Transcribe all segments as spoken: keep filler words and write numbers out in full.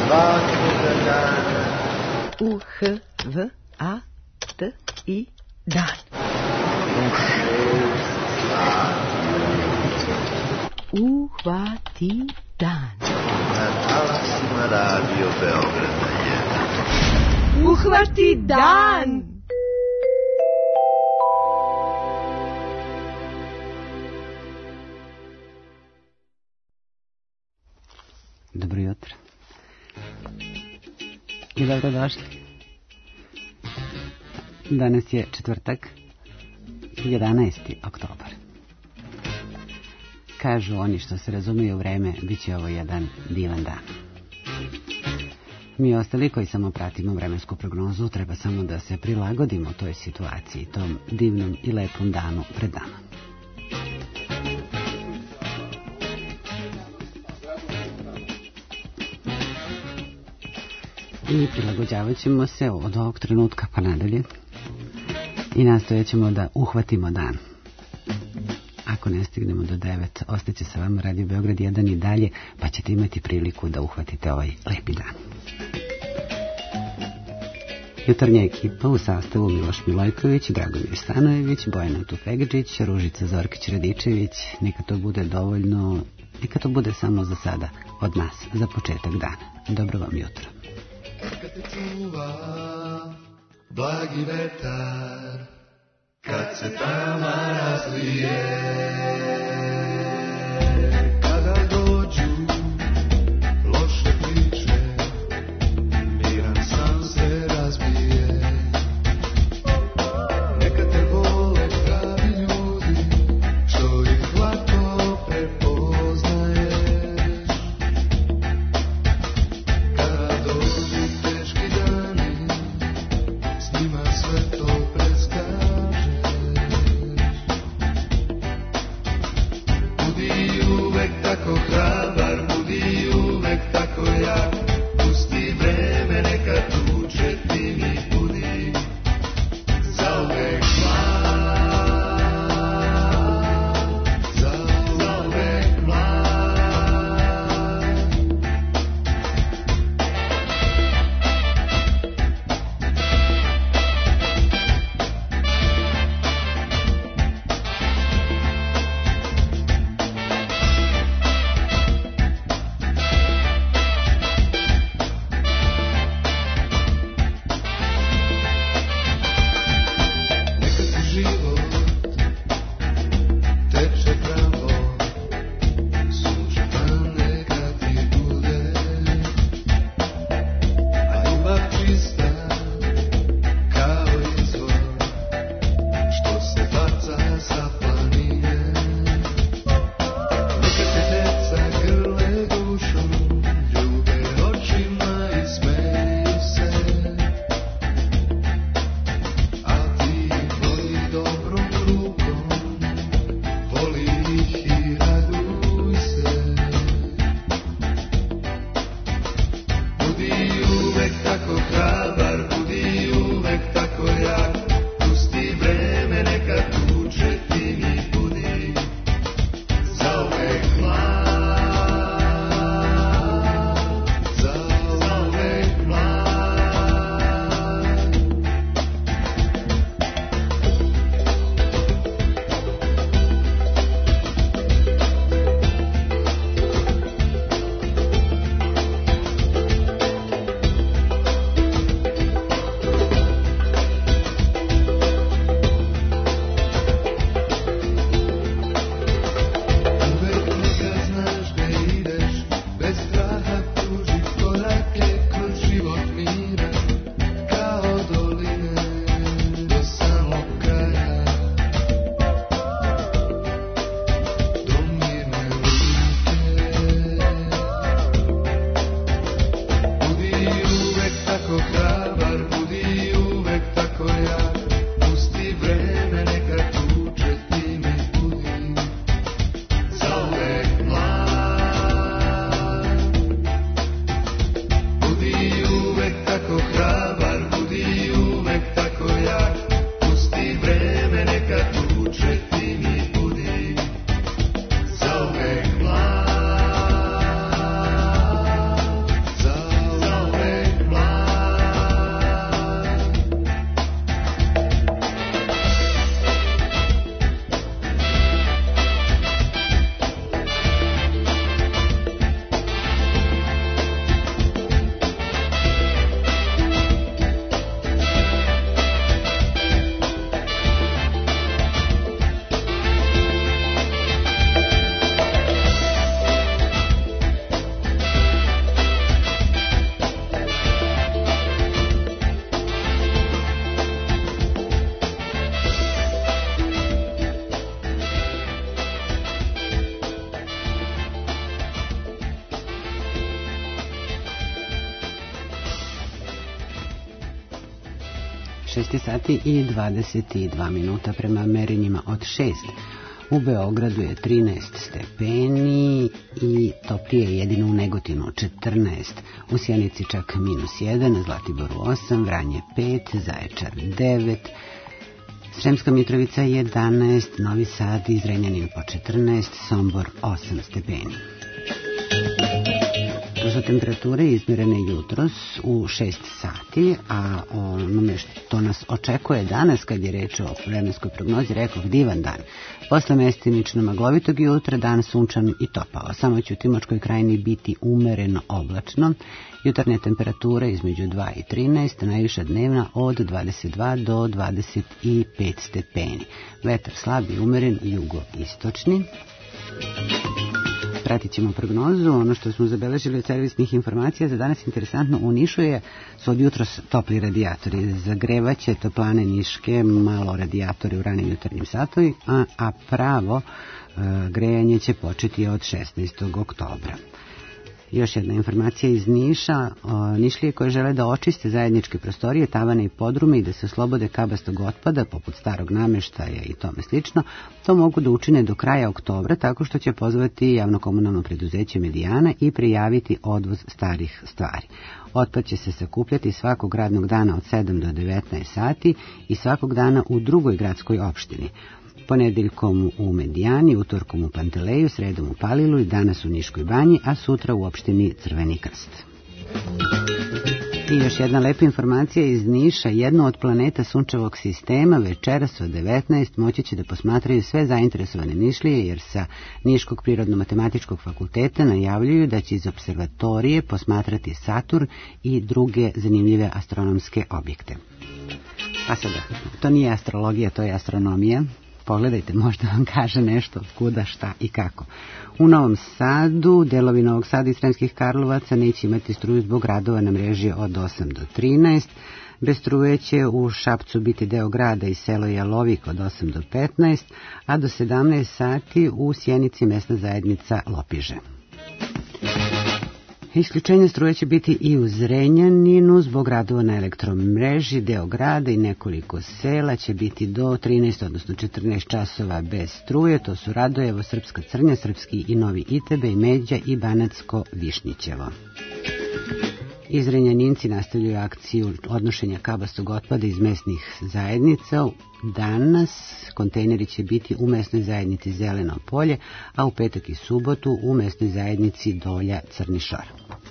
svakoga dana. U H V A T I dan. U šest Uhvati dan. na talasima Radio Beograda jedan. Uhvati dan. Dobro jutro. I dobrodošli. Danas je četvrtak, jedanaesti oktobar. Kažu oni što se razumiju u vreme, bit će ovo jedan divan dan. Mi ostali koji samo pratimo vremensku prognozu, treba samo da se prilagodimo toj situaciji, tom divnom i lepom danu pred nama. I prilagođavat ćemo se od ovog trenutka pa nadalje i nastojat ćemo da uhvatimo dan. Ako ne stignemo do devet, ostaće sa vama Radio Beograd jedan i dalje, pa ćete imati priliku da uhvatite ovaj lepi dan. Jutarnja ekipa u sastavu Miloš Milojković, Dragomir Stanojević, Bojana Tufegdžić, Ružica Zorkić-Radičević. Neka to bude dovoljno, neka to bude samo za sada od nas, za početak dana. Dobro vam jutro. Kad te čuva blagi vetar, kad se tama razlije, kada dođu loše priče, miran san se razbije. Neka te vole pravi ljudi, što ih lako prepoznaješ. Kada dođu teški dani, s njima sve to preskažeš. šest sati i dvadeset dva minuta prema merenjima od šest. U Beogradu je trinaest stepeni i toplije jedino u Negotinu četrnaest, u Sjenici čak minus jedan, na Zlatiboru osam, Vranje pet, Zaječar devet, Sremska Mitrovica jedanaest, Novi Sad i Zrenjanin po četrnaest, Sombor osam stepeni. To su temperature izmjerene jutros u šest sati, a onome što nas očekuje danas kad je reč o vremenskoj prognozi, rekao divan dan. Posle mestimično maglovitog jutra, dan sunčan i topao. Samo će u Timočkoj krajini biti umereno oblačno. Jutarnje temperature između dva i trinaest, najviša dnevna od dvadeset dva do dvadeset pet stepeni. Vetar slab i umeren jugoistočni. Pratit ćemo prognozu. Ono što smo zabeležili od servisnih informacija za danas interesantno, u Nišu je, su od jutros topli radijatori. Zagrevaće toplane Niške malo radijatori u ranim jutarnjim satovima, a, a pravo e, grejanje će početi od šesnaestog oktobra. Još jedna informacija iz Niša. Nišlije koje žele da očiste zajedničke prostorije, tavane i podrume i da se oslobode kabastog otpada, poput starog nameštaja i tome slično, to mogu da učine do kraja oktobra tako što će pozvati javno-komunalno preduzeće Medijana i prijaviti odvoz starih stvari. Otpad će se sakupljati svakog radnog dana od sedam do devetnaest sati i svakog dana u drugoj gradskoj opštini. Ponedeljkom u Medijani, utorkom u Panteleju, sredom u Palilu i danas u Niškoj banji, a sutra u opštini Crveni krst. I još jedna lepa informacija iz Niša. Jednu od planeta sunčevog sistema večeras od devetnaest moći će da posmatraju sve zainteresovane Nišlije, jer sa Niškog prirodno-matematičkog fakulteta najavljuju da će iz observatorije posmatrati Saturn i druge zanimljive astronomske objekte. A sada, to nije astrologija, to je astronomija. Pogledajte, možda vam kaže nešto kuda, šta i kako. U Novom Sadu, delovi Novog Sada i Sremskih Karlovaca neće imati struju zbog radova na mreži od osam do trinaest. Bez struje će u Šapcu biti deo grada i selo Jalovik od osam do petnaest, a do sedamnaest sati u Sjenici mesna zajednica Lopiže. Isključenje struje će biti i u Zrenjaninu zbog radova na elektromreži, deo grada i nekoliko sela će biti do trinaest, odnosno četrnaest časova bez struje. To su Radojevo, Srpska Crnja, Srpski i Novi Itebe i Međa i Banatsko Višnjićevo. I Zrenjaninci nastavljaju akciju odnošenja kabastog otpada iz mesnih zajednica. Danas kontejneri će biti u mesnoj zajednici Zeleno polje, a u petak i subotu u mesnoj zajednici Dolja Crni Šor.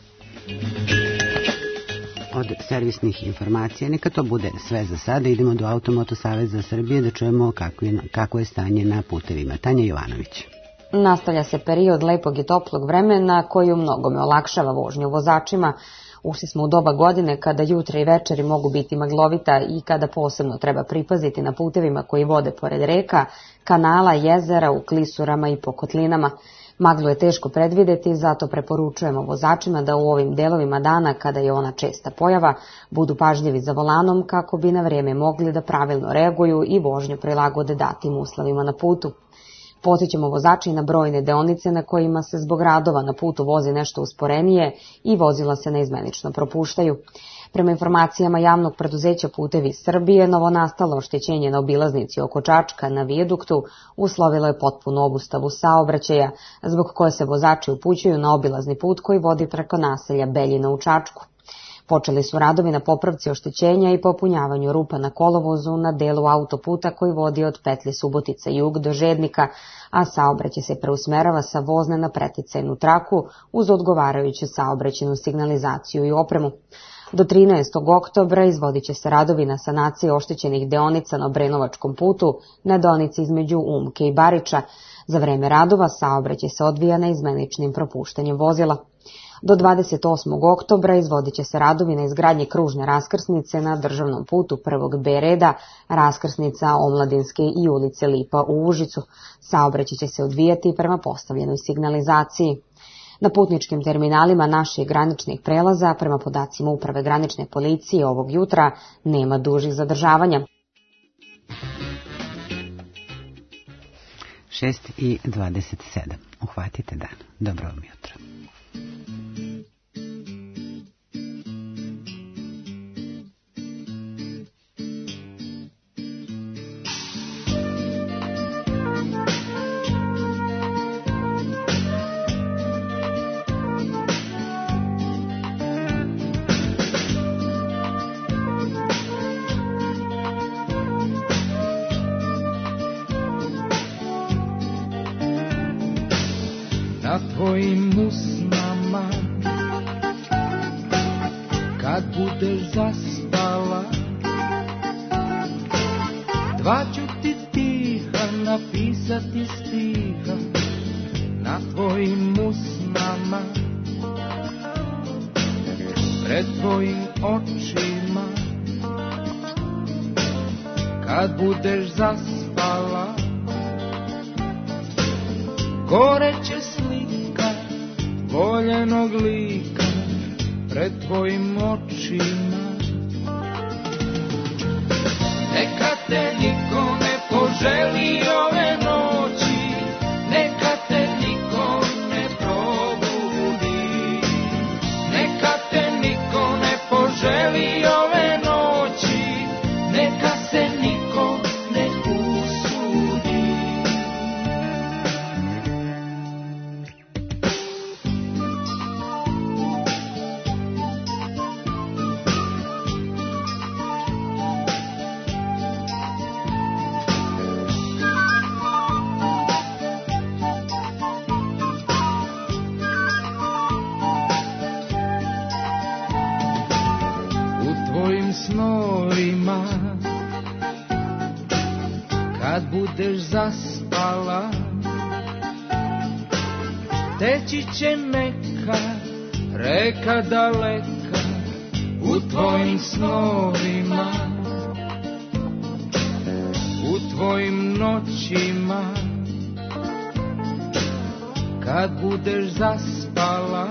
Od servisnih informacija neka to bude sve za sada. Idemo do Automoto Saveza Srbije da čujemo kako je, kako je stanje na putevima. Tanja Jovanović. Nastavlja se period lepog i toplog vremena koji u mnogome olakšava vožnju vozačima. Ušli smo u doba godine kada jutra i večeri mogu biti maglovita i kada posebno treba pripaziti na putevima koji vode pored reka, kanala, jezera, u klisurama i po kotlinama. Maglu je teško predvideti, zato preporučujemo vozačima da u ovim delovima dana, kada je ona česta pojava, budu pažljivi za volanom kako bi na vrijeme mogli da pravilno reaguju i vožnju prilagode datim uslovima na putu. Podsjećamo vozači na brojne deonice na kojima se zbog radova na putu vozi nešto usporenije i vozila se neizmenično propuštaju. Prema informacijama javnog preduzeća Putevi Srbije, novonastalo oštećenje na obilaznici oko Čačka na vijaduktu uslovilo je potpunu obustavu saobraćaja, zbog koje se vozači upućuju na obilazni put koji vodi preko naselja Beljina u Čačku. Počeli su radovi na popravci oštećenja i popunjavanju rupa na kolovozu na delu autoputa koji vodi od petlje Subotica jug do Žednika, a saobraćaj se preusmerava sa vozne na preticajnu traku uz odgovarajuću saobraćajnu signalizaciju i opremu. Do trinaestog oktobra izvodit će se radovi na sanaciji oštećenih deonica na Obrenovačkom putu na deonici između Umke i Bariča. Za vreme radova saobraćaj se odvija na izmeničnim propuštanjem vozila. Do dvadeset osmog oktobra izvodit će se radovi na izgradnji kružne raskrsnice na državnom putu prvog B reda, raskrsnica Omladinske i ulice Lipa u Užicu. Saobraćaj će se odvijati prema postavljenoj signalizaciji. Na putničkim terminalima naših graničnih prelaza, prema podacima Uprave granične policije ovog jutra, nema dužih zadržavanja. šest i dvadeset sedam. Uhvatite dan. Dobro vam jutro. usnama, kad budeš zaspala, dva ću ti tiha napisati stiha na tvojim usnama, pred tvojim očima, kad budeš zaspala, gore će slika voljenog lika pred tvojim očima. Neka te niko ne poželi ove noći, neka te niko ne probudi, neka te niko ne poželi ove noći, neka se niko ne usudi. Snovima, kad budeš zaspala, teći će neka reka daleka u tvojim snovima, u tvojim noćima, kad budeš zaspala,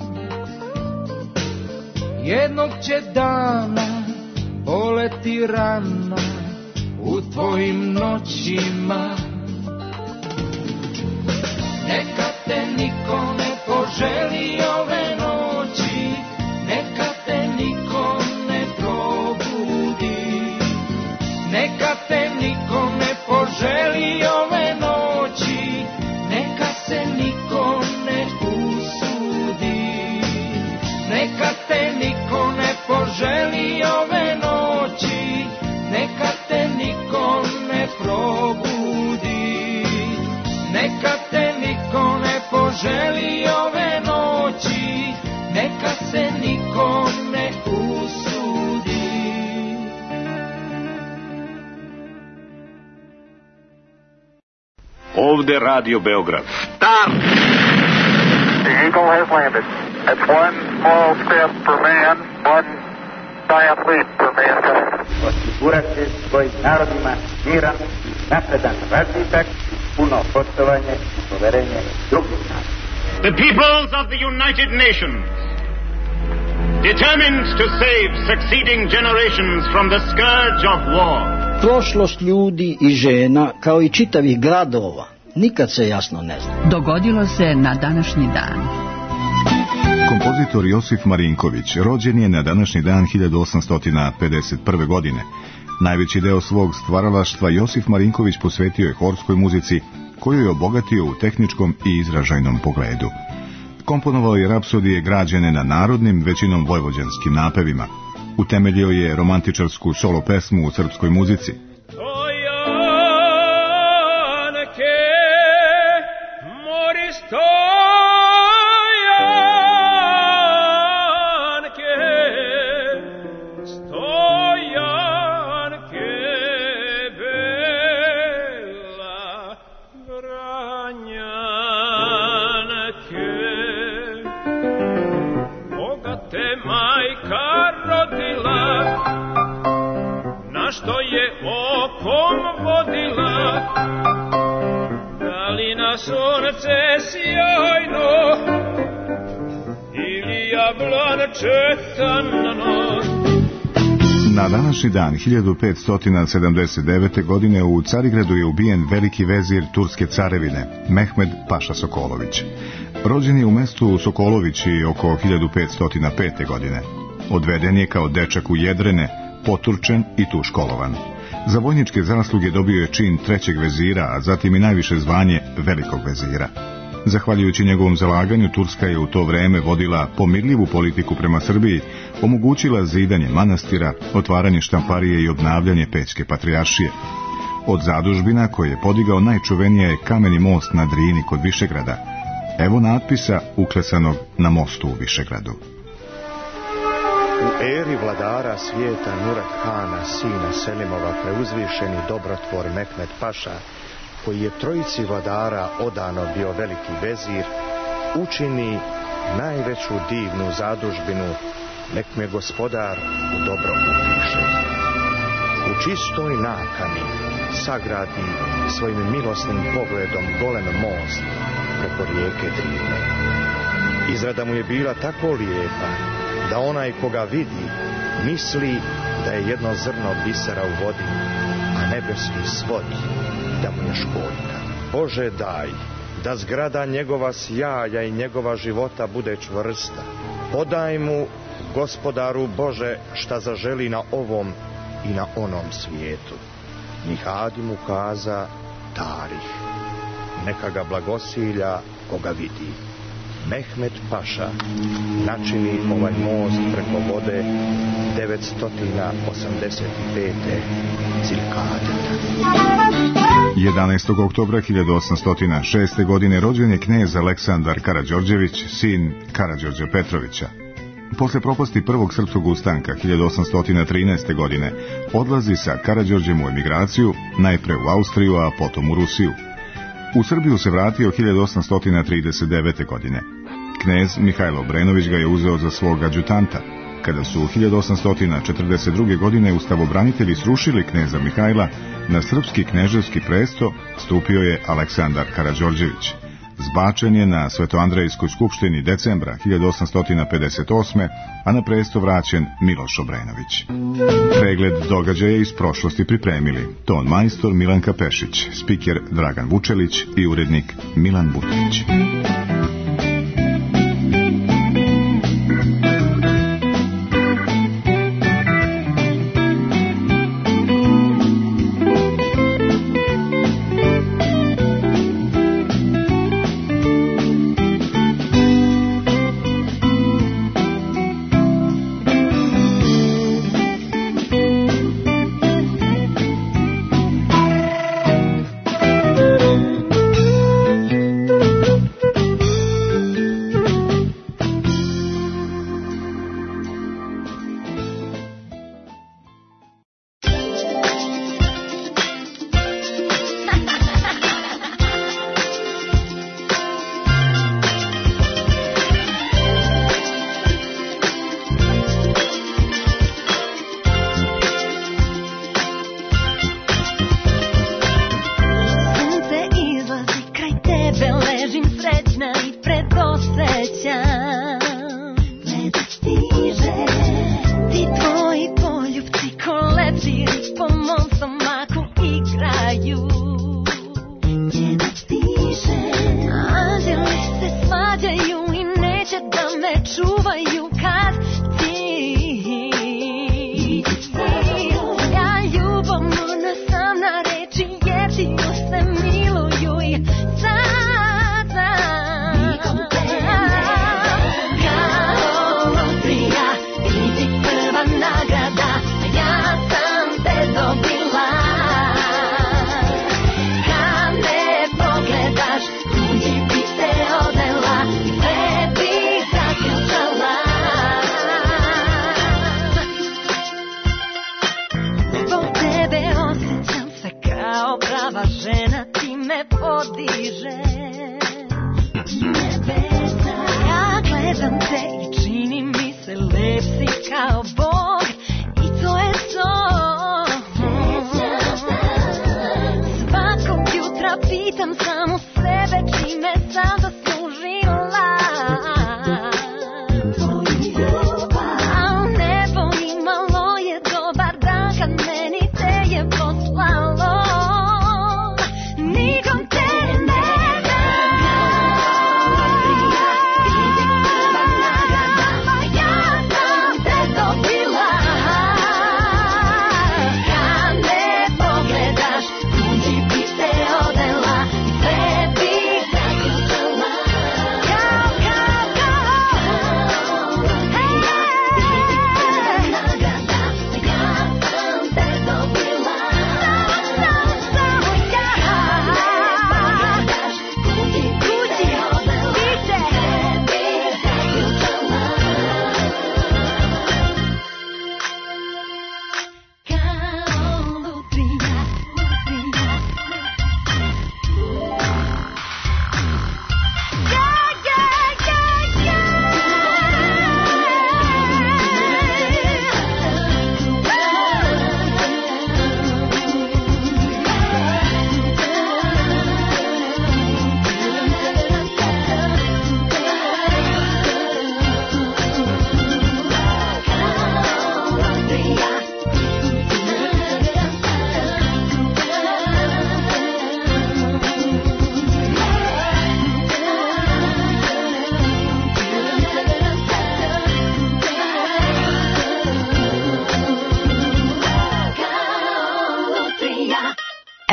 jednog će dana boleti rana u tvojim noćima. Neka te niko ne poželi ove noći, neka te niko ne probudi, neka te niko ne poželi ove noći, neka se niko ne usudi, neka te niko ne poželi ove noći, neka te niko ne probudi, neka te niko ne poželi ove noći, neka se niko ne usudi. Ovde Radio Beograd. Start! The Eagle has landed. It's one small step for man, one giant leap for mankind. Osigurati svojim narodima miran, napredan razvitak, puno poštovanje i poverenje drugih naroda. The peoples of the United Nations, determined to save succeeding generations from the scourge of war. Prošlost ljudi i žena, kao i čitavih gradova, nikad se jasno ne zna. Dogodilo se na današnji dan. Kompozitor Josif Marinković rođen je na današnji dan hiljadu osamsto pedeset prve. godine. Najveći deo svog stvaralaštva Josif Marinković posvetio je horskoj muzici, koju je obogatio u tehničkom i izražajnom pogledu. Komponovao je rapsodije građene na narodnim, većinom vojvođanskim napevima. Utemeljio je romantičarsku solo pesmu u srpskoj muzici. Što je okom vodila, da li na sunce sjajno ili jablanače tanano. Na današnji dan hiljadu petsto sedamdeset devete. godine u Carigradu je ubijen veliki vezir turske carevine Mehmed Paša Sokolović. Rođen je u mestu Sokolovići oko hiljadu petsto pete. godine. Odveden je kao dečak u jedrene, poturčen i tu školovan. Za vojničke zasluge dobio je čin trećeg vezira, a zatim i najviše zvanje velikog vezira. Zahvaljujući njegovom zalaganju, Turska je u to vreme vodila pomirljivu politiku prema Srbiji, omogućila zidanje manastira, otvaranje štamparije i obnavljanje Pećke patrijaršije. Od zadužbina koje je podigao najčuvenije je kameni most na Drini kod Višegrada. Evo natpisa uklesanog na mostu u Višegradu. U eri vladara svijeta Nurat Hana, sina Selimova, preuzvišeni dobrotvor Mehmed Paša, koji je trojici vladara odano bio veliki vezir, učini najveću divnu zadužbinu, nek me gospodar u dobro upiše. U čistoj nakani sagradi svojim milosnim pogledom golem most preko rijeke Drine. Izrada mu je bila tako lijepa da onaj koga vidi misli da je jedno zrno bisera u vodi, a nebeski svod da mu je školjka. Bože daj da zgrada njegova sjaja i njegova života bude čvrsta. Podaj mu, gospodaru Bože, šta zaželi na ovom i na onom svijetu. Mihadi mu kaza Tarih, neka ga blagosilja koga vidi. Mehmed Paša načini ovaj most preko vode devetsto osamdeset pete Zilkadeta. jedanaestog oktobra hiljadu osamsto šeste. godine rođen je knez Aleksandar Karađorđević, sin Karađorđa Petrovića. Posle propasti prvog srpskog ustanka hiljadu osamsto trinaeste. godine odlazi sa Karađorđem u emigraciju, najpre u Austriju, a potom u Rusiju. U Srbiju se vratio hiljadu osamsto trideset devete. godine. Knez Mihajlo Obrenović ga je uzeo za svog adjutanta. Kada su hiljadu osamsto četrdeset druge. godine ustavobranitelji srušili kneza Mihajla, na srpski kneževski presto stupio je Aleksandar Karađorđević. Zbačen je na Svetoandrejskoj skupštini decembra hiljadu osamsto pedeset osme. a na presto vraćen Miloš Obrenović. Pregled događaja iz prošlosti pripremili ton majstor Milanka Pešić, spiker Dragan Vučelić i urednik Milan Butić. Tuđi bi se odela i sve bi zaključala.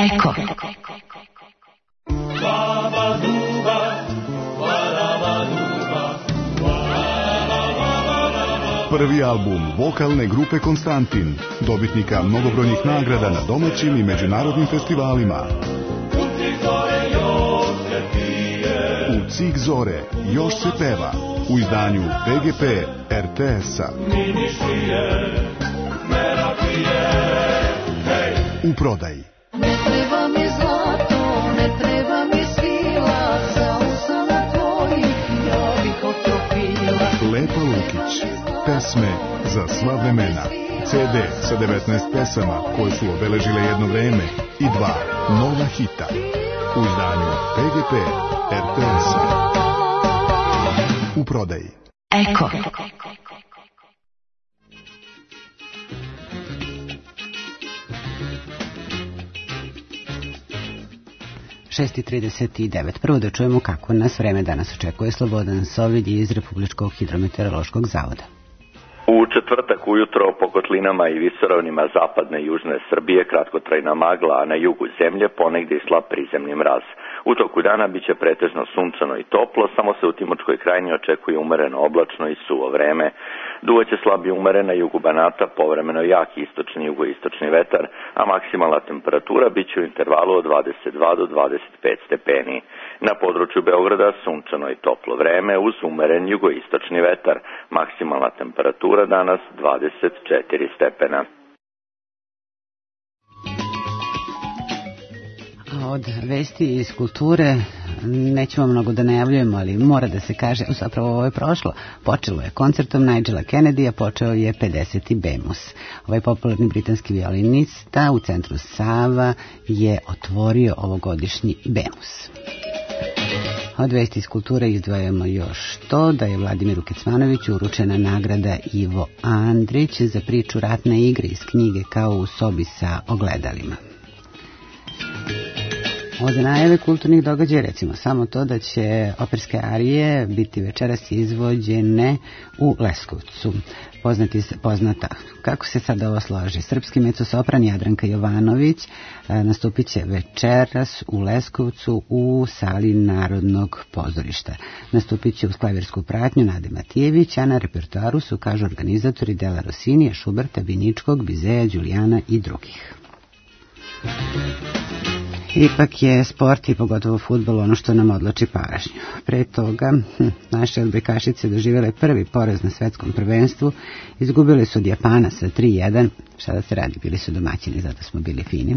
Eko. Prvi album vokalne grupe Konstantin, dobitnika mnogobrojnih nagrada na domaćim i međunarodnim festivalima. U Cik zore još se peva, u izdanju P G P R T S-a. U prodaji. Ne treba mi zlato, ne treba mi svila, za usana tvojih ja bih otopila. Lepa Lukić, pesme za sva vremena. C D sa devetnaest pesama koje su obeležile jedno vreme i dva nova hita. U izdanju P G P R T S-a. U prodaji. Eko. šest i trideset devet. Prvo da čujemo kako nas vreme danas očekuje. Slobodan Sovilj iz Republičkog hidrometeorološkog zavoda. U četvrtak ujutro po kotlinama i visoravnima zapadne i južne Srbije kratkotrajna magla, a na jugu zemlje ponegdje i slab prizemni mraz. U toku dana biće pretežno sunčano i toplo, samo se u Timočkoj krajini očekuje umereno oblačno i suvo vreme. Duvaće slab i umeren na jugu Banata, povremeno jaki istočni i jugoistočni vetar, a maksimalna temperatura biće u intervalu od dvadeset dva do dvadeset pet stepeni. Na području Beograda sunčano i toplo vreme uz umeren jugoistočni vetar, maksimalna temperatura danas dvadeset četiri stepena. Od vesti iz kulture nećemo mnogo da najavljujemo, ali mora da se kaže, zapravo ovo je prošlo. Počelo je koncertom Nigela Kennedya, počeo je pedeseti Bemus. Ovaj popularni britanski violinista u centru Sava je otvorio ovogodišnji Bemus. Od vesti iz kulture izdvajamo još to da je Vladimiru Kecmanoviću uručena nagrada Ivo Andrić za priču Ratne igre iz knjige Kao u sobi sa ogledalima. Od najave kulturnih događaja recimo samo to da će operske arije biti večeras izvođene u Leskovcu. Poznati, poznata, kako se sada ovo složi, srpski mecosopran Jadranka Jovanović nastupit će večeras u Leskovcu u sali Narodnog pozorišta. Nastupit će uz klavirsku pratnju Nade Matijević, a na repertoaru su, kažu organizatori, Dela Rosinija, Šuberta, Biničkog, Bizeja, Đulijana i drugih. Ipak je sport i pogotovo fudbal ono što nam odlači pažnju. Pre toga hm, naše odbojkašice doživjele prvi poraz na svetskom prvenstvu, izgubili su od Japana sa tri jedan, šta da se radi, bili su domaćini, zato smo bili fini,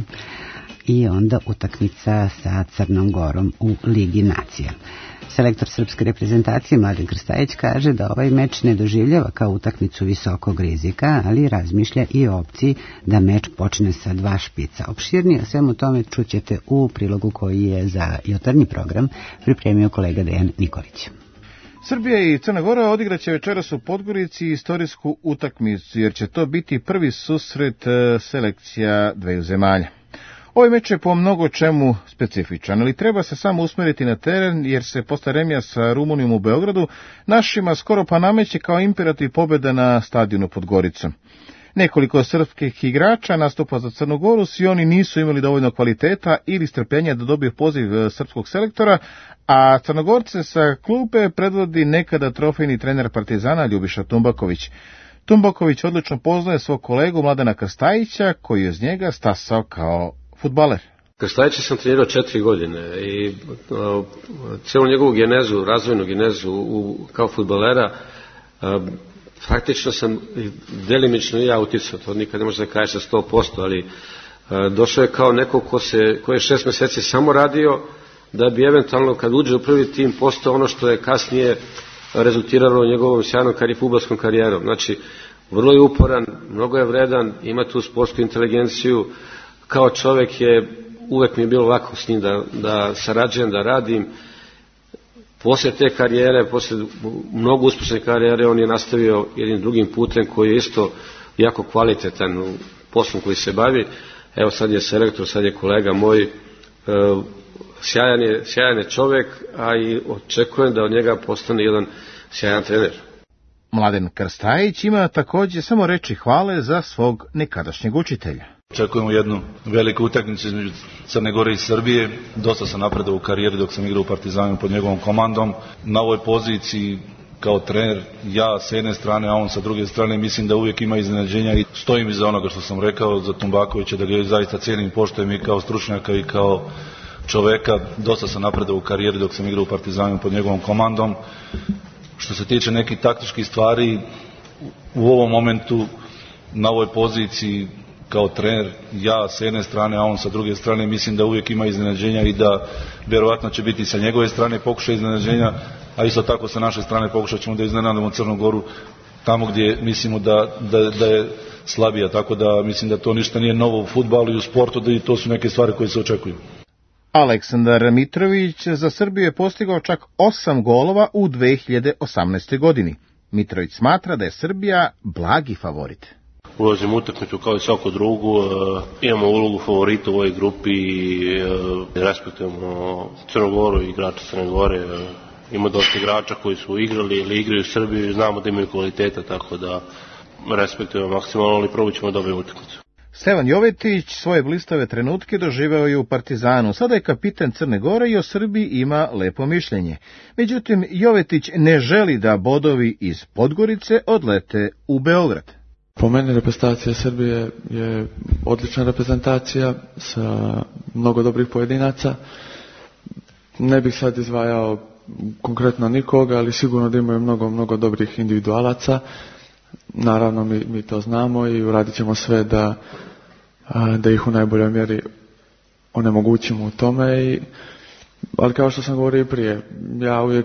i onda utakmica sa Crnom Gorom u Ligi nacija. Selektor srpske reprezentacije Mladen Krstajić kaže da ovaj meč ne doživljava kao utakmicu visokog rizika, ali razmišlja i o opciji da meč počne sa dva špica. Opširnije o svemu tome čućete u prilogu koji je za jutarnji program pripremio kolega Dejan Nikolić. Srbija i Crna Gora odigraće večeras u Podgorici istorijsku utakmicu, jer će to biti prvi susret selekcija dveju zemalja. Ovaj meč je po mnogo čemu specifičan, ali treba se samo usmeriti na teren, jer se posle remija sa Rumunijom u Beogradu našima skoro pa nameće kao imperativ pobjeda na stadionu pod Goricom. Nekoliko srpskih igrača nastupa za Crnu Goru, svi oni nisu imali dovoljno kvaliteta ili strpljenja da dobiju poziv srpskog selektora, a Crnogorce sa klupe predvodi nekada trofejni trener Partizana Ljubiša Tumbaković. Tumbaković odlično poznaje svog kolegu Mladena Krstajića, koji je iz njega stasao kao fudbaler. Krstajića sam trenirao četiri godine i uh, cijelu njegovu genezu, razvojnu genezu u, kao fudbalera, uh, faktično sam delimično i ja uticao, to nikad ne može da kaže sa sto posto, ali uh, došao je kao neko ko, se, ko je šest meseci samo radio, da bi eventualno kad uđe u prvi tim postao ono što je kasnije rezultiralo njegovom sjajnom fudbalskom karijerom. Znači, vrlo je uporan, mnogo je vredan, ima tu sportsku inteligenciju, kao čovjek je, uvek mi je bilo lako s njim da, da sarađujem, da radim. Poslije te karijere, poslije mnogo uspješne karijere, on je nastavio jednim drugim putem koji je isto jako kvalitetan u poslom koji se bavi. Evo sad je selektor, sad je kolega moj, e, sjajan je, sjajan je čovjek, a i očekujem da od njega postane jedan sjajan trener. Mladen Krstajić ima također samo reči hvale za svog nekadašnjeg učitelja. Očekujemo jednu veliku utakmicu između Crne Gore i Srbije. Dosta sam napredao u karijeri dok sam igrao u Partizanu pod njegovom komandom. Na ovoj poziciji kao trener, ja s jedne strane, a on sa druge strane, mislim da uvijek ima iznenađenja i stojim iza onoga što sam rekao za Tumbakovića, da ga zaista cijenim, poštujem i kao stručnjaka i kao čoveka. Dosta sam napredao u karijeri dok sam igrao u Partizanu pod njegovom komandom. Što se tiče nekih taktičkih stvari, u ovom momentu na ovoj poziciji kao trener, ja s jedne strane, a on sa druge strane, mislim da uvijek ima iznenađenja i da vjerovatno će biti sa njegove strane pokušaj iznenađenja, a isto tako sa naše strane pokušat ćemo da iznenadimo Crnu Goru tamo gdje mislimo da, da, da je slabija, tako da mislim da to ništa nije novo u fudbalu i u sportu, da i to su neke stvari koje se očekuju. Aleksandar Mitrović za Srbiju je postigao čak osam golova u dve hiljade osamnaestoj godini. Mitrović smatra da je Srbija blagi favorit. Ulazimo u utakmicu kao i svaku drugu, e, imamo ulogu favorita u ovoj grupi i e, respektujemo Crnu Goru i igrača Crne Gore. E, ima dosta igrača koji su igrali ili igraju u Srbiji, znamo da imaju kvaliteta, tako da respektujemo maksimalno, ali probit ćemo da dobijemo utakmicu. Stevan Jovetić svoje blistave trenutke doživeo je u Partizanu. Sada je kapitan Crne Gore i o Srbiji ima lepo mišljenje. Međutim, Jovetić ne želi da bodovi iz Podgorice odlete u Beograd. Po meni reprezentacija Srbije je odlična reprezentacija sa mnogo dobrih pojedinaca. Ne bih sad izdvajao konkretno nikoga, ali sigurno da imaju mnogo, mnogo dobrih individualaca. Naravno, mi, mi to znamo i uradit ćemo sve da, da ih u najboljoj mjeri onemogućimo u tome. I, ali kao što sam govorio i prije, ja uvijek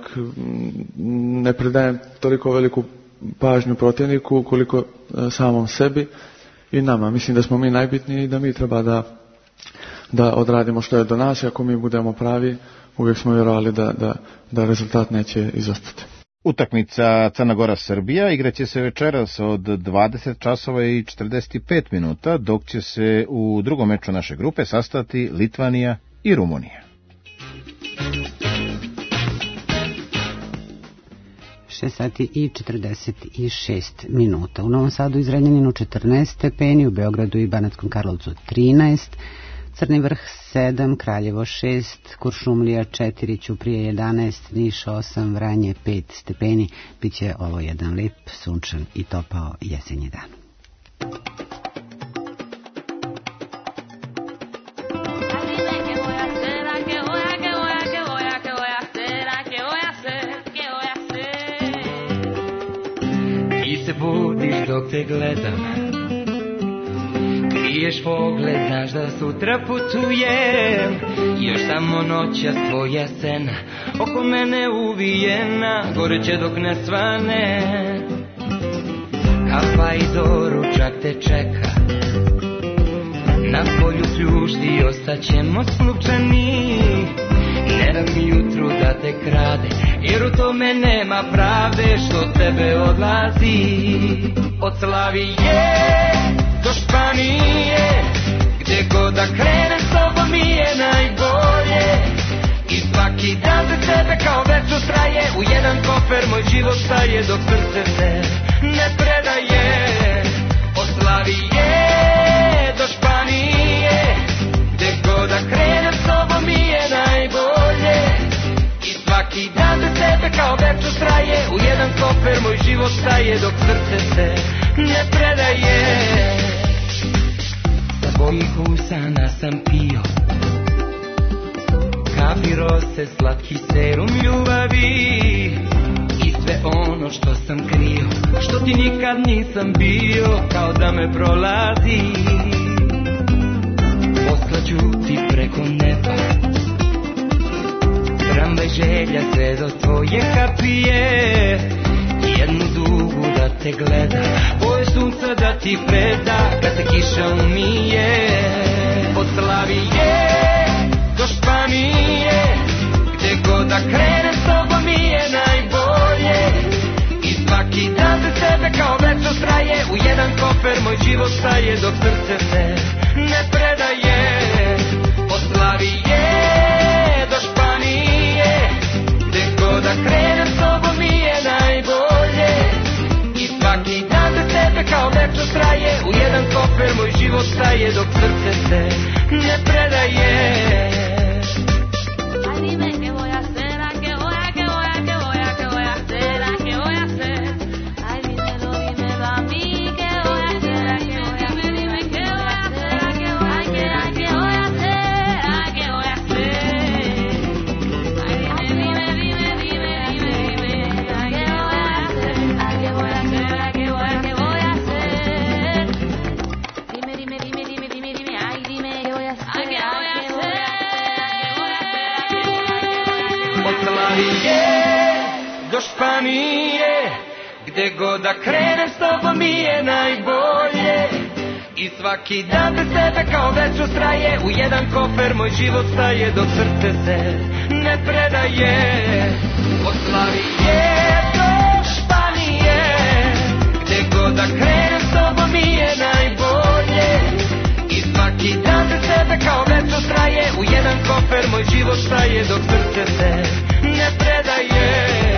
ne predajem toliko veliku pažnju protivniku koliko samom sebi i nama. Mislim da smo mi najbitniji i da mi treba da, da odradimo što je do nas i ako mi budemo pravi, uvijek smo vjerovali da, da, da rezultat neće izostati. Utakmica Crna Gora-Srbija igraće se večeras od dvadeset časova i četrdeset pet minuta, dok će se u drugom meču naše grupe sastati Litvanija i Rumunija. šest sati i četrdeset šest minuta. U Novom Sadu i Zrenjaninu četrnaest stepeni, u Beogradu i Banatskom Karlovcu trinaest, Crni Vrh sedam, Kraljevo šest, Kuršumlija četiri, Ćuprije jedanaest, Niš osam, Vranje pet stepeni. Biće ovo jedan lep, sunčan i topao jesenji dan. Ti se budiš dok te gledam, kriješ pogled, znaš da sutra putujem. Još samo noća tvoja sena oko mene uvijena, goreće dok ne svane. Kafa i doručak te čeka, na polju pljušti ostaćemo slučajni. Ne da mi jutru da te krade, jer u tome nema pravde što tebe odlazi. Od Slavije do Španije, gdje god da krene s tobom mi je najbolje. I svaki dan za tebe kao večer traje, u jedan kofer moj život staje dok srce se ne predaje. Od Slavije do Španije, gdje god da krene s tobom mi je najbolje. I svaki dan za tebe kao večer traje, u jedan kofer moj život staje dok srce se ne predaje. Tvojih usana sam pio kafi rose, slatki serum ljubavi i sve ono što sam krio, što ti nikad nisam bio, kao da me prolazi. Poslaću ti preko neba tramvaj želja sve do tvoje kapije, jednu dugu da te gleda, boje sunca da ti preda kad se kiša umije. Od Slavije do Španije, gdje god da krenem s tobom mi je najbolje. I svaki dan za tebe kao večer traje, u jedan kofer moj život staje dok srce se ne predaje. Od Slavije do Španije, gdje god da krenem s tobom mi je najbolje. I svaki dan za tebe kao večnost traje, u jedan kofer moj život staje dok srce se ne predaje. Ay dime que voy a hacer, a que voy a, que voy a, que voy a, que voy a hacer, a que voy a hacer. Ay dímelo, dímelo a mí, que voy a hacer, a que voy a hacer, dime que voy a hacer, a que voy a, que, a que voy a hacer, a que voy a hacer. Ay dime, dime, dime, dime, dime, dime, a que voy a hacer, a que voy a hacer, a que voy a, que voy a hacer. Dime, dime, dime, dime, dime, dime, ay dime que voy a hacer, a que voy a hacer. Od Slavije do Španije, gde god da krenem s tobom mi je najbolje. I svaki dan bez tebe kao večnost traje, u jedan kofer moj život staje dok srce se ne predaje. Od Slavije do Španije, gde god da krenem s tobom mi je najbolje. I svaki dan bez tebe kao večnost traje, u jedan kofer moj život staje dok srce se ne predaje.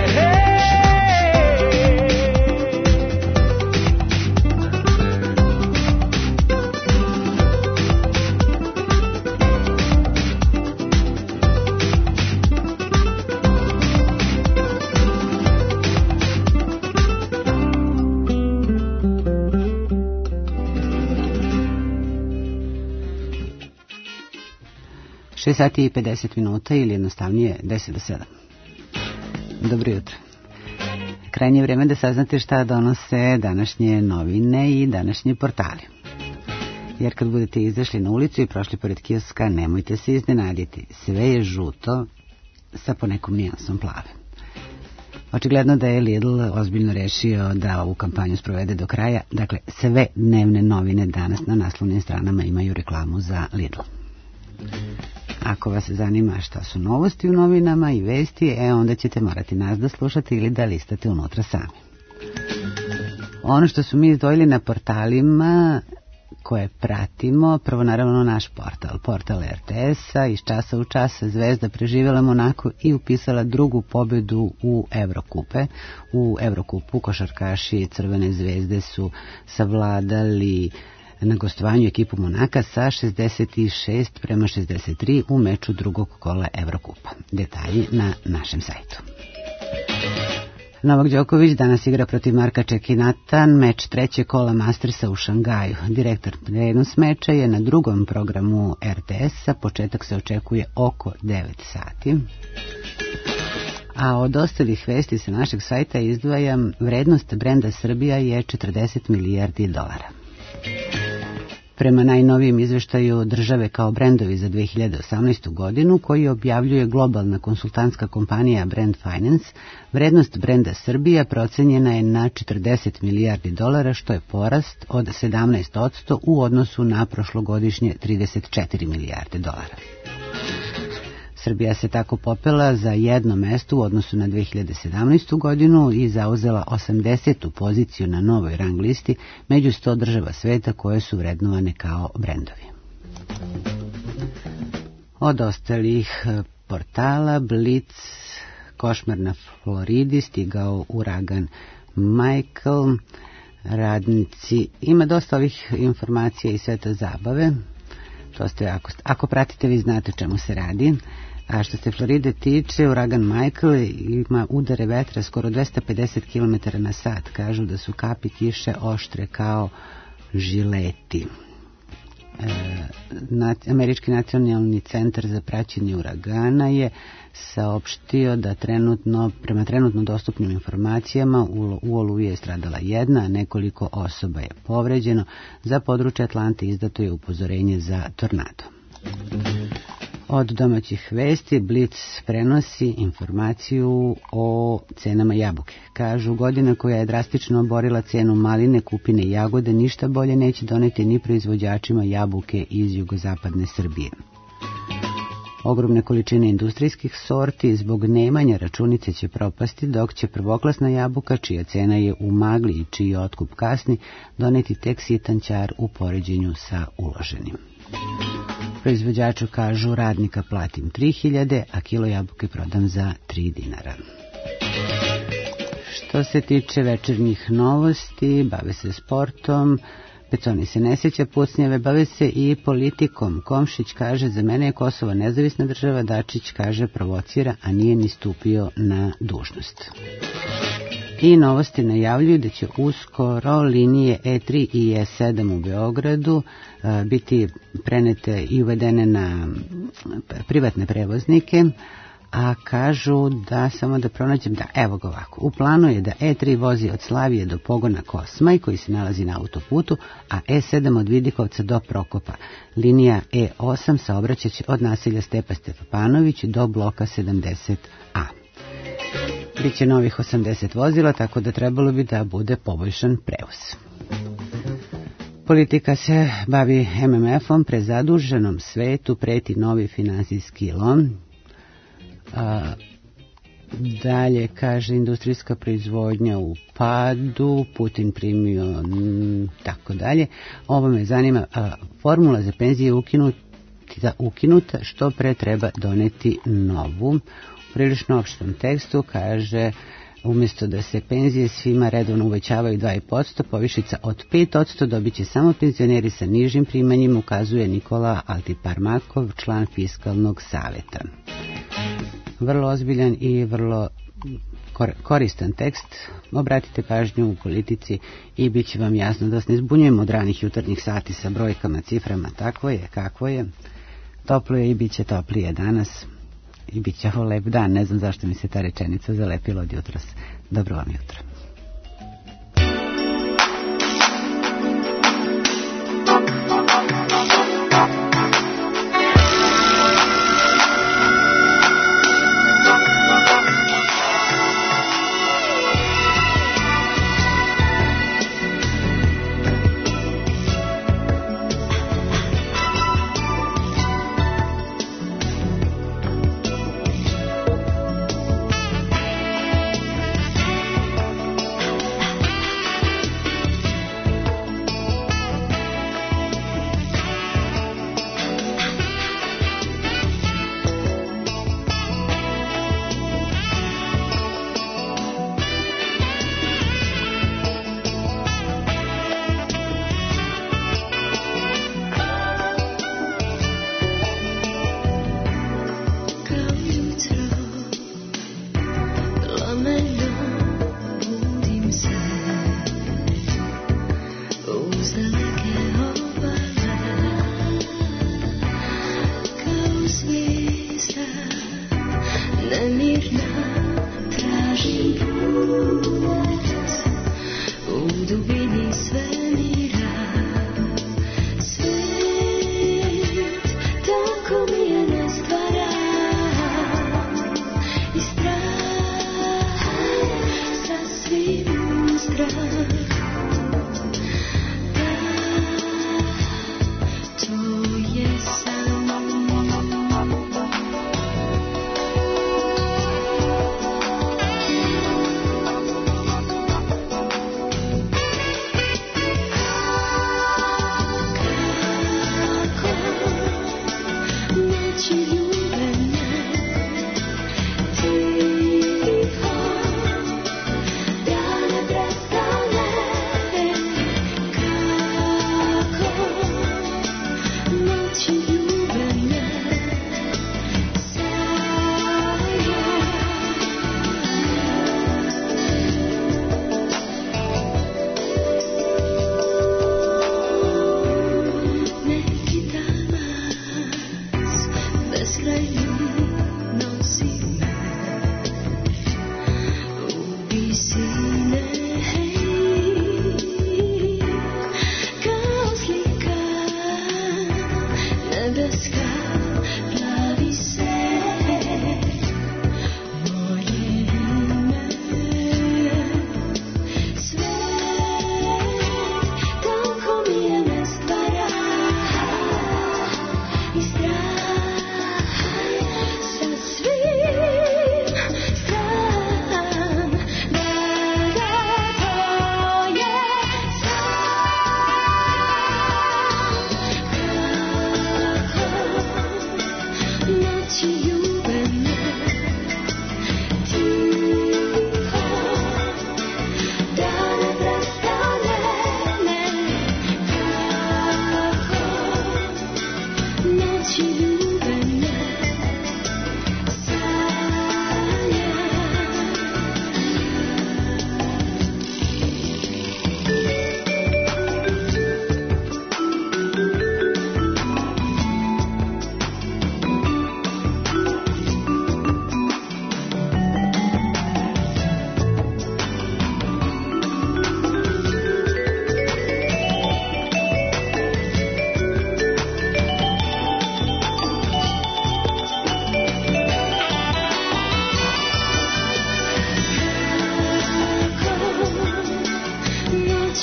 šest sati i pedeset minuta ili jednostavnije deset do sedam. Dobro jutro. Krajnje vreme da saznate šta donose današnje novine i današnji portali. Jer kad budete izašli na ulicu i prošli pored kioska, nemojte se iznenaditi. Sve je žuto sa ponekom nijansom plave. Očigledno da je Lidl ozbiljno rešio da ovu kampanju sprovede do kraja. Dakle, sve dnevne novine danas na naslovnim stranama imaju reklamu za Lidl. Ako vas zanima šta su novosti u novinama i vesti, e onda ćete morati nas da slušate ili da listate unutra sami. Ono što su mi izdvojili na portalima koje pratimo, prvo naravno naš portal, portal er te es-a, iz časa u čas Zvezda preživjela Monako i upisala drugu pobedu u Evrokupe. U Evrokupu košarkaši Crvene zvezde su savladali na gostovanju ekipu Monaka sa šezdeset šest prema šezdeset tri u meču drugog kola Evrokupa. Detalji na našem sajtu. Novak Đoković danas igra protiv Marka Čekinata, meč treće kola Mastersa u Šangaju. Direktor prenos meča je na drugom programu er te es-a, početak se očekuje oko devet sati. A od ostalih vesti sa našeg sajta izdvajam vrednost brenda Srbija je četrdeset milijardi dolara. Prema najnovijem izveštaju države kao brendovi za dve hiljade osamnaestu. godinu, koji objavljuje globalna konsultantska kompanija Brand Finance, vrednost brenda Srbija procenjena je na četrdeset milijardi dolara, što je porast od sedamnaest posto u odnosu na prošlogodišnje trideset četiri milijarde dolara. Srbija se tako popela za jedno mesto u odnosu na dve hiljade sedamnaestu. godinu i zauzela osamdesetu poziciju na novoj rang listi među sto država sveta koje su vrednovane kao brendovi. Od ostalih portala Blic, košmar na Floridi, stigao uragan Michael, radnici, ima dosta ovih informacija i sveta zabave. To ste, ako, ako pratite, vi znate čemu se radi. A što se Floride tiče, uragan Michael ima udare vetra skoro dvesta pedeset kilometara na sat. Kažu da su kapi kiše oštre kao žileti. E, na, Američki nacionalni centar za praćenje uragana je saopštio da trenutno, prema trenutno dostupnim informacijama u, u Oluji je stradala jedna, a nekoliko osoba je povređeno. Za područje Atlante izdato je upozorenje za tornado. Od domaćih vesti Blic prenosi informaciju o cenama jabuke. Kažu, godina koja je drastično oborila cenu maline, kupine i jagode ništa bolje neće doneti ni proizvođačima jabuke iz jugozapadne Srbije. Ogromne količine industrijskih sorti zbog nemanja računice će propasti, dok će prvoklasna jabuka, čija cena je u magli i čiji otkup kasni, doneti tek sitan ćar u poređenju sa uloženim. Proizvođaču kažu, radnika platim tri hiljade, a kilo jabuke prodam za tri dinara. Što se tiče večernjih novosti, bave se sportom, Peconi se ne sjeća pucnjeve, bave se i politikom. Komšić kaže, za mene je Kosovo nezavisna država, Dačić kaže, provocira, a nije ni stupio na dužnost. I novosti najavljuju da će uskoro linije E tri i E sedam u Beogradu a, biti prenete i uvedene na privatne prevoznike, a kažu da, samo da pronađem, da, evo ga ovako, u planu je da E tri vozi od Slavije do pogona Kosmaj, koji se nalazi na autoputu, a E sedam od Vidikovca do Prokopa. Linija E osam saobraćaće od naselja Stepa Stepanović do bloka sedamdeset A. Biće novih osamdeset vozila, tako da trebalo bi da bude poboljšan prevoz. Politika se bavi M M F-om, prezaduženom svetu preti novi finansijski lom. A, dalje, kaže, industrijska proizvodnja u padu, Putin primio, m, tako dalje. Ovo me zanima, a, formula za penzije ukinuta, ukinuta, što pre treba doneti novu. U prilično opštom tekstu kaže, umjesto da se penzije svima redovno uvećavaju dva i po posto, povišica od pet posto dobit će samo penzioneri sa nižim primanjima, ukazuje Nikola Altiparmakov, član Fiskalnog saveta. Vrlo ozbiljan i vrlo koristan tekst. Obratite pažnju u politici i bit će vam jasno da se ne zbunjujemo od ranih jutarnjih sati sa brojkama, ciframa. Tako je, kako je. Toplo je i bit će toplije danas. I bit će ovo lep dan. Ne znam zašto mi se ta rečenica zalepila od jutros. Dobro vam jutro.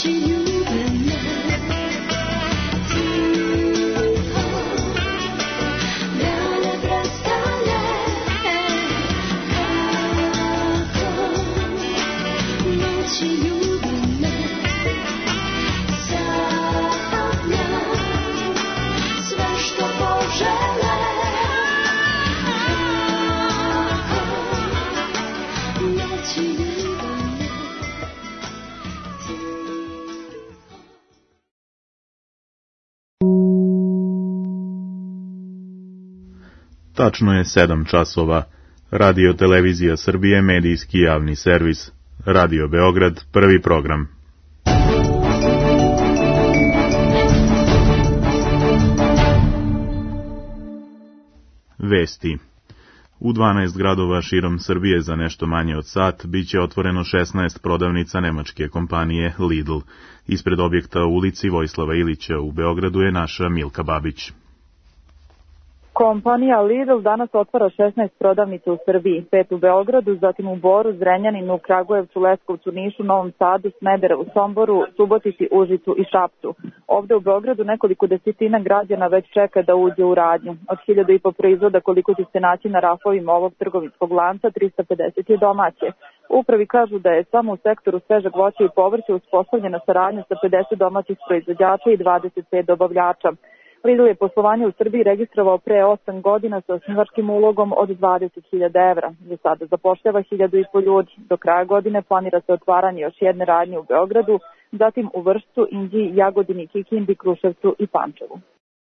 Tačno je sedam časova. Radio Televizija Srbije, medijski javni servis. Radio Beograd, prvi program. Vesti. U dvanaest gradova širom Srbije za nešto manje od sat biće otvoreno šesnaest prodavnica nemačke kompanije Lidl. Ispred objekta u ulici Vojislava Ilića u Beogradu je naša Milka Babić. Kompanija Lidl danas otvara šesnaest prodavnica u Srbiji, pet u Beogradu, zatim u Boru, Zrenjaninu, Kragujevcu, Leskovcu, Nišu, Novom Sadu, Smederevu, Somboru, Subotici, Užicu i Šapcu. Ovde u Beogradu nekoliko desetina građana već čeka da uđe u radnju. Od hiljadu i po proizvoda koliko će se naći na rafovima ovog trgovinskog lanca, trista pedeset je domaće. Upravi kažu da je samo u sektoru svežeg voća i povrća uspostavljena saradnja sa pedeset domaćih proizvođača i dvadeset pet dobavljača. Lidl je poslovanje u Srbiji registrovao pre osam godina sa osnivačkim ulogom od dvadeset hiljada evra. Za sada zapošljava hiljadu i po ljudi. Do kraja godine planira se otvaranje još jedne radnje u Beogradu, zatim u Vršcu, Inđiji, Jagodini, Kikindi, Kruševcu i Pančevu.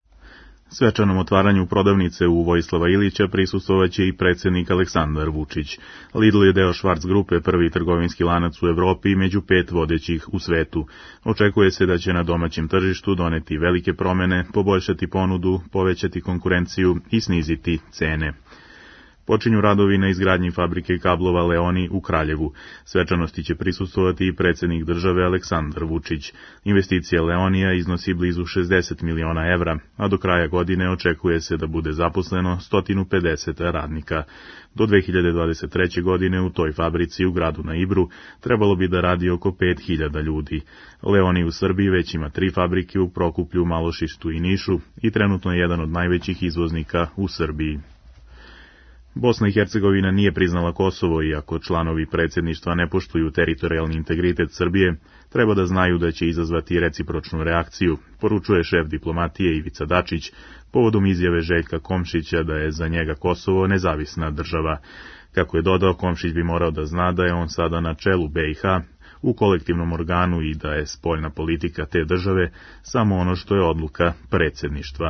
Svečanom otvaranju prodavnice u Vojislava Ilića prisustvovaće i predsjednik Aleksandar Vučić. Lidl je deo Švarc grupe, prvi trgovinski lanac u Evropi i među pet vodećih u svetu. Očekuje se da će na domaćem tržištu doneti velike promene, poboljšati ponudu, povećati konkurenciju i sniziti cene. Počinju radovi na izgradnji fabrike kablova Leoni u Kraljevu. Svečanosti će prisustvovati i predsjednik države Aleksandar Vučić. Investicija Leonija iznosi blizu šezdeset miliona evra, a do kraja godine očekuje se da bude zaposleno sto pedeset radnika. Do dve hiljade dvadeset treće. godine u toj fabrici u gradu na Ibru trebalo bi da radi oko pet hiljada ljudi. Leoni u Srbiji već ima tri fabrike u Prokuplju, Malošištu i Nišu i trenutno je jedan od najvećih izvoznika u Srbiji. Bosna i Hercegovina nije priznala Kosovo i ako članovi predsjedništva ne poštuju teritorijalni integritet Srbije, treba da znaju da će izazvati recipročnu reakciju, poručuje šef diplomatije Ivica Dačić povodom izjave Željka Komšića da je za njega Kosovo nezavisna država. Kako je dodao, Komšić bi morao da zna da je on sada na čelu B i H, u kolektivnom organu i da je spoljna politika te države samo ono što je odluka predsjedništva.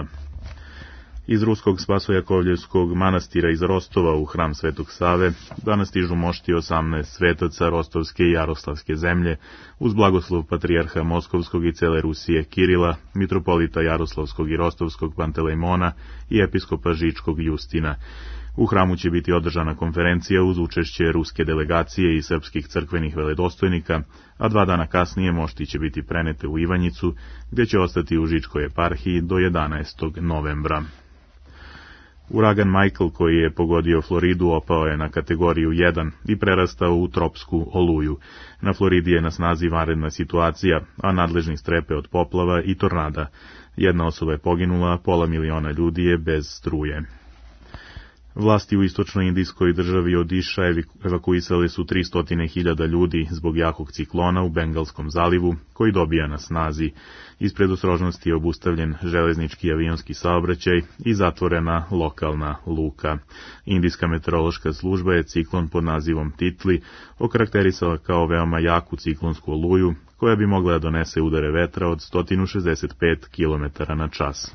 Iz ruskog Spasojakovljevskog manastira iz Rostova u hram Svetog Save danas stižu mošti osamnaest svetaca Rostovske i Jaroslavske zemlje uz blagoslov patrijarha Moskovskog i cele Rusije Kirila, mitropolita Jaroslavskog i Rostovskog Pantelejmona i episkopa Žičkog Justina. U hramu će biti održana konferencija uz učešće ruske delegacije i srpskih crkvenih veledostojnika, a dva dana kasnije mošti će biti prenete u Ivanjicu, gdje će ostati u Žičkoj eparhiji do jedanaestog novembra. Uragan Michael, koji je pogodio Floridu, opao je na kategoriju jedan i prerastao u tropsku oluju. Na Floridi je na snazi vanredna situacija, a nadležni strepe od poplava i tornada. Jedna osoba je poginula, a pola miliona ljudi je bez struje. Vlasti u istočnoj indijskoj državi Odiša evakuisale su tristo hiljada ljudi zbog jakog ciklona u Bengalskom zalivu, koji dobija na snazi. Iz predostrožnosti je obustavljen železnički i avionski saobraćaj i zatvorena lokalna luka. Indijska meteorološka služba je ciklon pod nazivom Titli okarakterisala kao veoma jaku ciklonsku oluju, koja bi mogla da donese udare vetra od sto šezdeset pet kilometara na čas.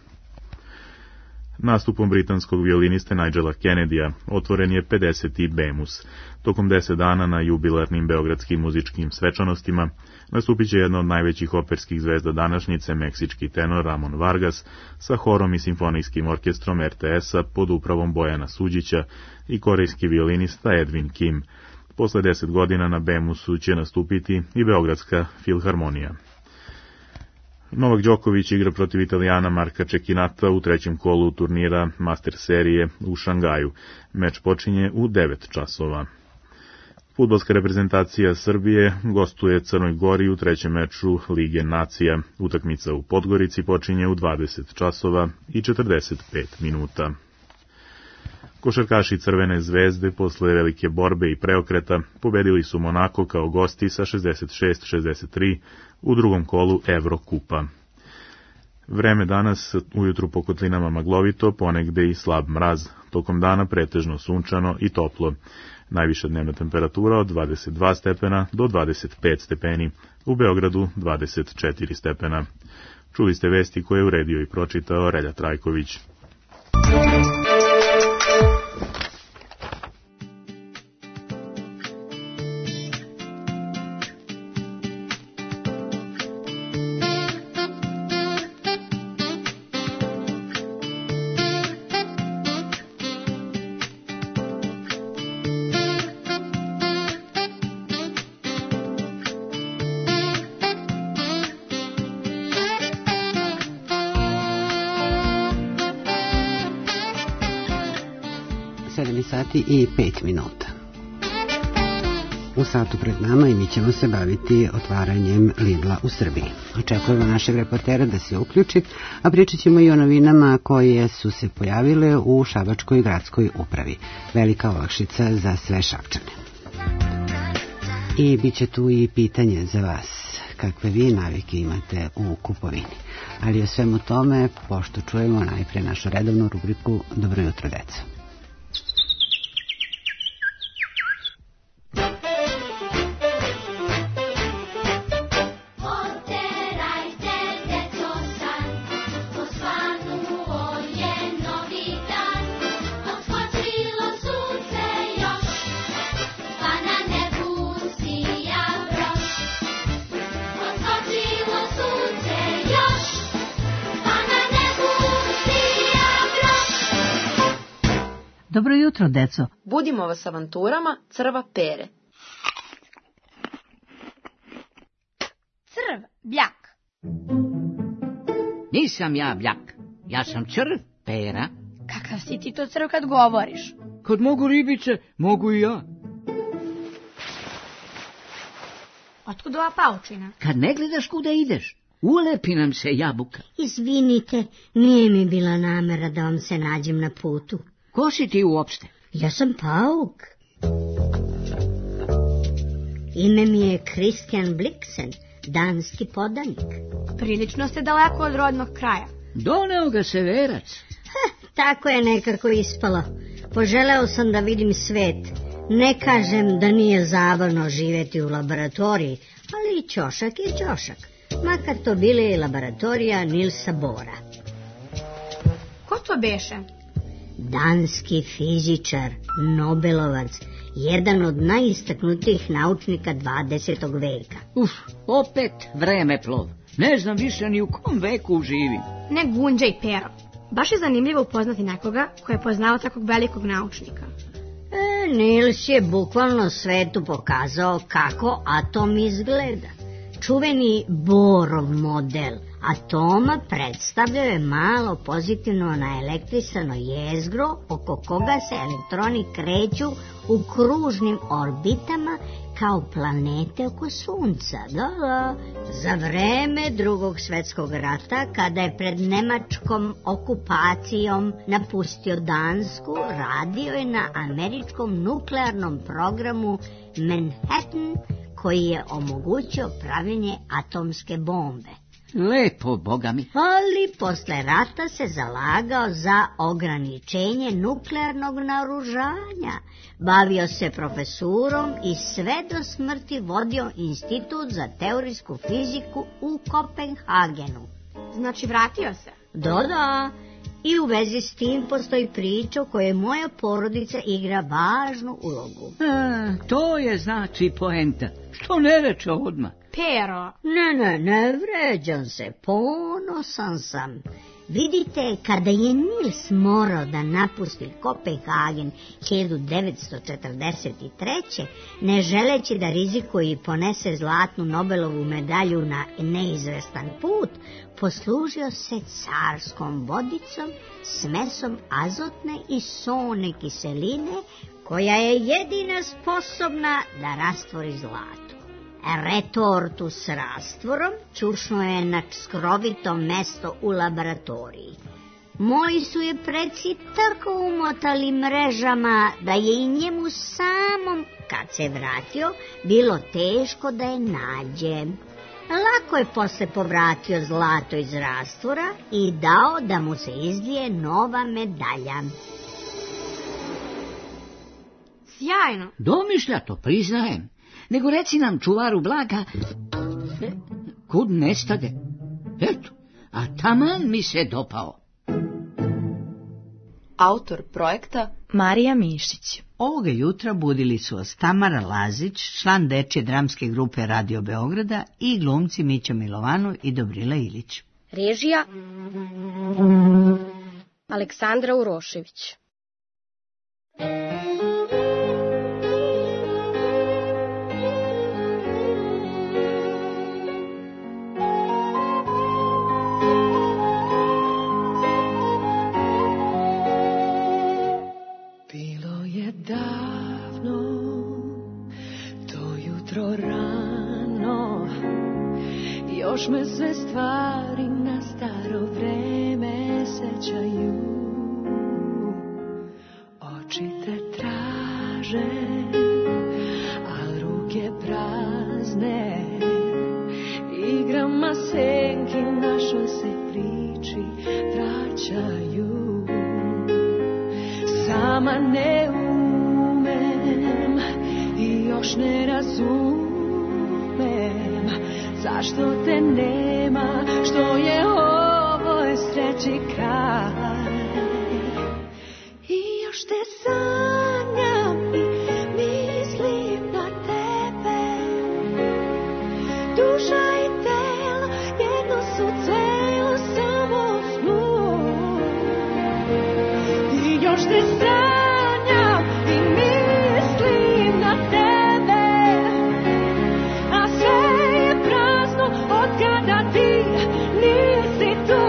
Nastupom britanskog violiniste Nigela Kennedya otvoren je pedeseti Bemus. Tokom deset dana na jubilarnim beogradskim muzičkim svečanostima nastupit će jedna od najvećih operskih zvezda današnjice, meksički tenor Ramon Vargas, sa horom i simfonijskim orkestrom R T S-a pod upravom Bojana Suđića i korejski violinista Edwin Kim. Posle deset godina na Bemusu će nastupiti i Beogradska filharmonija. Novak Đoković igra protiv Italijana Marka Čekinata u trećem kolu turnira Master serije u Šangaju. Meč počinje u devet časova. Fudbalska reprezentacija Srbije gostuje Crnoj Gori u trećem meču Lige nacija. Utakmica u Podgorici počinje u dvadeset časova i četrdeset pet minuta. Košarkaši Crvene zvezde posle velike borbe i preokreta pobedili su Monako kao gosti sa šezdeset šest šezdeset tri u drugom kolu Evrokupa. Vreme danas ujutru po kotlinama maglovito, ponegde i slab mraz, tokom dana pretežno sunčano i toplo. Najviša dnevna temperatura od dvadeset dva stepena do dvadeset pet stepeni, u Beogradu dvadeset četiri stepena. Čuli ste vesti koje je uredio i pročitao Relja Trajković. sedam sati i pet minuta. U satu pred nama i mi ćemo se baviti otvaranjem Lidla u Srbiji. Očekujemo našeg reportera da se uključi, a pričat ćemo i o novinama koje su se pojavile u Šabačkoj gradskoj upravi. Velika olakšica za sve Šapčane. I bit će tu i pitanje za vas. Kakve vi navike imate u kupovini? Ali o svemu tome, pošto čujemo najpre našu redovnu rubriku Dobro jutro, deco. Dobro jutro, deco. Budimo vas avanturama crva pere. Crv, bljak. Nisam ja bljak, ja sam crv pera. Kakav si ti to crv kad govoriš? Kad mogu ribice, mogu i ja. Otkud ova paučina? Kad ne gledaš kuda ideš, ulepi nam se jabuka. Izvinite, nije mi bila namera da vam se nađem na putu. Ko si ti uopšte? Ja sam pauk. Ime mi je Christian Blixen, danski podanik. Prilično ste daleko od rodnog kraja. Doneo ga severac. Ha, tako je nekako ispalo. Poželeo sam da vidim svet. Ne kažem da nije zabavno živeti u laboratoriji, ali ćošak je ćošak. Makar to bile i laboratorija Nilsa Bora. Ko to beše? Danski fizičar, Nobelovac, jedan od najistaknutijih naučnika dvadesetog veka. Uf, opet vremeplov. Ne znam više ni u kom veku živim. Ne gunđaj, Pero. Baš je zanimljivo upoznati nekoga koji je poznao takvog velikog naučnika. E, Nils je bukvalno svetu pokazao kako atom izgleda. Čuveni Bohrov model atoma predstavljao je malo pozitivno naelektrisano jezgro oko koga se elektroni kreću u kružnim orbitama kao planete oko Sunca. Da, da. Za vreme Drugog svjetskog rata, kada je pred nemačkom okupacijom napustio Dansku, radio je na američkom nuklearnom programu Manhattan, koji je omogućio pravljenje atomske bombe. Lepo, Boga mi. Ali posle rata se zalagao za ograničenje nuklearnog naoružanja. Bavio se profesurom i sve do smrti vodio institut za teorijsku fiziku u Kopenhagenu. Znači vratio se? Da, da. I u vezi s tim postoji priča u kojoj moja porodica igra važnu ulogu. A, to je znači poenta. Što ne reče odmah? Pero. Ne, ne, ne vređam se, ponosan sam. Vidite, kada je Nils morao da napusti Kopenhagen hiljadu devetsto četrdeset treće. ne želeći da rizikuje i ponese zlatnu Nobelovu medalju na neizvestan put, poslužio se carskom vodicom, smesom azotne i sone kiseline, koja je jedina sposobna da rastvori zlato. Retortu s rastvorom čušno je na skrovito mesto u laboratoriji. Moji su je preci tako umotali mrežama da je i njemu samom, kad se vratio, bilo teško da je nađe. Lako je posle povratio zlato iz rastvora i dao da mu se izlije nova medalja. Sjajno. Domišljato, priznajem. Nego reci nam, čuvaru blaga, e, kud nestade? Eto, a taman mi se dopao. Autor projekta Marija Mišić. Ovoga jutra budili su vas Tamara Lazić, član dečje dramske grupe Radio Beograda, i glumci Mića Milovanu i Dobrila Ilić. Režija Aleksandra Urošević. Još me sve stvari na staro vreme sećaju. Oči te traže, a ruke prazne. Igrama senki našoj se priči vraćaju. Sama ne umem i još ne razumem zašto te nema, što je ovoj sreći kraj. I još te sanjam i mislim na tebe. Duša i telo jedno su celo samo snu. I još te sanjam i mislim na tebe. Kada ti nisi tu.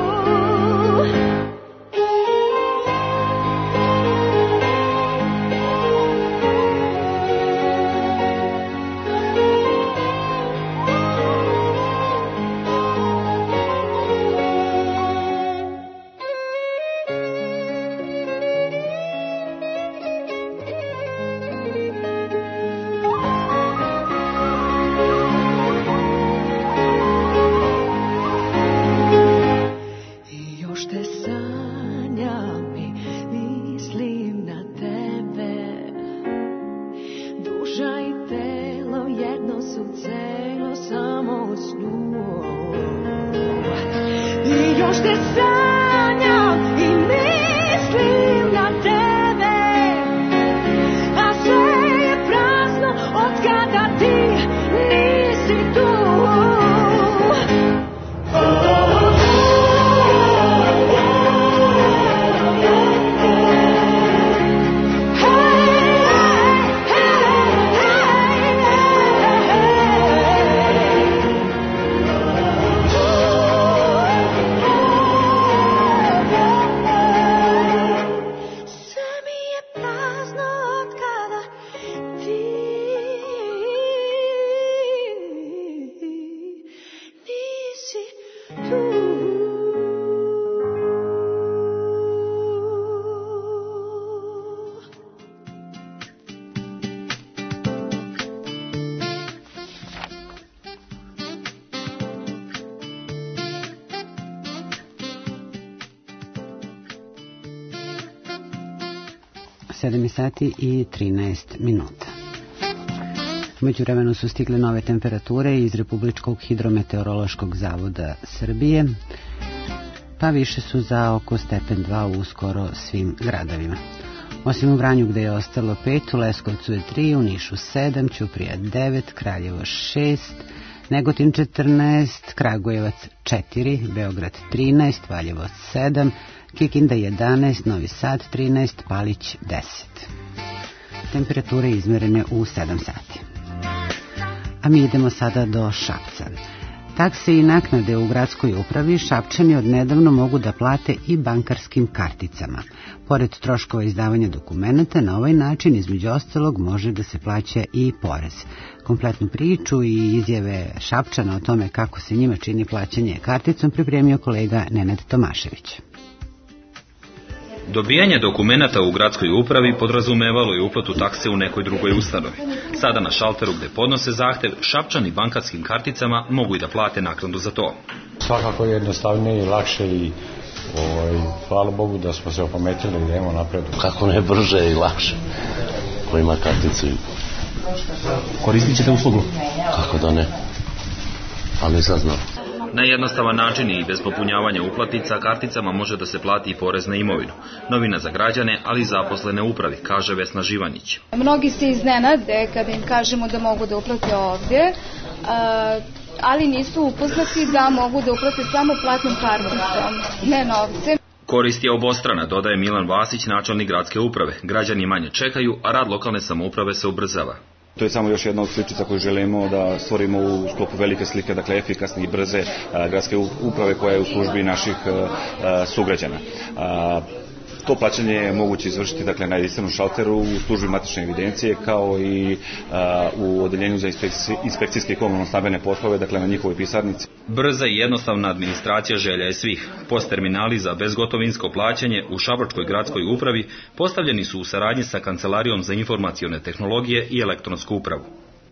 sedam sati i trinaest minuta. Umeđu vremenu su stigle nove temperature iz Republičkog hidrometeorološkog zavoda Srbije, pa više su za oko stepen dva u skoro svim gradovima. Osim u Vranju gde je ostalo pet, u Leskovcu je tri, u Nišu sedam, Ćuprija devet, Kraljevo šest, Negotin četrnaest, Kragujevac četiri, Beograd trinaest, Valjevo sedam, Kikinda jedanaest, Novi Sad trinaest, Palić deset. Temperature izmerene u sedam sati. A mi idemo sada do Šapca. Takse i naknade u gradskoj upravi Šapčani odnedavno mogu da plate i bankarskim karticama. Pored troškova izdavanja dokumenata, na ovaj način između ostalog može da se plaća i porez. Kompletnu priču i izjave Šapčana o tome kako se njima čini plaćanje karticom pripremio kolega Nenad Tomašević. Dobijanje dokumenata u gradskoj upravi podrazumevalo je uplatu takse u nekoj drugoj ustanovi. Sada na šalteru gde podnose zahtev, Šapčani bankarskim karticama mogu i da plate naknadu za to. Svakako je jednostavnije i lakše i ovaj, hvala Bogu da smo se opametili i da idemo napred. Kako ne brže i lakše, ko ima karticu. Koristit ćete uslugu? Kako da ne, ali nisam znao. Na jednostavan način i bez popunjavanja uplatnica karticama može da se plati i porez na imovinu. Novina za građane, ali i zaposlene upravi, kaže Vesna Živanić. Mnogi se iznenade kada im kažemo da mogu da uplate ovdje, ali nisu upoznati da mogu da uplate samo platnom karticom, ne novcem. Korist je obostrana, dodaje Milan Vasić, načelnik gradske uprave. Građani manje čekaju, a rad lokalne samouprave se ubrzava. To je samo još jedna od sličica koju želimo da stvorimo u sklopu velike slike, dakle efikasne i brze gradske uprave koja je u službi naših sugrađana. To plaćanje je moguće izvršiti dakle, na jedinstvenom šalteru u službi matične evidencije kao i a, u odeljenju za inspekcijske i komunalno-stambene poslove, dakle na njihovoj pisarnici. Brza i jednostavna administracija želja je svih. Post terminali za bezgotovinsko plaćanje u Šabačkoj gradskoj upravi postavljeni su u saradnji sa Kancelarijom za informacione tehnologije i elektronsku upravu.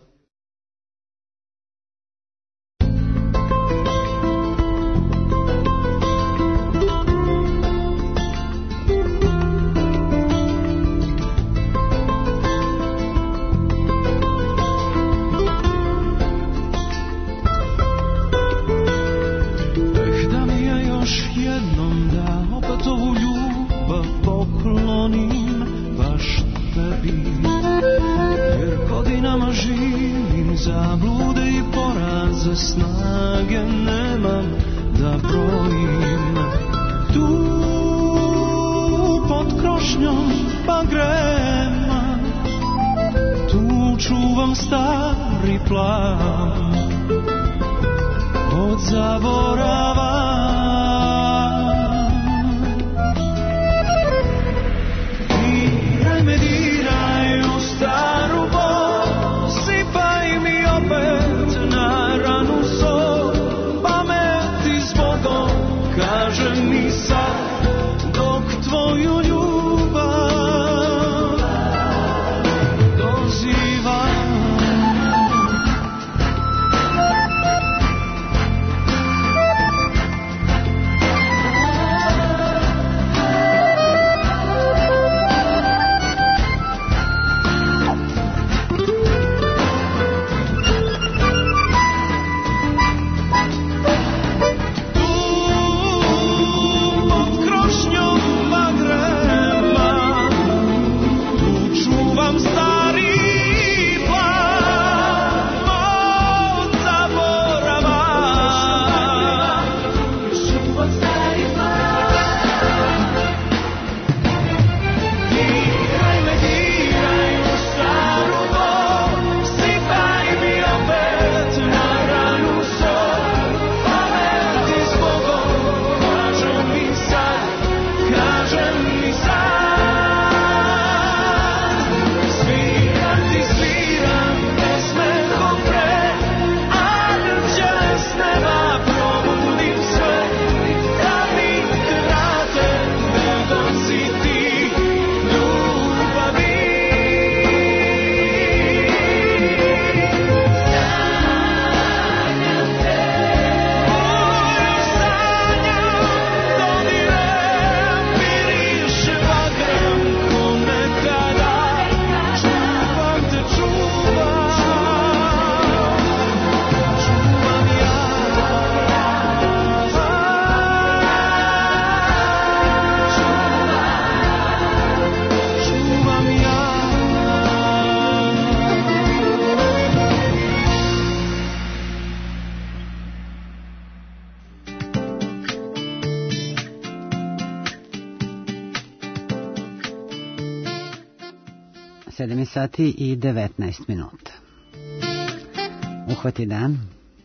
sedam sati i devetnaest minuta. Uhvati dan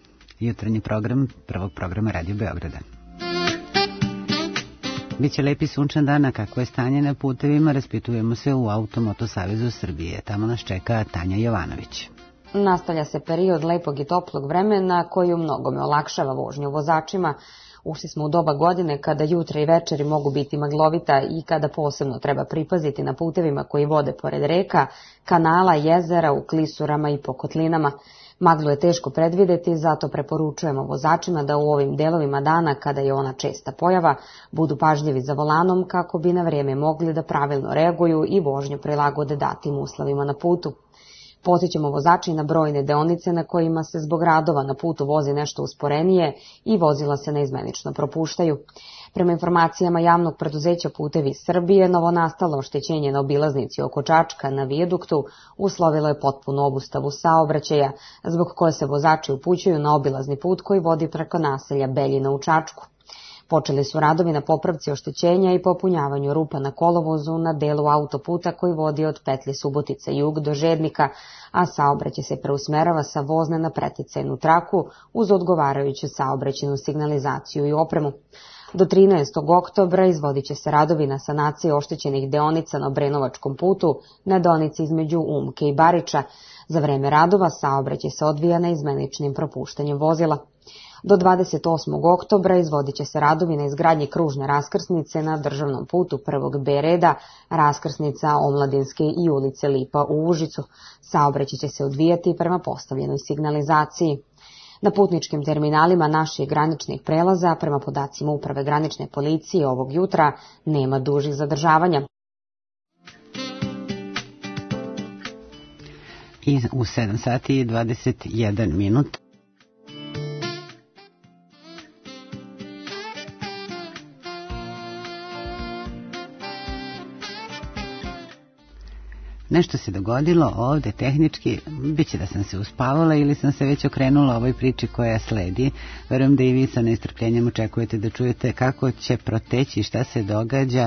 jutarnji program prvog programa Radio Beograda. Biće lepi sunčan dan, a kako je stanje na putevima, raspitujemo se u Automoto Savezu Srbije. Tamo nas čeka Tanja Jovanović. Nastavlja se period lepog i toplog vremena koji u mnogome olakšava vožnju vozačima. Ušli smo u doba godine kada jutra i večeri mogu biti maglovita i kada posebno treba pripaziti na putevima koji vode pored reka, kanala, jezera, u klisurama i po kotlinama. Maglu je teško predvideti, zato preporučujemo vozačima da u ovim delovima dana, kada je ona česta pojava, budu pažljivi za volanom kako bi na vrijeme mogli da pravilno reaguju i vožnju prilagode datim uslovima na putu. Podsjećamo vozači na brojne deonice na kojima se zbog radova na putu vozi nešto usporenije i vozila se neizmenično propuštaju. Prema informacijama javnog preduzeća Putevi Srbije, novonastalo oštećenje na obilaznici oko Čačka na vijaduktu uslovilo je potpunu obustavu saobraćaja, zbog koje se vozači upućuju na obilazni put koji vodi preko naselja Beljina u Čačku. Počeli su radovi na popravci oštećenja i popunjavanju rupa na kolovozu na delu autoputa koji vodi od petlje Subotica jug do Žednika, a saobraćaj se preusmerava sa vozne na preticajnu traku uz odgovarajuću saobraćajnu signalizaciju i opremu. Do trinaestog oktobra izvodit će se radovi na sanaciji oštećenih deonica na Obrenovačkom putu, na deonici između Umke i Bariča. Za vreme radova saobraćaj se odvija neizmeničnim propuštanjem vozila. Do dvadeset osmog oktobra izvodit će se radovi na izgradnji kružne raskrsnice na državnom putu prvog B reda, raskrsnica Omladinske i ulice Lipa u Užicu. Saobraćaj će se odvijati prema postavljenoj signalizaciji. Na putničkim terminalima naših graničnih prelaza, prema podacima Uprave granične policije ovog jutra, nema dužih zadržavanja. I u sedam sati i dvadeset jedan minut. Nešto se dogodilo ovde tehnički, bit će da sam se uspavala ili sam se već okrenula ovoj priči koja sledi. Verujem da i vi sa nestrpljenjem očekujete da čujete kako će proteći, šta se događa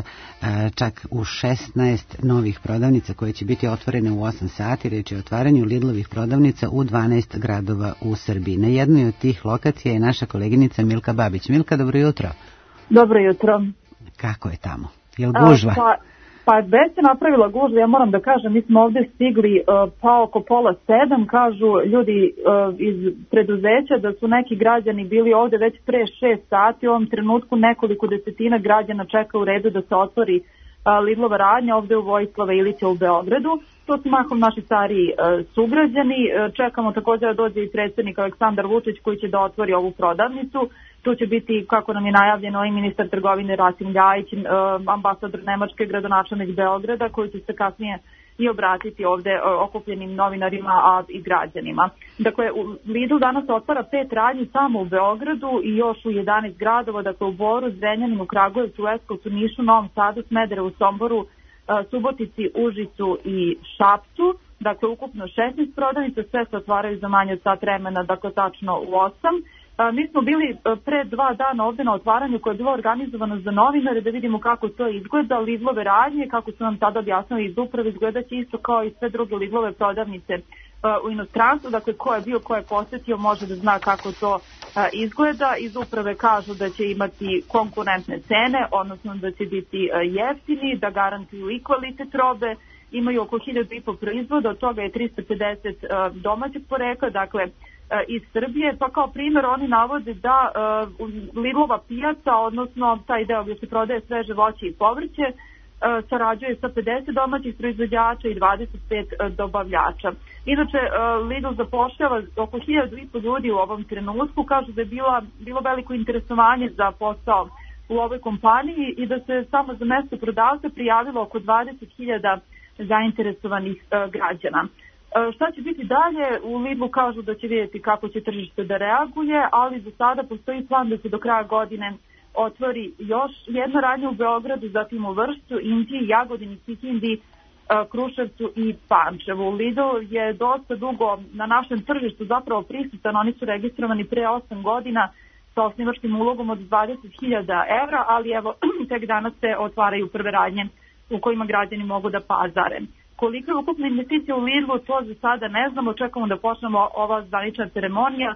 čak u šesnaest novih prodavnica koje će biti otvorene u osam sati. Reč je o otvaranju Lidlovih prodavnica u dvanaest gradova u Srbiji. Na jednoj od tih lokacija je naša koleginica Milka Babić. Milka, dobro jutro. Dobro jutro. Kako je tamo? Je li gužva? A, pa... Pa već se napravila gužva, ja moram da kažem, mi smo ovdje stigli uh, pa oko pola sedam, kažu ljudi uh, iz preduzeća da su neki građani bili ovdje već pre šest sati, u ovom trenutku nekoliko desetina građana čeka u redu da se otvori uh, Lidlova radnja ovdje u Vojislava Ilića u Beogradu. To su mahom naši stariji uh, sugrađani, uh, čekamo također da dođe i predsjednik Aleksandar Vučić koji će da otvori ovu prodavnicu. Tu će biti, kako nam je najavljeno, i ministar trgovine Rasim Ljajić, ambasador Nemačke, gradonačelnik Beograda, koji će se kasnije i obratiti ovde okupljenim novinarima, a i građanima. Dakle, Lidl danas otvara pet radnji samo u Beogradu i još u jedanaest gradova, dakle u Boru, Zrenjaninu, Kragujevcu, Leskovcu, Nišu, Novom Sadu, Smederevu, Somboru, Subotici, Užicu i Šapcu. Dakle, ukupno šesnaest prodavnica, sve se otvaraju za manje od sat vremena, dakle tačno u osam. Mi smo bili pre dva dana ovdje na otvaranju koje je bilo organizovano za novinare da vidimo kako to izgleda, Lidlove radnje, kako su nam tada objasnili iz uprave, izgleda će isto kao i sve druge Lidlove prodavnice u inostranstvu, dakle ko je bio, ko je posjetio može da zna kako to izgleda. Iz uprave kažu da će imati konkurentne cene, odnosno da će biti jeftini, da garantuju i kvalitet robe, imaju oko hiljadu i po proizvoda, od toga je tristo pedeset domaćeg porekla, dakle iz Srbije, pa kao primjer oni navode da uh, Lidlova pijaca, odnosno taj deo gdje se prodaje sveže voće i povrće, uh, sarađuje sa pedeset domaćih proizvođača i dvadeset pet uh, dobavljača. Inače, uh, Lidl zapošljava oko hiljadu i po ljudi u ovom trenutku, kažu da je bila, bilo veliko interesovanje za posao u ovoj kompaniji i da se samo za mjesto prodavca prijavilo oko dvadeset hiljada zainteresovanih uh, građana. Šta će biti dalje? U Lidlu kažu da će vidjeti kako će tržište da reaguje, ali za sada postoji plan da se do kraja godine otvori još jedna radnja u Beogradu, zatim u Vršcu, Inđiji, Jagodini, Kikindi, Kruševcu i Pančevu. Lidl je dosta dugo na našem tržištu zapravo prisutan, oni su registrovani pre osam godina sa osnivačkim ulogom od dvadeset hiljada evra, ali evo tek danas se otvaraju prve radnje u kojima građani mogu da pazare. Koliko je ukupna investicija u Lidlu, to za sada ne znamo, čekamo da počnemo ova zvanična ceremonija.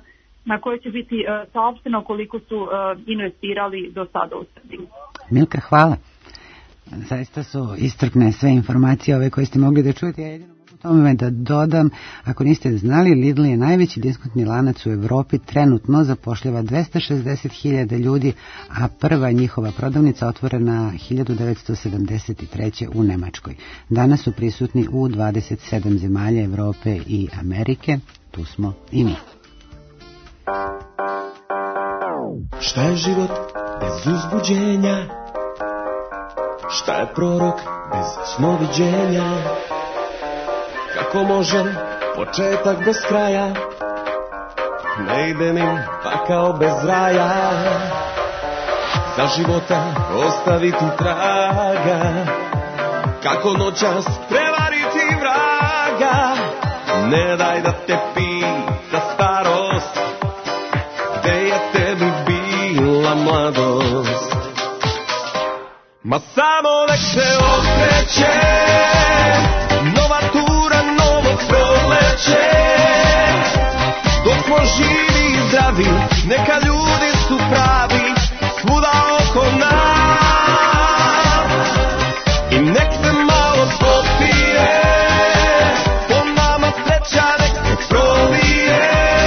na koje će biti saopšteno koliko su investirali do sada u Srbiji. Milka, hvala. Zaista su iscrpne sve informacije ove koje ste mogli da čujete. Ja jedino mogu tome da dodam, ako niste znali, Lidl je najveći diskontni lanac u Evropi, trenutno zapošljava dvesta šezdeset hiljada ljudi, a prva njihova prodavnica otvorena hiljadu devetsto sedamdeset treće. u Nemačkoj. Danas su prisutni u dvadeset sedam zemalja Evrope i Amerike. Tu smo i mi. Šta je život bez uzbuđenja? Šta je prorok bez snoviđenja? Kako može početak bez kraja? Ne ide mi pa kao bez raja. Za života ostaviti traga, kako noćas prevariti vraga. Ne daj da te pita starost, gde je tebi bila mladost. Ma samo nek se okreće, nova tura, novo proleće. Dok smo živi i zdravi, neka ljudi su pravi svuda oko nas. I nek se malo popije, po nama sreća nek se prolije.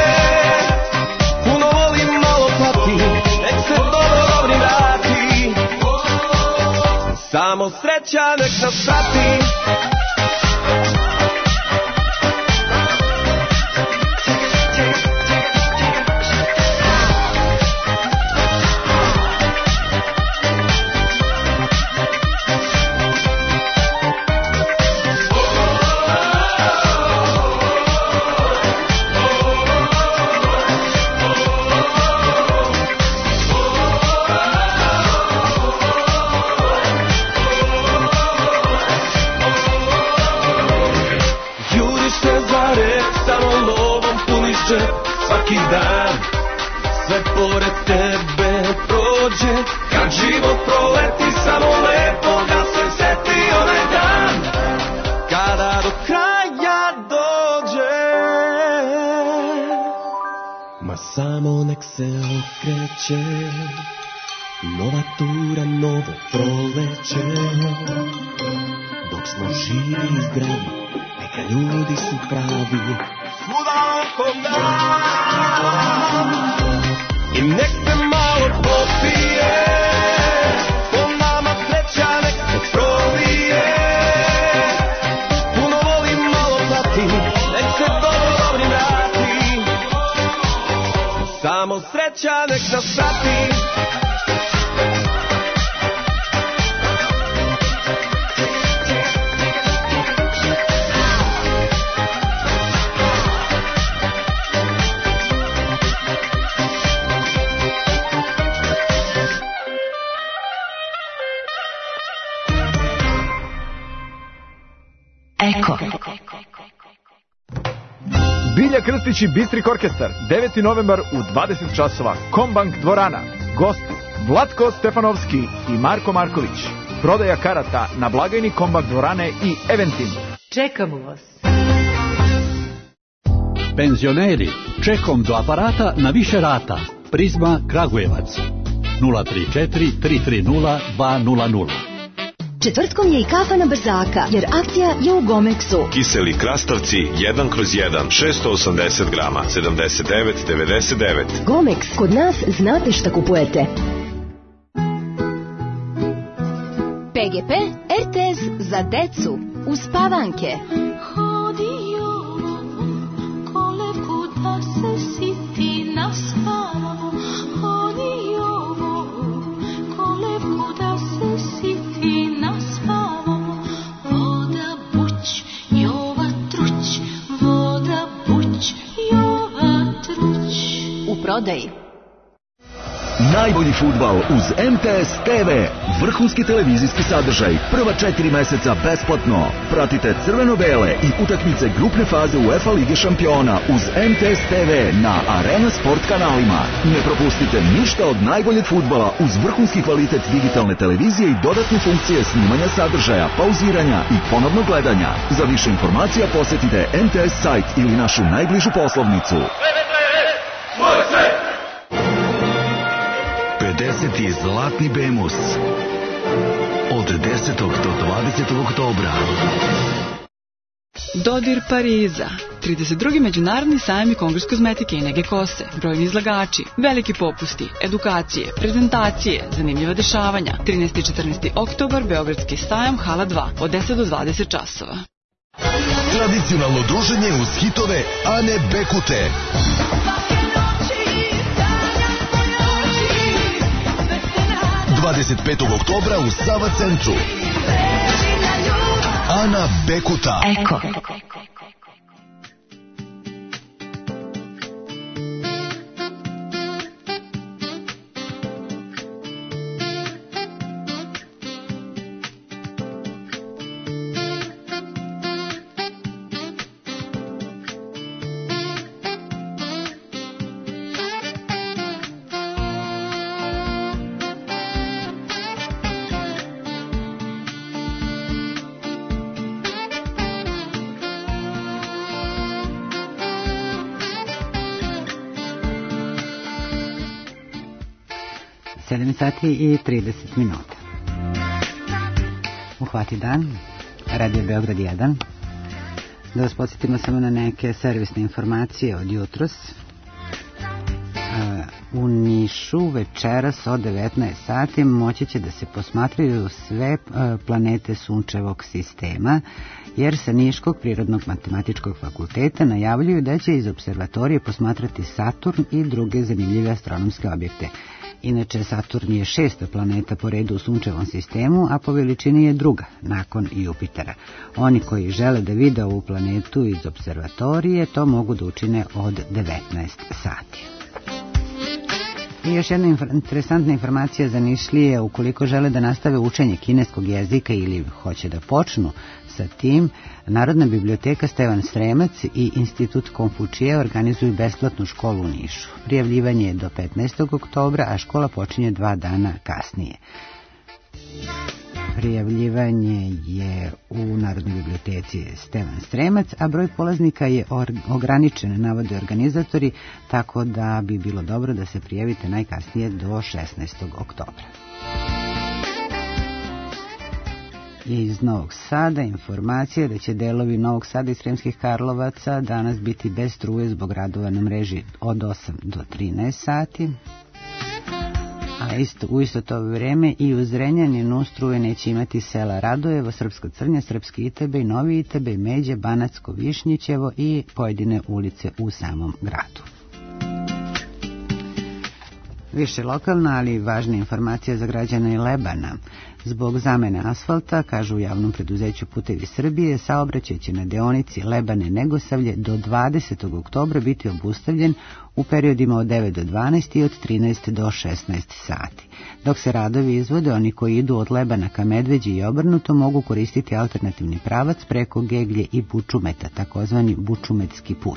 Puno volim, malo pati, nek se dobro dobri vrati. Samo sreća nek nas prati. Svaki dan sve pored tebe prođe. Kad život proleti samo lepo da se seti onaj dan kada do kraja dođe. Ma samo nek se okreće, nova tura, novo proleće. Dok smo živi i zdravi, neka ljudi su pravi svuda oko nas. I nek se malo popije, po nama sreća nek se prolije. Puno volim, malo pati, nek se dobro dobri vrati. Samo sreća nek nas prati. Eko. Bilja Krstić i Bistrik orkestar, deveti novembar u dvadeset časova, Kombank dvorana. Gosti Vlatko Stefanovski i Marko Marković. Prodaja karata na blagajni Kombank dvorane i Eventim. Čekamo vas. Penzioneri, čekom do aparata na više rata. Prizma Kragujevac. nula tri četiri tri tri nula dva nula nula. Četvrtkom je i kafa na brzaka, jer akcija je u Gomexu. Kiseli krastavci jedan kroz jedan, šesto osamdeset grama, sedamdeset devet devedeset devet. Gomex, kod nas znate šta kupujete. P G P R T S za decu, uspavanke. Hodio kolevku da se siti naspavamo. Hodio kolevku da se siti naspavamo. Voda buć, Jova truć, voda buć, Jova truć. U prodaji. Najbolji fudbal uz M T S T V. Vrhunski televizijski sadržaj. Prva četiri meseca besplatno. Pratite crveno-bele i utakmice grupne faze UEFA Lige šampiona uz M T S T V na Arena Sport kanalima. Ne propustite ništa od najboljeg fudbala uz vrhunski kvalitet digitalne televizije i dodatne funkcije snimanja sadržaja, pauziranja i ponovnog gledanja. Za više informacija posetite M T S sajt ili našu najbližu poslovnicu. Moj svet! pedeseti Zlatni Bemus od desetog do dvadesetog oktobra. Dodir Pariza, trideset drugi Međunarodni sajam i kongres kozmetike i nege kose, brojni izlagači, veliki popusti, edukacije, prezentacije, zanimljiva dešavanja. trinaesti i četrnaesti oktobar, Beogradski sajam, hala dva, od deset do dvadeset časova. Tradicionalno druženje uz hitove Ane Bekute. dvadeset petog oktobra u Sava centru. Ana Bekuta. Eko. sedam sati i trideset minuta. Uhvati dan, Radio Beograd jedan. Da vas podsjetimo samo na neke servisne informacije od jutros. U Nišu večeras od devetnaest sati moći će da se posmatraju sve planete sunčevog sistema, jer sa Niškog prirodnog matematičkog fakulteta najavljuju da će iz observatorije posmatrati Saturn i druge zanimljive astronomske objekte. Inače, Saturn je šesta planeta po redu u sunčevom sistemu, a po veličini je druga, nakon Jupitera. Oni koji žele da vide ovu planetu iz observatorije, to mogu da učine od devetnaest sati. I još jedna interesantna informacija za Nišlije, ukoliko žele da nastave učenje kineskog jezika ili hoće da počnu sa tim, Narodna biblioteka Stevan Sremac i Institut Konfučije organizuju besplatnu školu u Nišu. Prijavljivanje je do petnaestog oktobra, a škola počinje dva dana kasnije. Prijavljivanje je u Narodnoj biblioteci Stevan Sremac, a broj polaznika je ograničen, navode organizatori, tako da bi bilo dobro da se prijavite najkasnije do šesnaestog oktobra. Iz Novog Sada informacija da će delovi Novog Sada i Sremskih Karlovaca danas biti bez struje zbog radova na mreži od osam do trinaest sati. A isto, u isto to vreme i u Zrenjaninu struje neće imati sela Radojevo, Srpska Crnja, Srpski Itebej, Novi Itebej, Međe, Banatsko, Višnjićevo i pojedine ulice u samom gradu. Više lokalna, ali važna informacija za građane Lebana. Zbog zamene asfalta, kažu u javnom preduzeću Putevi Srbije, saobraćaj će na deonici Lebane-Negosavlje do dvadesetog oktobra biti obustavljen u periodima od devet do dvanaest i od trinaest do šesnaest sati. Dok se radovi izvode, oni koji idu od Lebana ka Medveđi i obrnuto mogu koristiti alternativni pravac preko Geglje i Bučumeta, takozvani Bučumetski put.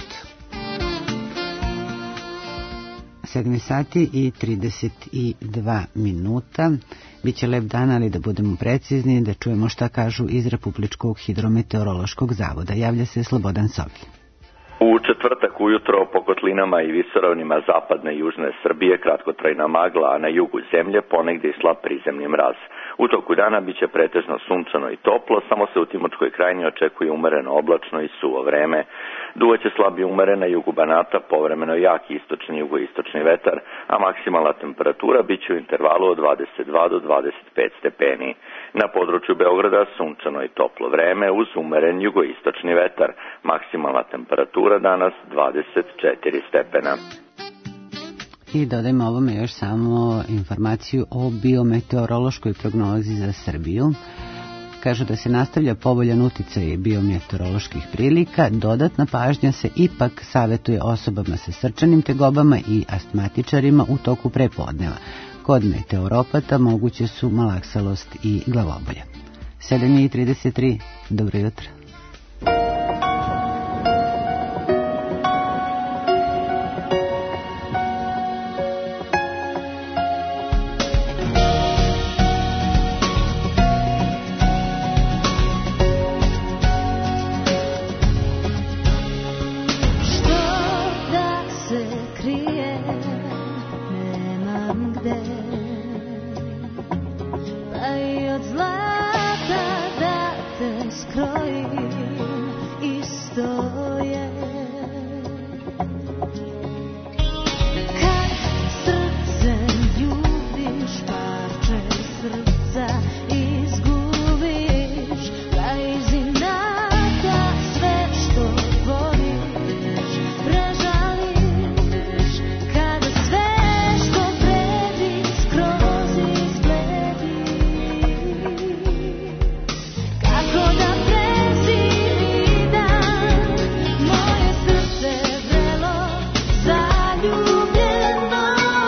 sedam sati i trideset dva minuta. Biće lep dan, ali da budemo precizni, da čujemo šta kažu iz Republičkog hidrometeorološkog zavoda. Javlja se Slobodan Sovlj. U četvrtak ujutro po kotlinama i visoravnima zapadne i južne Srbije kratkotrajna magla, a na jugu zemlje ponegdje i slab prizemni mraz. U toku dana biće pretežno sunčano i toplo, samo se u Timočkoj krajini očekuje umereno oblačno i suvo vreme. Duvaće slab i umeren na jugu Banata, povremeno jaki istočni i jugoistočni vetar, a maksimalna temperatura biće u intervalu od dvadeset dva do dvadeset pet stepeni. Na području Beograda sunčano i toplo vreme uz umeren jugoistočni vetar, maksimalna temperatura danas dvadeset četiri stepena. I dodajmo ovome još samo informaciju o biometeorološkoj prognozi za Srbiju. Kažu da se nastavlja povoljan uticaj biometeoroloških prilika, dodatna pažnja se ipak savjetuje osobama sa srčanim tegobama i astmatičarima u toku prepodneva. Kod meteoropata moguće su malaksalost i glavobolja. sedam i trideset tri, dobro jutro. Što da se krije ide, pa i od zlata da te skrojim isto je. Kad srce ljubiš, parče srca izgubiš, pa iz inata sve što voliš prežališ. Kada sve što vredi skroz izbledi, kako da prezimi dan, moje srce vrelo zaljubljeno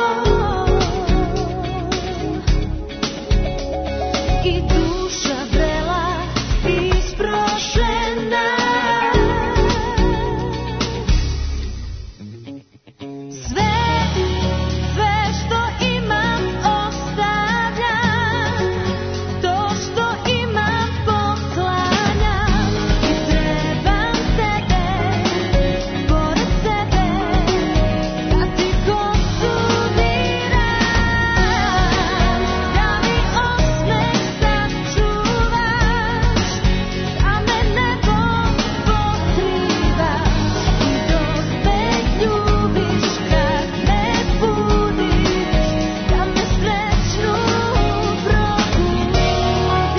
i duša vrela isprošena. Sve, sve što imam ostavljam, to što imam poklanjam i trebam tebe pored sebe, da ti konsumiram, da mi osmeh sačuvaš, da me nebom pokrivaš i dok me ljubiš, kad me budiš, da me srećnu probudiš.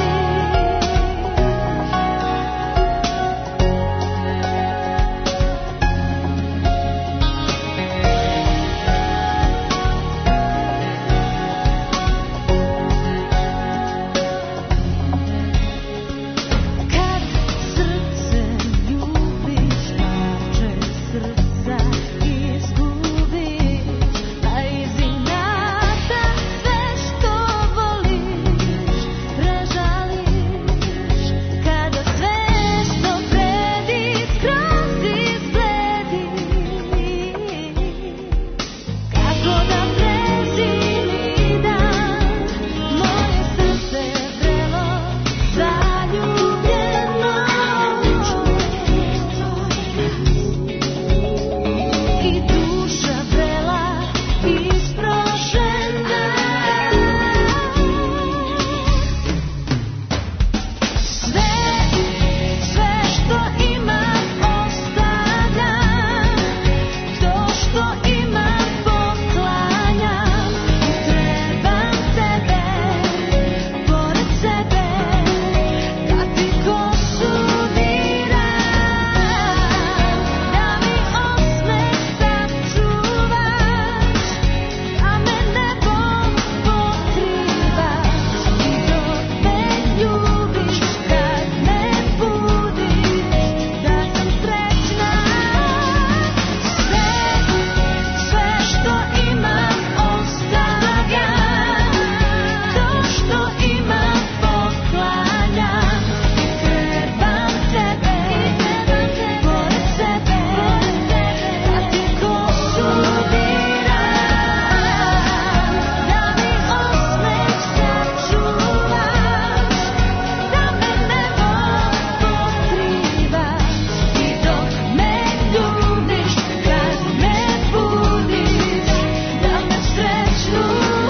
Kad srce ljubiš, parče srca izgubiš, pa iz inata sve što voliš prežališ. Kada sve što vredi skroz izbledi, kako da prezimi dan, moje srce vrelo zaljubljeno i duša vrela isprošena. Sve, sve što imam ostavljam, to što imam poklanjam i trebam tebe pored sebe, da ti konsumiram, da mi osmeh sačuvaš, da me nebom pokrivaš i dok me ljubiš, kad me budiš, da sam srećna. Sve, sve što imam ostavljam, to što imam poklanjam i trebam tebe pored sebe, da ti konsumiram, da mi osmeh sačuvaš, da me nebom pokrivaš i dok me ljubiš, kad me budiš, da me srećnu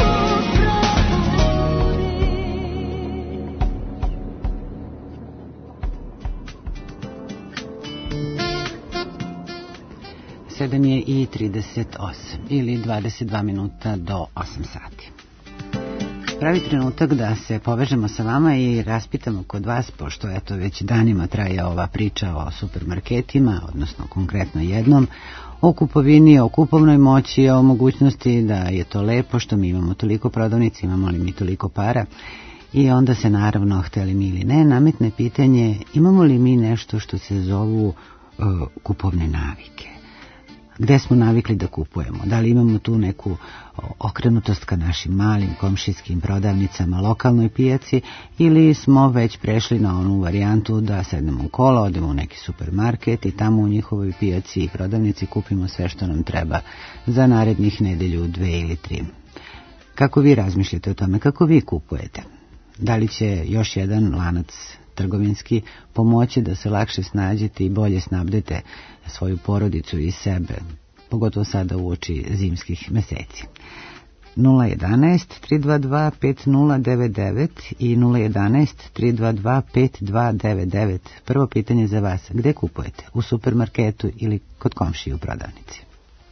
sedam je i trideset osam ili dvadeset dva minuta do osam sati. Pravi trenutak da se povežemo sa vama i raspitamo kod vas, pošto eto već danima traje ova priča o supermarketima, odnosno konkretno jednom, o kupovini, o kupovnoj moći, o mogućnosti da je to lepo što mi imamo toliko prodavnica, imamo li mi toliko para. I onda se naravno, hteli mi ili ne, nametne pitanje imamo li mi nešto što se zovu uh, kupovne navike. Gde smo navikli da kupujemo? Da li imamo tu neku okrenutost ka našim malim komšijskim prodavnicama, lokalnoj pijaci, ili smo već prešli na onu varijantu da sednemo u kola, odemo u neki supermarket i tamo u njihovoj pijaci i prodavnici kupimo sve što nam treba za narednih nedelju, dve ili tri. Kako vi razmišljate o tome? Kako vi kupujete? Da li će još jedan lanac trgovinski pomoći da se lakše snađete i bolje snabdete svoju porodicu i sebe, pogotovo sada u oči zimskih meseci? nula jedan tri dva dva pet nula devet devet i nula jedan tri dva dva pet dva devet devet. Prvo pitanje za vas. Gde kupujete? U supermarketu ili kod komšije u prodavnici?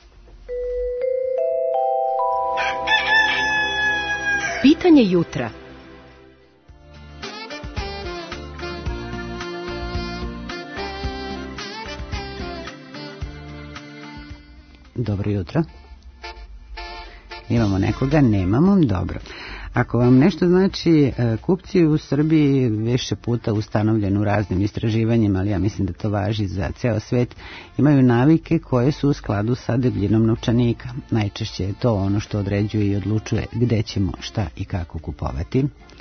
Pitanje jutra. Dobro jutro. Imamo nekoga? Nemamo. Dobro. Ako vam nešto znači, kupci u Srbiji više puta ustanovljeni u raznim istraživanjima, ali ja mislim da to važi za ceo svet, imaju navike koje su u skladu sa debljinom novčanika. Najčešće je to ono što određuje i odlučuje gde ćemo šta i kako kupovati.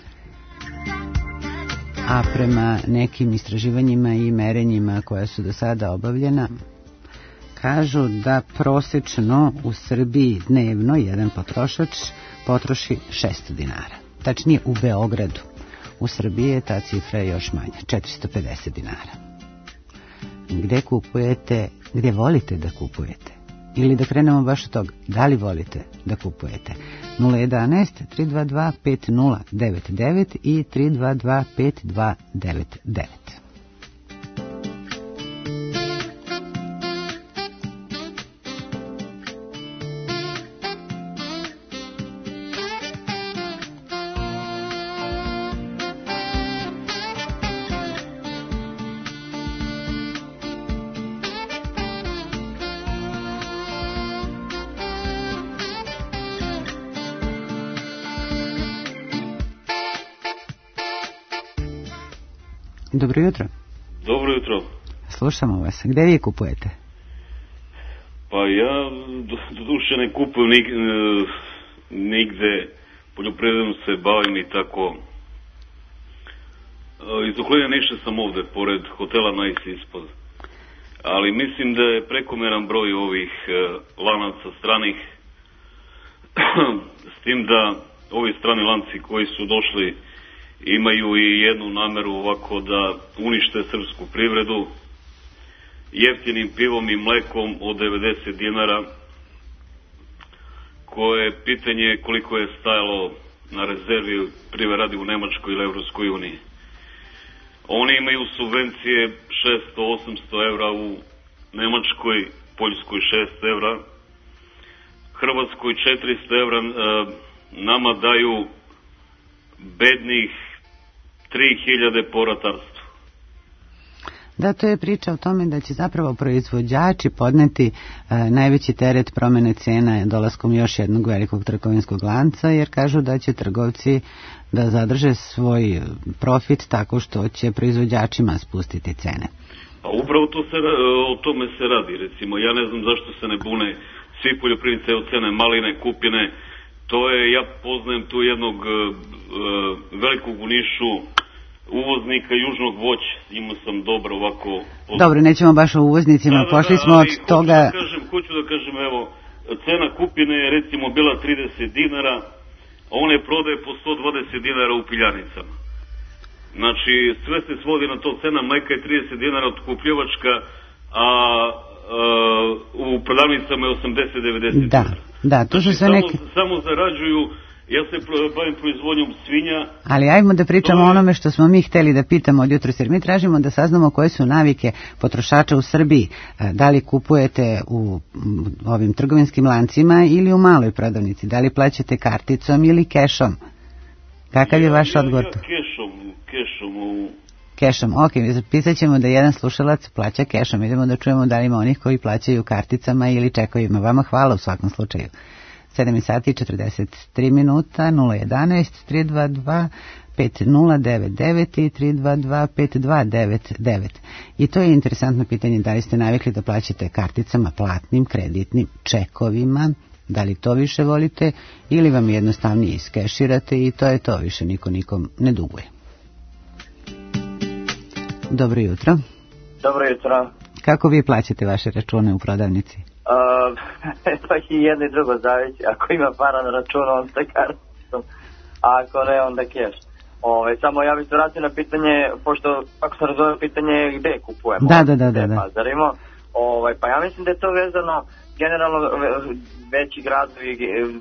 A prema nekim istraživanjima i merenjima koja su do sada obavljena, kažu da prosečno u Srbiji dnevno jedan potrošač potroši šesto dinara. Tačnije u Beogradu. U Srbiji je ta cifra još manja, četiristo pedeset dinara. Gde kupujete, gde volite da kupujete? Ili da krenemo baš od toga, da li volite da kupujete? nula jedan tri dva dva pet nula devet devet i tri dva dva pet dva devet devet. Dobro jutro. Dobro jutro. Slušamo vas. Gde vi kupujete? Pa ja do, do duše ne kupujem nig, nigde, poljoprivredom se bavim i tako. Iz okoline Niša sam ovde, pored hotela Nice ispod. Ali mislim da je prekomeran broj ovih lanaca stranih, s tim da ovi strani lanci koji su došli imaju i jednu nameru ovako da unište srpsku privredu jeftinim pivom i mlekom od devedeset dinara, koje pitanje koliko je stajalo na rezervi prive radi u Nemačkoj ili Evropskoj uniji. Oni imaju subvencije šesto do osamsto evra u Nemačkoj, Poljskoj šest evra, Hrvatskoj četiristo evra, nama daju bednih tri hiljade po ratarstvu. Da, to je priča o tome da će zapravo proizvođači podneti e, najveći teret promene cena dolaskom još jednog velikog trgovinskog lanca, jer kažu da će trgovci da zadrže svoj profit tako što će proizvođačima spustiti cene. Pa upravo to se, o tome se radi. Recimo, ja ne znam zašto se ne bune svi poljoprivrednici od cene maline, kupine. To je, ja poznajem tu jednog uh, velikog u Nišu uvoznika južnog voća, imao sam dobro ovako... Poznam. Dobro, nećemo baš o uvoznicima, da, da, pošli smo od hoću toga... Da kažem, hoću da kažem, evo, cena kupine je recimo bila trideset dinara, a on je prodaje po sto dvadeset dinara u piljanicama. Znači, sve se svodi na to, cena mleka je trideset dinara otkupljivačka, a uh, u prodavnicama je osamdeset do devedeset da. dinara. Da, to su sve neki... Samo, samo zarađuju, ja se bavim proizvodnjom svinja. Ali ajmo da pričamo o onome što smo mi hteli da pitamo od jutros, jer mi tražimo da saznamo koje su navike potrošača u Srbiji. Da li kupujete u ovim trgovinskim lancima ili u maloj prodavnici? Da li plaćate karticom ili kešom? Kakav je vaš ja, odgovor? Ja, kešom, kešom u... Kešom, ok, zapisat ćemo da jedan slušalac plaća kešom. Idemo da čujemo da li ima onih koji plaćaju karticama ili čekovima. Vama hvala u svakom slučaju. sedam sati i četrdeset tri minuta, nula jedan tri dva dva pet nula devet devet i tri dva dva pet dva devet devet. I to je interesantno pitanje, da li ste navikli da plaćate karticama, platnim, kreditnim, čekovima, da li to više volite ili vam jednostavnije iskeširate i to je to, više niko nikom ne duguje. Dobro jutro. Dobro jutro. Kako vi plaćate vaše račune u prodavnici? Uh, to i jedno i drugo zavisi. Ako ima para na računu, onda karticom. A ako ne, onda keš. Ove, samo ja bih se vratio na pitanje, pošto ako sam razumio pitanje gde kupujemo. Da, da, da, da, da. Pazarimo. Ove, pa ja mislim da je to vezano generalno veći gradovi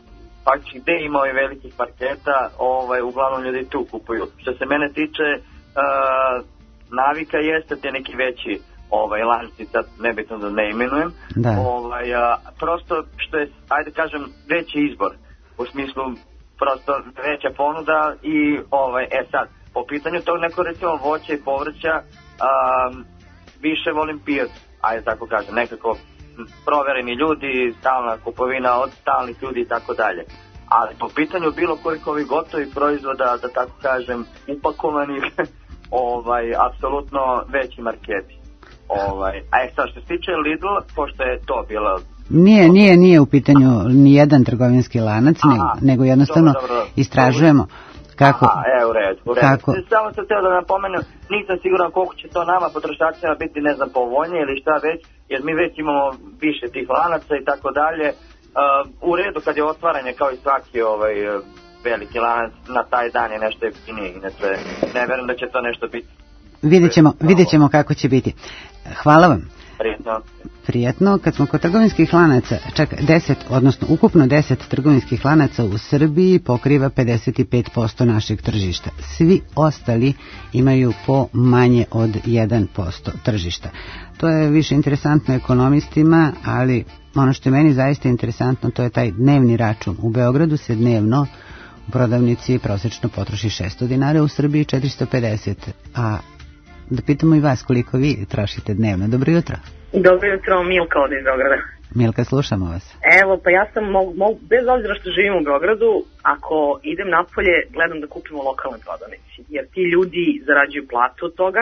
faktički gde ima ovih velikih marketa, ovaj, uglavnom ljudi tu kupuju. Što se mene tiče, uh, navika jeste te neki veći ovaj, lanci, sad nebitno da ne imenujem, da. Ovaj, a, prosto što je, ajde kažem, veći izbor, u smislu prosto veća ponuda i ovaj, e sad, po pitanju tog neko recimo voća i povrća, um, više volim pijac, ajde tako kažem, nekako provereni ljudi, stalna kupovina od stalnih ljudi i tako dalje. Ali po pitanju bilo kojih ovih gotovih proizvoda, da tako kažem, upakovanih, ovaj, apsolutno veći marketi. Ovaj, a je sad što se tiče Lidl, pošto je to bilo... Nije, nije, nije u pitanju ni jedan trgovinski lanac, Aha, nego, nego jednostavno dobro, dobro. istražujemo kako... Aha, e, u redu, u redu. Kako... Samo sam htio da napomenem, nisam siguran koliko će to nama potrošačima biti, ne znam, povoljnije ili šta već, jer mi već imamo više tih lanaca i tako dalje. Uh, u redu kad je otvaranje kao i svaki ovaj, veliki lanac, na taj dan je nešto jeftinije, inače ne verujem da će to nešto biti. Vidjet ćemo, vidjet ćemo kako će biti. Hvala vam. Prijetno. Prijetno. Kad smo kod trgovinskih lanaca, čak deset, odnosno ukupno deset trgovinskih lanaca u Srbiji pokriva pedeset pet posto našeg tržišta. Svi ostali imaju po manje od jedan posto tržišta. To je više interesantno ekonomistima, ali ono što je meni zaista interesantno, to je taj dnevni račun. U Beogradu se dnevno u prodavnici prosečno potroši šesto dinara, u Srbiji četiristo pedeset, a da pitamo i vas koliko vi trošite dnevno. Dobro jutro. Dobro jutro, Milka ovdje iz Beograda. Milka, slušamo vas. Evo, pa ja sam, mogu, mogu, bez obzira što živim u Beogradu, ako idem napolje, gledam da kupim u lokalnoj prodavnici. Jer ti ljudi zarađuju platu od toga,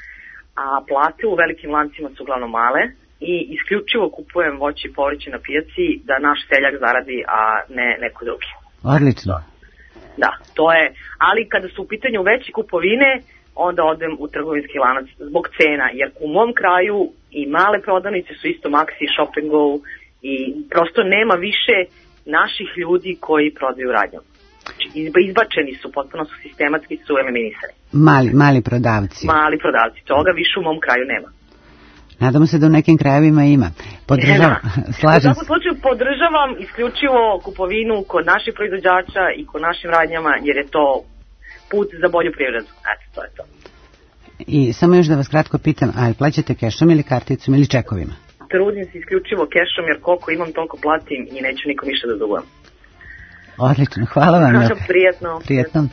a plate u velikim lancima su uglavnom male i isključivo kupujem voće i povrće na pijaci da naš seljak zaradi, a ne neko drugi. Odlično. Da, to je, ali kada su u pitanju veće kupovine, onda odem u trgovinski lanac zbog cena, jer u mom kraju i male prodavnice su isto Maxi, Shop and Go i prosto nema više naših ljudi koji prodaju radnjom. Znači, izbačeni su, potpuno su sistematski, su eliminisani. Mali, mali prodavci. Mali prodavci, toga više u mom kraju nema. Nadamo se da u nekim krajevima ima. Podržavam, slažem se. U svakom slučaju podržavam isključivo kupovinu kod naših proizvođača i kod našim radnjama, jer je to put za bolju privredu. Eto, to je to. I samo još da vas kratko pitam, ali plaćate kešom ili karticom ili čekovima? Trudim se isključivo kešom, jer koliko imam toliko platim i neću nikom više da dugujem. Odlično, hvala vam. Prijetno. Prijetno.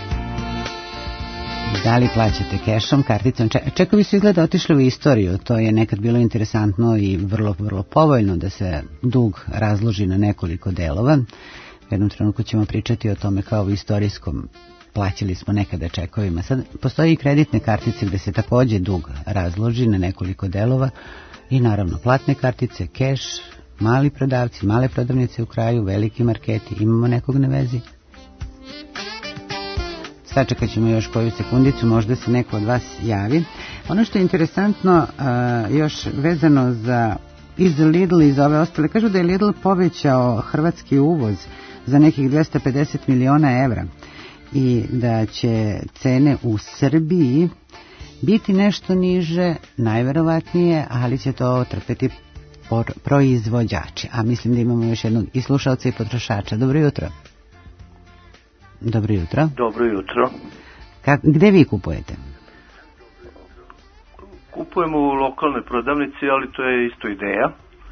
Da li plaćate kešom, karticom? Čekovi su izgleda otišli u istoriju. To je nekad bilo interesantno i vrlo, vrlo povoljno da se dug razloži na nekoliko delova. U jednom trenutku ćemo pričati o tome kao u istorijskom. Plaćali smo nekada čekovima. Sad postoji i kreditne kartice gde se takođe dug razloži na nekoliko delova i naravno platne kartice, keš, mali prodavci, male prodavnice u kraju, veliki marketi. Imamo nekog na vezi? Sačekat ćemo još koju sekundicu, možda se neko od vas javi. Ono što je interesantno uh, još vezano za iz Lidl i za ove ostale, kažu da je Lidl povećao hrvatski uvoz za nekih dvesta pedeset miliona evra i da će cene u Srbiji biti nešto niže, najverovatnije, ali će to trpeti proizvođači. A mislim da imamo još jednog i slušalca i potrošača. Dobro jutro. Dobro jutro. Dobro jutro. Ka, gde vi kupujete? Kupujemo u lokalnoj prodavnici, ali to je isto ideja.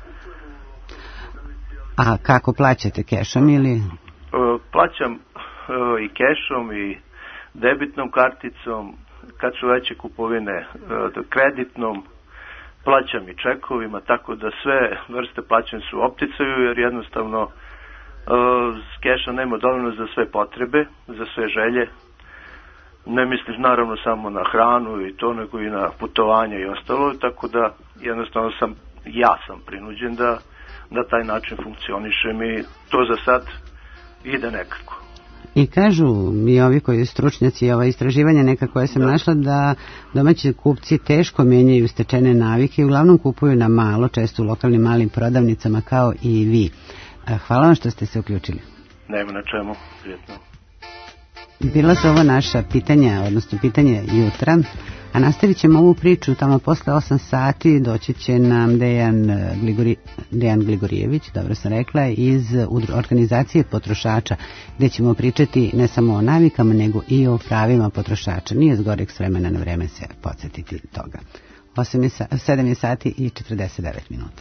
A kako plaćate, kešom ili? E, plaćam e, i kešom i debitnom karticom, kad su veće kupovine e, kreditnom, plaćam i čekovima, tako da sve vrste plaćanja su u opticaju, jer jednostavno e, keša nema dovoljno za sve potrebe, za sve želje. Ne mislim naravno samo na hranu i to, nego i na putovanje i ostalo, tako da jednostavno sam, ja sam prinuđen da na taj način funkcionišem i to za sad ide nekako. I kažu i ovi koji stručnjaci, ova istraživanja neka koje sam da. našla, da domaći kupci teško menjaju stečene navike i uglavnom kupuju na malo, često u lokalnim malim prodavnicama kao i vi. Hvala vam što ste se uključili. Nema na čemu, prijetno. Bila su ovo naša pitanja, odnosno pitanje jutra, A nastavit ćemo ovu priču tamo posle osam sati, doći će nam Dejan, Gligori, Dejan Gligorijević, dobro sam rekla, iz organizacije potrošača, gdje ćemo pričati ne samo o navikama, nego i o pravima potrošača. Nije zgorek s vremena na vreme se podsjetiti toga. sedam je sati i četrdeset devet minuta.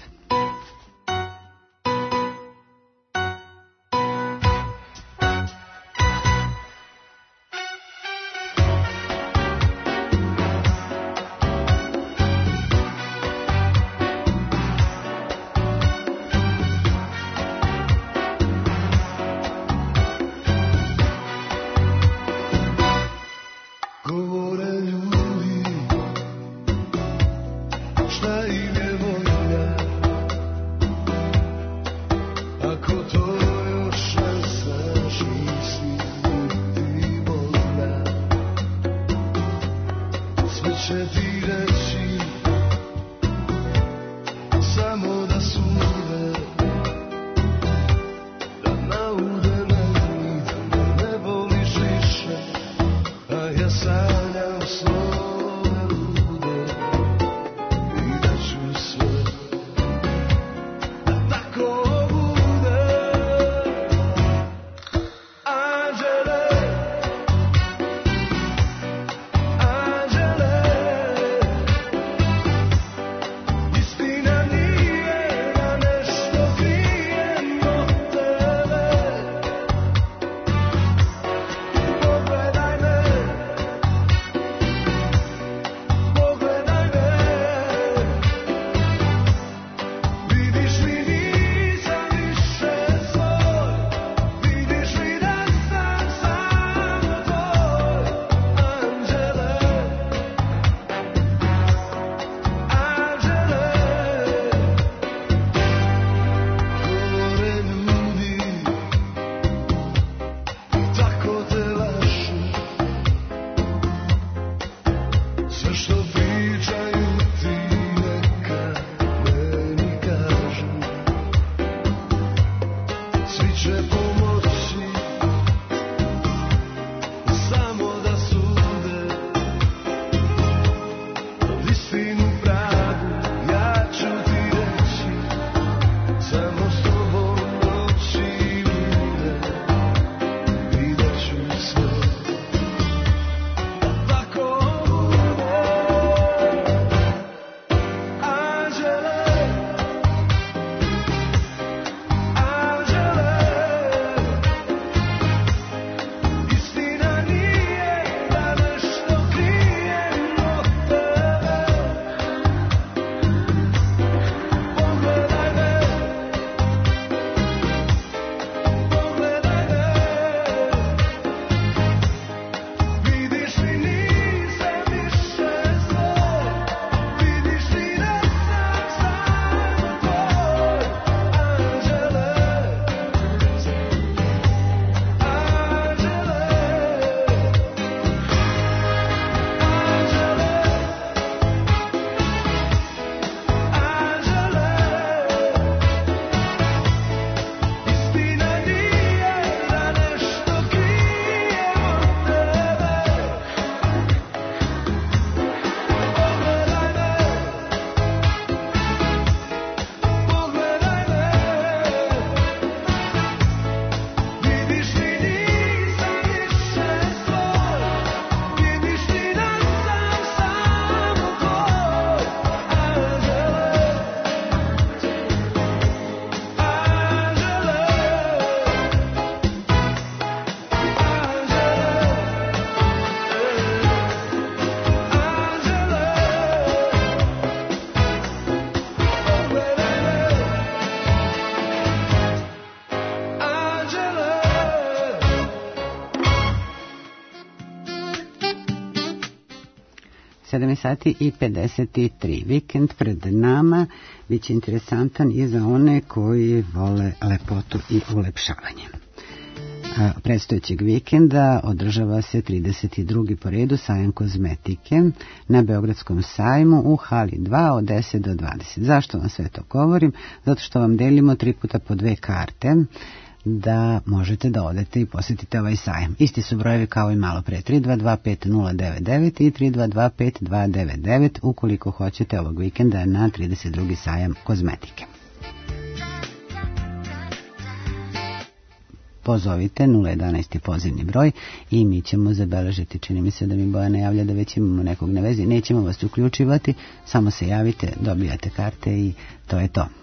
sedam sati i pedeset tri. Vikend pred nama biće interesantan i za one koji vole lepotu i ulepšavanje. Predstojećeg vikenda održava se trideset drugi po redu sajam kozmetike na Beogradskom sajmu u hali dva od deset do dvadeset. Zašto vam sve to govorim? Zato što vam delimo tri puta po dve karte da možete da odete i posjetite ovaj sajam. Isti su brojevi kao i malo pre, tri dva dva pet nula devet devet i tri dva dva pet dva devet devet ukoliko hoćete ovog vikenda na trideset drugi sajam kozmetike. Pozovite, nula jedanaest je pozivni broj i mi ćemo zabeležiti, čini mi se da mi Bojana javlja da već imamo nekog na vezi, nećemo vas uključivati, samo se javite, dobijate karte i to je to.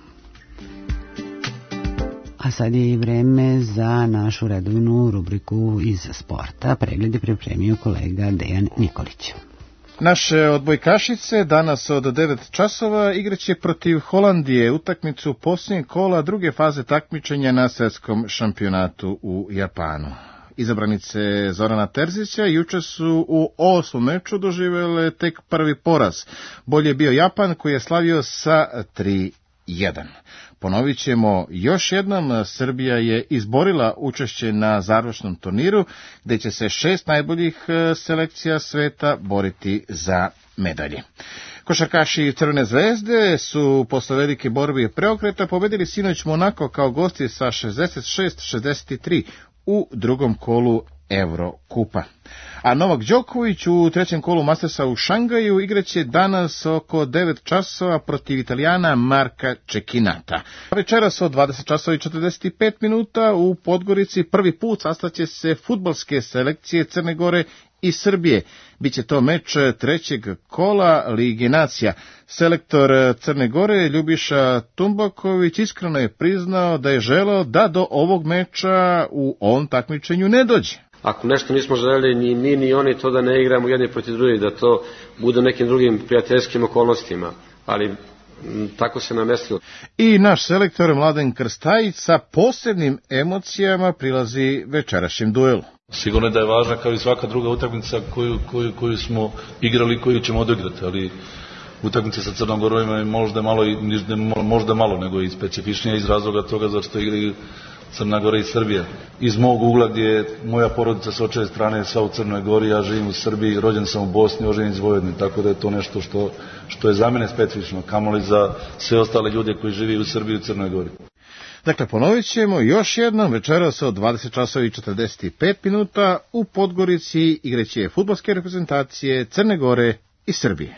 A sad je i vreme za našu redovnu rubriku iz sporta. Pregled je pripremio kolega Dejan Nikolić. Naše odbojkašice danas od devet časova igraće protiv Holandije utakmicu posljednjeg kola druge faze takmičenja na svjetskom šampionatu u Japanu. Izabranice Zorana Terzića juče su u osmom meču doživjele tek prvi poraz. Bolje je bio Japan koji je slavio sa tri jedan. Ponovit ćemo još jednom, Srbija je izborila učešće na završnom turniru, gdje će se šest najboljih selekcija sveta boriti za medalje. Košarkaši Crvene zvezde su posle velike borbe i preokreta pobedili sinoć Monako kao gosti sa šezdeset šest šezdeset tri u drugom kolu Eurokupa. A Novak Đoković u trećem kolu Mastersa u Šangaju igraće danas oko devet časova protiv Italijana Marka Čekinata. Večeras od dvadeset časova i četrdeset pet minuta u Podgorici prvi put sastaće se fudbalske selekcije Crne Gore i Srbije. Biće to meč trećeg kola Lige nacija. Selektor Crne Gore Ljubiša Tumbaković iskreno je priznao da je želeo da do ovog meča u ovom takmičenju ne dođe. Ako nešto nismo želeli ni mi ni oni, to da ne igramo jedni protiv drugih, da to bude nekim drugim prijateljskim okolnostima, ali m, tako se namestilo. I naš selektor Mladen Krstajić sa posebnim emocijama prilazi večerašnjem duelu. Sigurno je da je važna kao i svaka druga utakmica koju, koju, koju smo igrali i koju ćemo odigrati, ali utakmice sa Crnom Gorom je možda malo, možda malo nego i specifičnije iz razloga toga zašto igraju Crna Gora i Srbija. Iz mog ugla gdje je moja porodica s očeve strane sva u Crnoj Gori, ja živim u Srbiji, rođen sam u Bosni, oženjen iz Vojvodine, tako da je to nešto što, što je za mene specifično, kamoli za sve ostale ljude koji živi u Srbiji i u Crnoj Gori. Dakle, ponovit ćemo još jednom, večeras od dvadeset časova i četrdeset pet minuta u Podgorici igraće fudbalske reprezentacije Crne Gore i Srbije.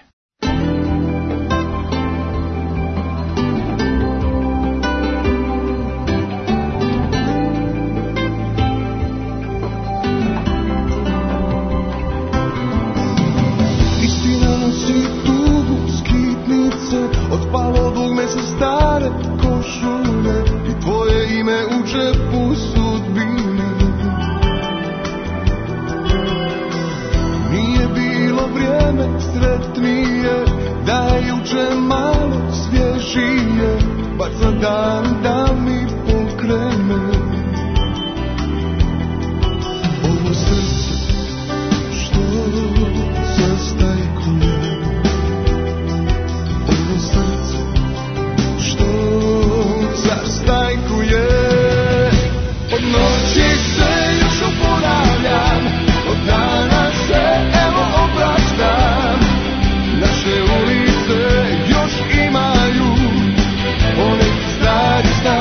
Naše ulice još imaju one stari stari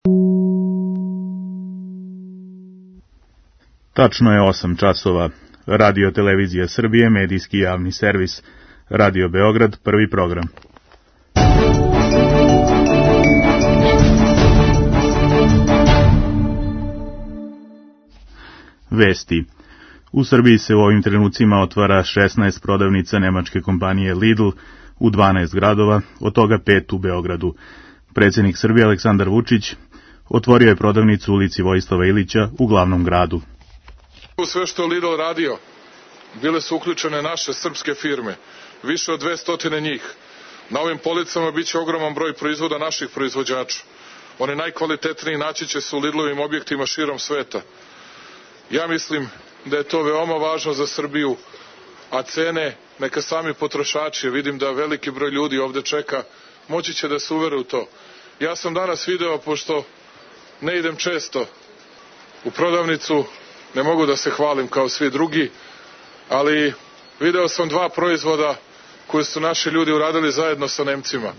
Tačno je osam časova. Radio Televizija Srbije, medijski javni servis. Radio Beograd, prvi program. Vesti. U Srbiji se u ovim trenucima otvara šesnaest prodavnica nemačke kompanije Lidl u dvanaest gradova, od toga pet u Beogradu. Predsjednik Srbije Aleksandar Vučić otvorio je prodavnicu u ulici Vojislava Ilića u glavnom gradu. U sve što je Lidl radio, bile su uključene naše srpske firme, više od dvesta njih. Na ovim policama biće ogroman broj proizvoda naših proizvođača. Oni najkvalitetniji naći će se u Lidlovim objektima širom sveta. Ja mislim da je to veoma važno za Srbiju, a cene neka sami potrošači, vidim da veliki broj ljudi ovde čeka, moći će da se uvere u to. Ja sam danas video, pošto ne idem često u prodavnicu, ne mogu da se hvalim kao svi drugi, ali video sam dva proizvoda koje su naši ljudi uradili zajedno sa Nemcima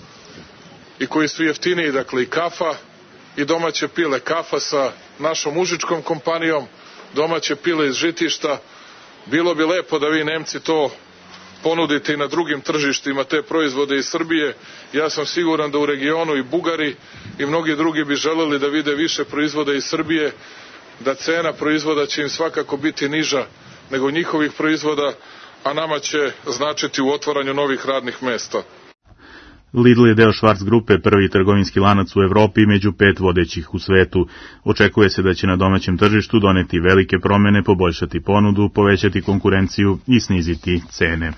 i koji su jeftiniji, dakle i kafa i domaće pile. Kafa sa našom užičkom kompanijom, domaće pile iz žitišta. Bilo bi lepo da vi Nemci to ponudite i na drugim tržištima, te proizvode iz Srbije. Ja sam siguran da u regionu i Bugari i mnogi drugi bi želeli da vide više proizvoda iz Srbije, da cena proizvoda će im svakako biti niža nego njihovih proizvoda, a nama će značiti u otvaranju novih radnih mesta. Lidl je deo Schwarz grupe, prvi trgovinski lanac u Evropi i među pet vodećih u svetu. Očekuje se da će na domaćem tržištu doneti velike promjene, poboljšati ponudu, povećati konkurenciju i sniziti cene.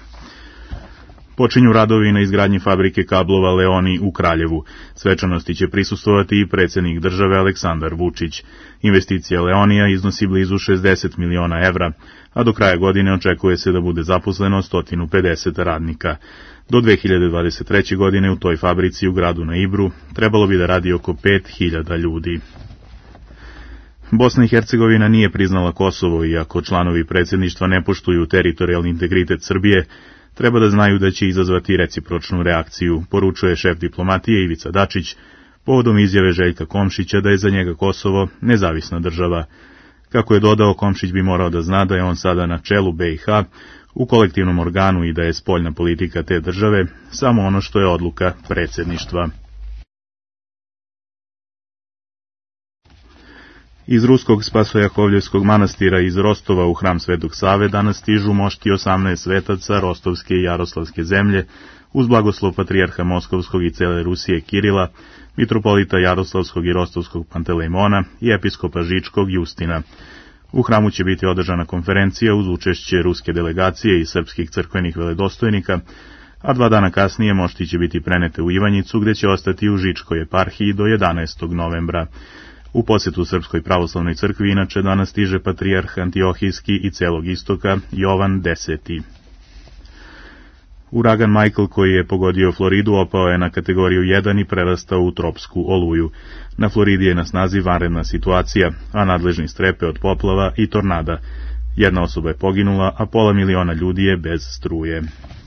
Počinju radovi na izgradnji fabrike kablova Leoni u Kraljevu. Svečanosti će prisustvovati i predsjednik države Aleksandar Vučić. Investicija Leonija iznosi blizu šezdeset miliona evra, a do kraja godine očekuje se da bude zaposleno sto pedeset radnika. Do dve hiljade dvadeset treće. godine u toj fabrici u gradu na Ibru trebalo bi da radi oko pet hiljada ljudi. Bosna i Hercegovina nije priznala Kosovo, iako članovi predsjedništva ne poštuju teritorijalni integritet Srbije, treba da znaju da će izazvati recipročnu reakciju, poručuje šef diplomatije Ivica Dačić, povodom izjave Željka Komšića da je za njega Kosovo nezavisna država. Kako je dodao, Komšić bi morao da zna da je on sada na čelu B i H, u kolektivnom organu i da je spoljna politika te države samo ono što je odluka predsjedništva. Iz ruskog Spasojakovljevskog manastira iz Rostova u hram Svetog Save danas stižu mošti osamnaest svetaca Rostovske i Jaroslavske zemlje uz blagoslov patrijarha Moskovskog i cele Rusije Kirila, mitropolita Jaroslavskog i Rostovskog Pantelejmona i episkopa Žičkog Justina. U hramu će biti održana konferencija uz učešće ruske delegacije i srpskih crkvenih veledostojnika, a dva dana kasnije mošti će biti prenete u Ivanjicu, gde će ostati u Žičkoj eparhiji do jedanaestog novembra. U posjetu Srpskoj pravoslavnoj crkvi inače danas stiže patrijarh Antiohijski i celog istoka Jovan Deseti. Uragan Michael, koji je pogodio Floridu, opao je na kategoriju jedan i prerastao u tropsku oluju. Na Floridi je na snazi vanredna situacija, a nadležni strepe od poplava i tornada. Jedna osoba je poginula, a pola miliona ljudi je bez struje.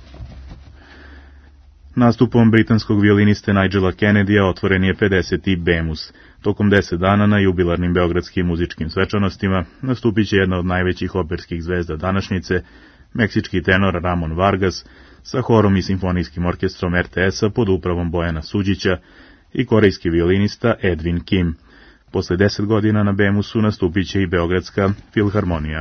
Nastupom britanskog violiniste Nigela Kennedya otvoren je pedeseti Bemus. Tokom deset dana na jubilarnim beogradskim muzičkim svečanostima nastupit će jedna od najvećih operskih zvezda današnjice, meksički tenor Ramon Vargas, sa horom i simfonijskim orkestrom R T S-a pod upravom Bojana Suđića i korejski violinista Edwin Kim. Posle deset godina na Bemusu nastupit će i Beogradska filharmonija.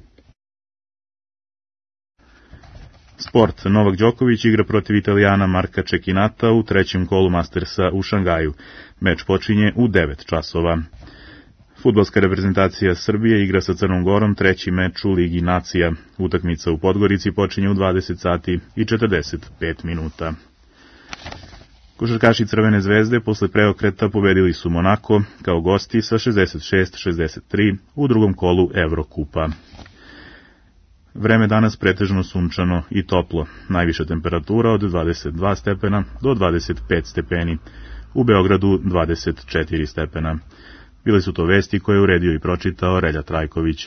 Sport. Novak Đoković igra protiv Italijana Marka Čekinata u trećem kolu Mastersa u Šangaju. Meč počinje u devet časova. Fudbalska reprezentacija Srbije igra sa Crnom Gorom treći meč u Ligi nacija. Utakmica u Podgorici počinje u dvadeset sati i četrdeset pet minuta. Košarkaši Crvene zvezde posle preokreta pobedili su Monako kao gosti sa šezdeset šest šezdeset tri u drugom kolu Evrokupa. Vreme danas pretežno sunčano i toplo. Najviša temperatura od dvadeset dva stepena do dvadeset pet stepeni. U Beogradu dvadeset četiri stepena. Bile su to vesti koje je uredio i pročitao Relja Trajković.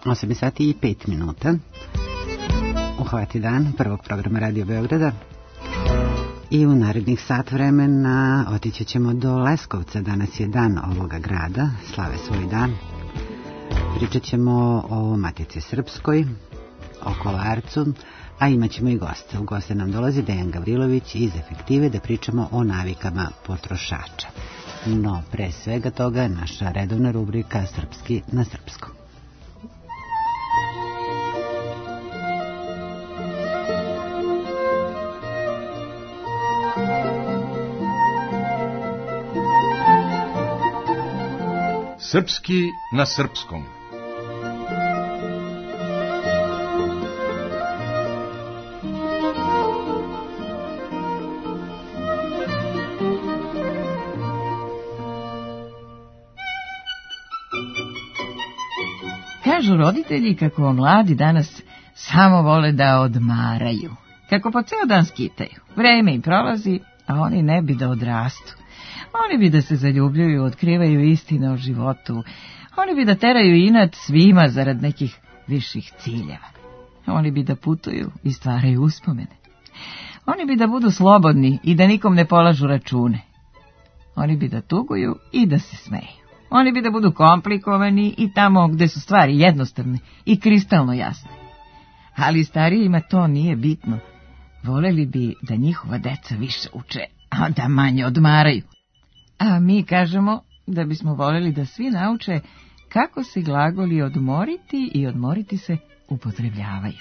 osam sati i pet minuta. Uhvati dan prvog programa Radio Beograda. I u narednih sat vremena otići ćemo do Leskovca. Danas je dan ovoga grada, slave svoj dan. Pričat ćemo o Matici Srpskoj, o Kolarcu, a imat ćemo i goste. U goste nam dolazi Dejan Gavrilović iz Efektive da pričamo o navikama potrošača. No, pre svega toga, naša redovna rubrika Srpski na srpskom. Srpski na srpskom. Kažu roditelji kako mladi danas samo vole da odmaraju, kako po ceo dan skitaju. Vreme im prolazi, a oni ne bi da odrastu. Oni bi da se zaljubljuju, otkrivaju istine o životu. Oni bi da teraju inat svima zarad nekih viših ciljeva. Oni bi da putuju i stvaraju uspomene. Oni bi da budu slobodni i da nikom ne polažu račune. Oni bi da tuguju i da se smeju. Oni bi da budu komplikovani i tamo gde su stvari jednostavne i kristalno jasne. Ali starijima to nije bitno. Voleli bi da njihova deca više uče, a da manje odmaraju. A mi kažemo da bismo voljeli da svi nauče kako se glagoli odmoriti i odmoriti se upotrebljavaju.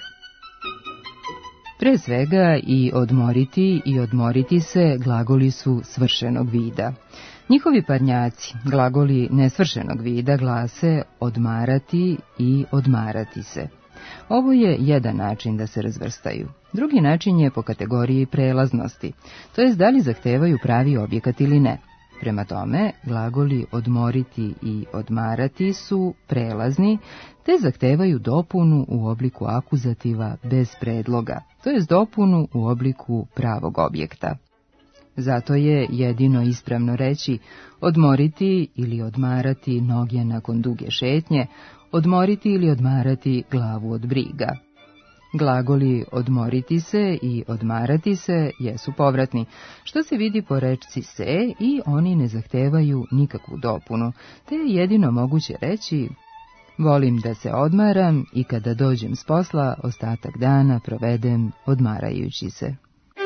Pre svega i odmoriti i odmoriti se glagoli su svršenog vida. Njihovi parnjaci, glagoli nesvršenog vida, glase odmarati i odmarati se. Ovo je jedan način da se razvrstaju. Drugi način je po kategoriji prelaznosti, to jest da li zahtevaju pravi objekat ili ne. Prema tome, glagoli odmoriti i odmarati su prelazni, te zahtevaju dopunu u obliku akuzativa bez predloga, to jest dopunu u obliku pravog objekta. Zato je jedino ispravno reći odmoriti ili odmarati noge nakon duge šetnje, odmoriti ili odmarati glavu od briga. Glagoli odmoriti se i odmarati se jesu povratni, što se vidi po rečci se i oni ne zahtevaju nikakvu dopunu, te je jedino moguće reći volim da se odmaram i kada dođem s posla ostatak dana provedem odmarajući se.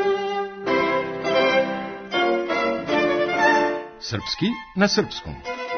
Srpski na srpskom.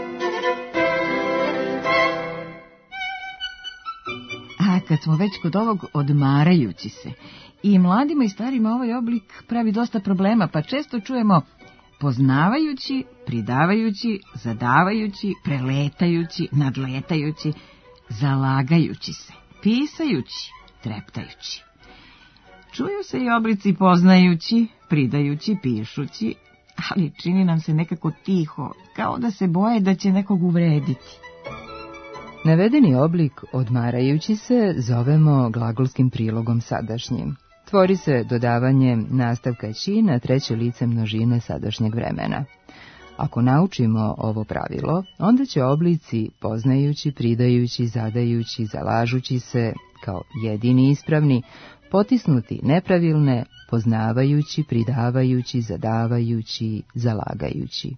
A kad smo već kod ovog odmarajući se, i mladima i starima ovaj oblik pravi dosta problema, pa često čujemo poznavajući, pridavajući, zadavajući, preletajući, nadletajući, zalagajući se, pisajući, treptajući. Čuju se i oblici poznajući, pridajući, pišući, ali čini nam se nekako tiho, kao da se boje da će nekog uvrediti. Navedeni oblik odmarajući se zovemo glagolskim prilogom sadašnjim. Tvori se dodavanjem nastavka ći na treće lice množine sadašnjeg vremena. Ako naučimo ovo pravilo, onda će oblici poznajući, pridajući, zadajući, zalažući se kao jedini ispravni, potisnuti nepravilne, poznavajući, pridavajući, zadavajući, zalagajući.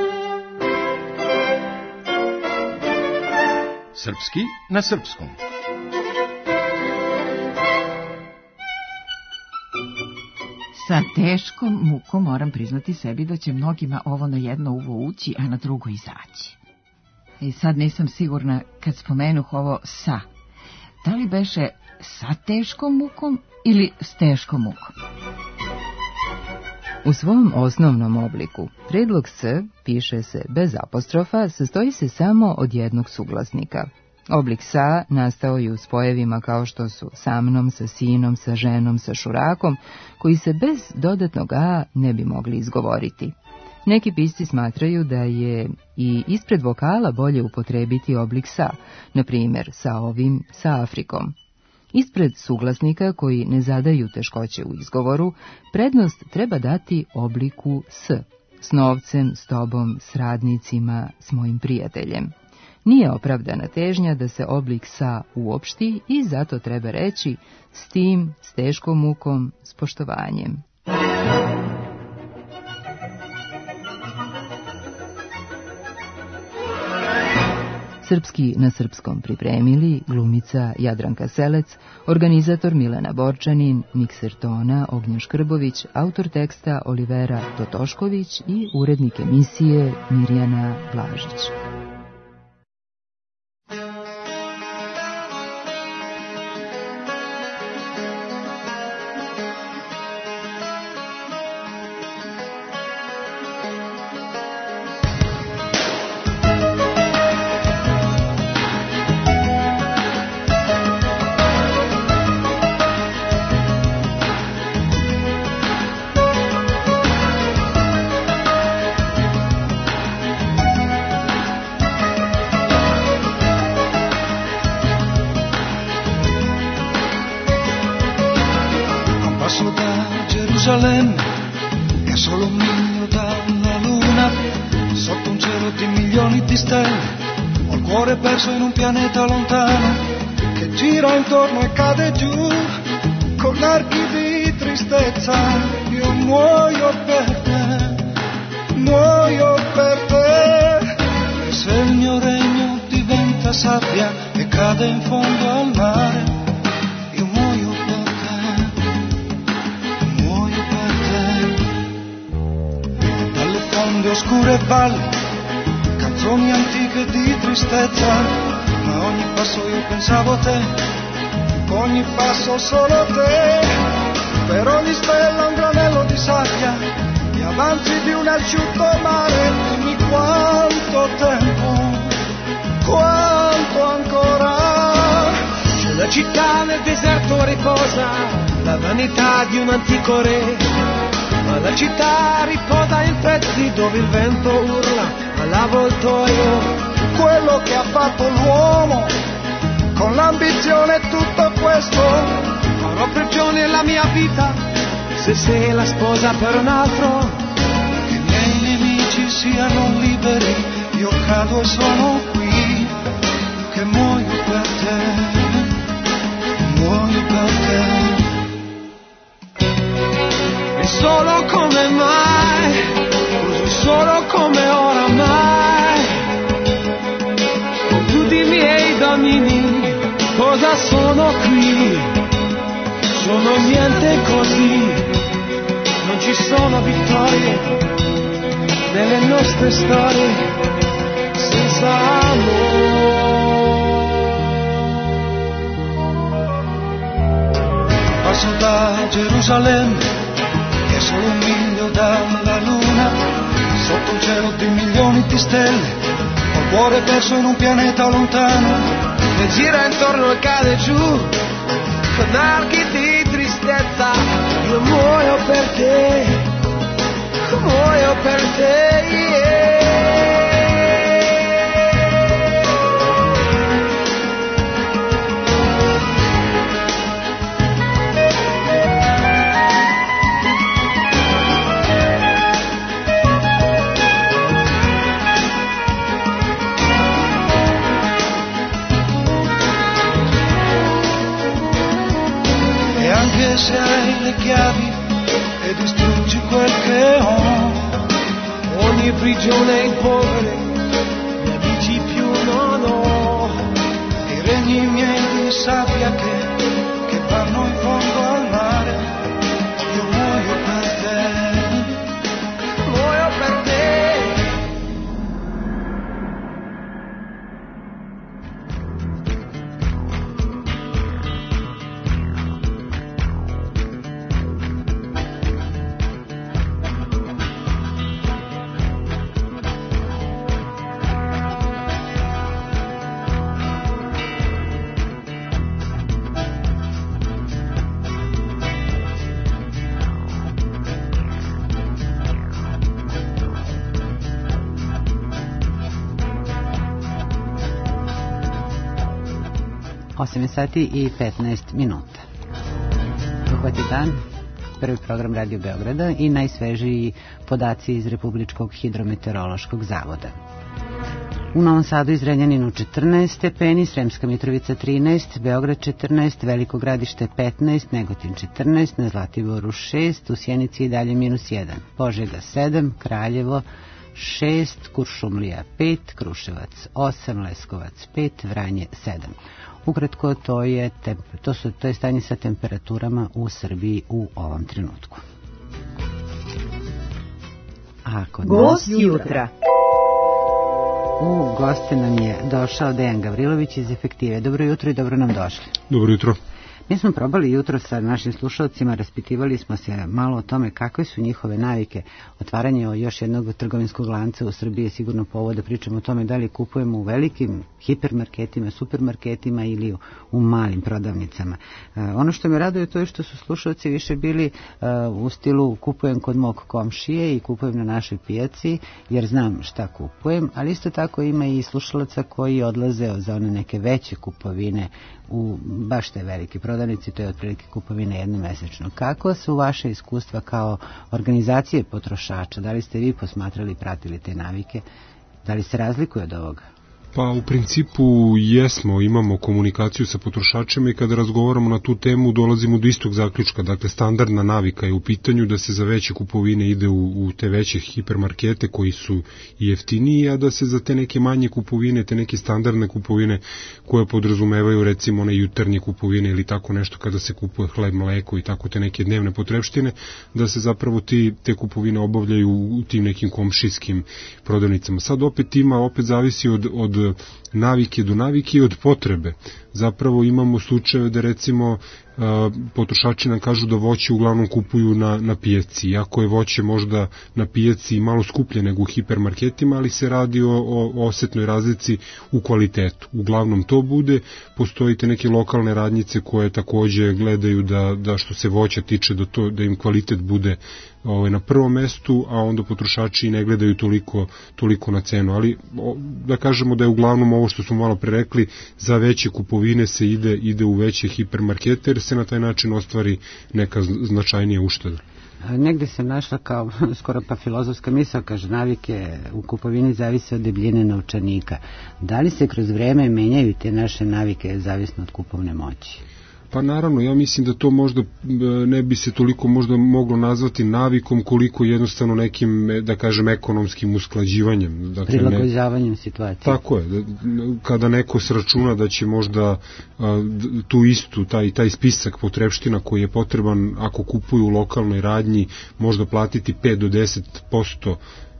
Srpski na srpskom. Sa teškom mukom moram priznati sebi da će mnogima ovo na jedno uvo ući, a na drugo izaći. I sad nisam sigurna kad spomenuh ovo sa. Da li beše sa teškom mukom ili s teškom mukom? U svom osnovnom obliku, predlog s piše se bez apostrofa, sastoji se samo od jednog suglasnika. Oblik sa nastao je u spojevima kao što su sa mnom, sa sinom, sa ženom, sa šurakom, koji se bez dodatnog a ne bi mogli izgovoriti. Neki pisci smatraju da je i ispred vokala bolje upotrebiti oblik sa, na primjer sa ovim, sa Afrikom. Ispred suglasnika koji ne zadaju teškoće u izgovoru, prednost treba dati obliku s, s novcem, s tobom, s radnicima, s mojim prijateljem. Nije opravdana težnja da se oblik sa uopšti i zato treba reći s tim, s teškom mukom, s poštovanjem. Srpski na srpskom pripremili glumica Jadranka Selec, organizator Milena Borčanin, mikser tona Ognjen Škrbović, autor teksta Olivera Totošković i urednik emisije Mirjana Blažić. Gerusalemme è solo un miglio dalla luna, sotto un cielo di milioni di stelle, ho il cuore perso in un pianeta lontano, che gira intorno e cade giù, con archi di tristezza, io muoio per te, muoio per te, e se il mio regno diventa sabbia e cade in fondo al mare, io muoio per te, muoio per te. Dalle fonde oscure valle, canzoni antiche di tristezza, ma ogni passo io pensavo a te, ogni passo solo te, per ogni stella un granello di sabbia, gli avanzi di un asciutto mare, dimmi quanto tempo, quanto ancora. C'è una città nel deserto riposa, la vanità di un antico re, ma la città riposa in pezzi dove il vento urla all'avvoltoio, quello che ha fatto l'uomo, con l'ambizione e tutto questo, farò prigione la mia vita, se sei la sposa per un altro, che i miei nemici siano liberi, io cado e sono qui, che muoio per te, muoio per te. E solo come mai, così solo come oramai, con tutti i miei domini, cosa sono qui? Sono niente così, non ci sono vittorie nelle nostre storie senza amore. Passo da Gerusalemme, che è solo un miglio dalla luna, sotto un cielo di milioni di stelle, ho il cuore perso in un pianeta lontano, che gira intorno e cade giù, con archi di tristezza, io muoio per te, muoio per te, yeah. Anche se hai le chiavi e distruggi quel che ho, ogni prigione in polvere, gli amici più non ho, i regni miei di sabbia che, che vanno in fondo al mare, io muoio per te, muoio per te. osam sati i petnaest minuta. Uhvati dan, prvi program Radio Beograda i najsvežiji podaci iz Republičkog hidrometeorološkog zavoda. U Novom Sadu i Zrenjaninu četrnaest stepeni, Sremska Mitrovica trinaest, Beograd četrnaest, Veliko Gradište petnaest, Negotin četrnaest, na Zlatiboru šest, u Sjenici i dalje minus jedan, Požega sedam, Kraljevo šest, Kuršumlija pet, Kruševac osam, Leskovac pet, Vranje sedam. Ukratko, to je, to su, to je stanje sa temperaturama u Srbiji u ovom trenutku. A kod Gost jutra. U goste nam je došao Dejan Gavrilović iz Efektive. Dobro jutro i dobro nam došli. Dobro jutro. Mi smo probali jutro sa našim slušalcima, raspitivali smo se malo o tome kakve su njihove navike. Otvaranje još jednog trgovinskog lanca u Srbiji je sigurno povod da pričamo o tome da li kupujemo u velikim hipermarketima, supermarketima ili u, u malim prodavnicama. E, ono što me raduje to je što su slušalci više bili e, u stilu kupujem kod mog komšije i kupujem na našoj pijaci jer znam šta kupujem, ali isto tako ima i slušalaca koji odlaze za one neke veće kupovine u baš te velike prodavnice, to je otprilike kupovine jednomesečno. Kako su vaše iskustva kao organizacije potrošača? Da li ste vi posmatrali i pratili te navike? Da li se razlikuje od ovoga? Pa u principu jesmo, imamo komunikaciju sa potrošačima i kada razgovaramo na tu temu dolazimo do istog zaključka. Dakle, standardna navika je u pitanju da se za veće kupovine ide u, u te veće hipermarkete koji su jeftiniji, a da se za te neke manje kupovine, te neke standardne kupovine koje podrazumevaju recimo one jutarnje kupovine ili tako nešto kada se kupuje hleb, mleko i tako te neke dnevne potrebštine, da se zapravo ti, te kupovine obavljaju u tim nekim komšijskim prodavnicama. Sad opet ima, opet zavisi od, od navike do navike i od potrebe. Zapravo imamo slučajeve da recimo potrošači nam kažu da voće uglavnom kupuju na, na pijaci. Iako je voće možda na pijaci malo skuplje nego u hipermarketima, ali se radi o, o osetnoj razlici u kvalitetu. Uglavnom to bude, postoji te neke lokalne radnjice koje takođe gledaju da, da što se voća tiče da, to, da im kvalitet bude ovaj, na prvom mestu, a onda potrošači ne gledaju toliko, toliko na cenu. Ali o, da kažemo da je uglavnom ovo što smo malo pre rekli, za veće kupovine se ide, ide u veće hipermarkete jer se na taj način ostvari neka značajnija ušteda. Negde sam našla kao skoro pa filozofska misao, kaže navike u kupovini zavise od debljine novčanika. Da li se kroz vreme menjaju te naše navike zavisno od kupovne moći? Pa naravno, ja mislim da to možda ne bi se toliko možda moglo nazvati navikom koliko jednostavno nekim, da kažem, ekonomskim usklađivanjem. Dakle, prilagođavanjem ne, situacije. Tako je. Kada neko sračuna da će možda a, tu istu, taj, taj spisak potrebština koji je potreban ako kupuju u lokalnoj radnji, možda platiti pet do deset posto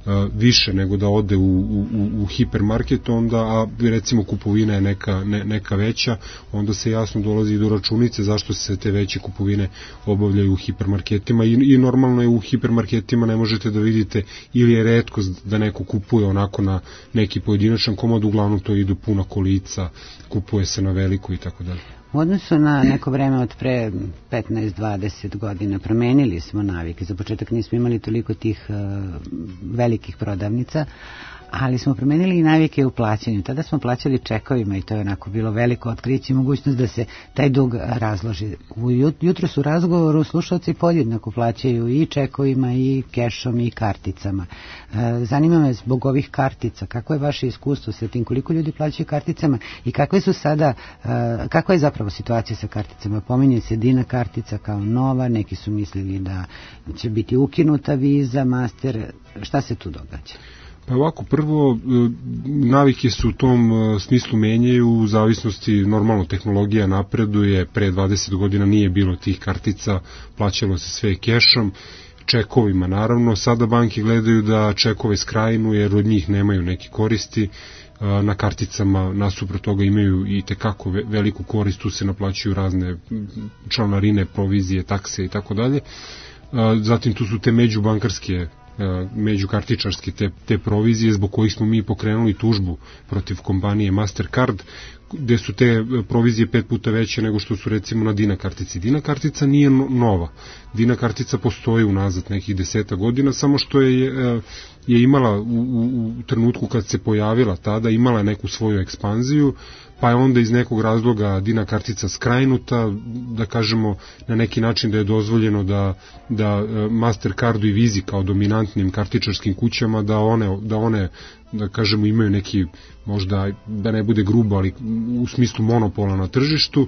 više nego da ode u, u, u hipermarket, onda, a recimo kupovina je neka, ne, neka veća, onda se jasno dolazi do računice zašto se te veće kupovine obavljaju u hipermarketima i, i normalno je u hipermarketima ne možete da vidite ili je retkost da neko kupuje onako na neki pojedinačan komad, uglavnom to idu puna kolica, kupuje se na veliko i tako dalje. U odnosu na neko vreme od pre petnaest dvadeset godina promenili smo navike. Za početak nismo imali toliko tih uh, velikih prodavnica, ali smo promenili i navike u plaćanju. Tada smo plaćali čekovima i to je onako bilo veliko otkriće i mogućnost da se taj dug razloži. U jutro su razgovoru slušalci podjednako plaćaju i čekovima i kešom i karticama. Zanima me zbog ovih kartica, kako je vaše iskustvo sa tim, koliko ljudi plaćaju karticama i kakve su sada, kakva je zapravo situacija sa karticama? Pominje se Dina kartica kao nova, neki su mislili da će biti ukinuta Visa, Master, šta se tu događa? Pa ovako, prvo, navike se u tom smislu menjaju u zavisnosti, normalno tehnologija napreduje, pre dvadeset godina nije bilo tih kartica, plaćalo se sve kešom, čekovima naravno, sada banke gledaju da čekove skrajnu jer od njih nemaju neke koristi, na karticama nasuprot toga imaju i tekako veliku korist, tu se naplaćuju razne članarine, provizije, takse i tako dalje. Zatim tu su te međubankarske međukartičarske te, te provizije zbog kojih smo mi pokrenuli tužbu protiv kompanije Mastercard, gde su te provizije pet puta veće nego što su recimo na Dina kartici. Dina kartica nije nova. Dina kartica postoji unazad nekih deseta godina, samo što je, je imala u, u, u trenutku kad se pojavila tada, imala neku svoju ekspanziju, pa je onda iz nekog razloga Dina kartica skrajnuta, da kažemo na neki način da je dozvoljeno da, da Mastercardu i Vizi kao dominantnim kartičarskim kućama da one, da one da kažemo imaju neki, možda da ne bude grubo, ali u smislu monopola na tržištu.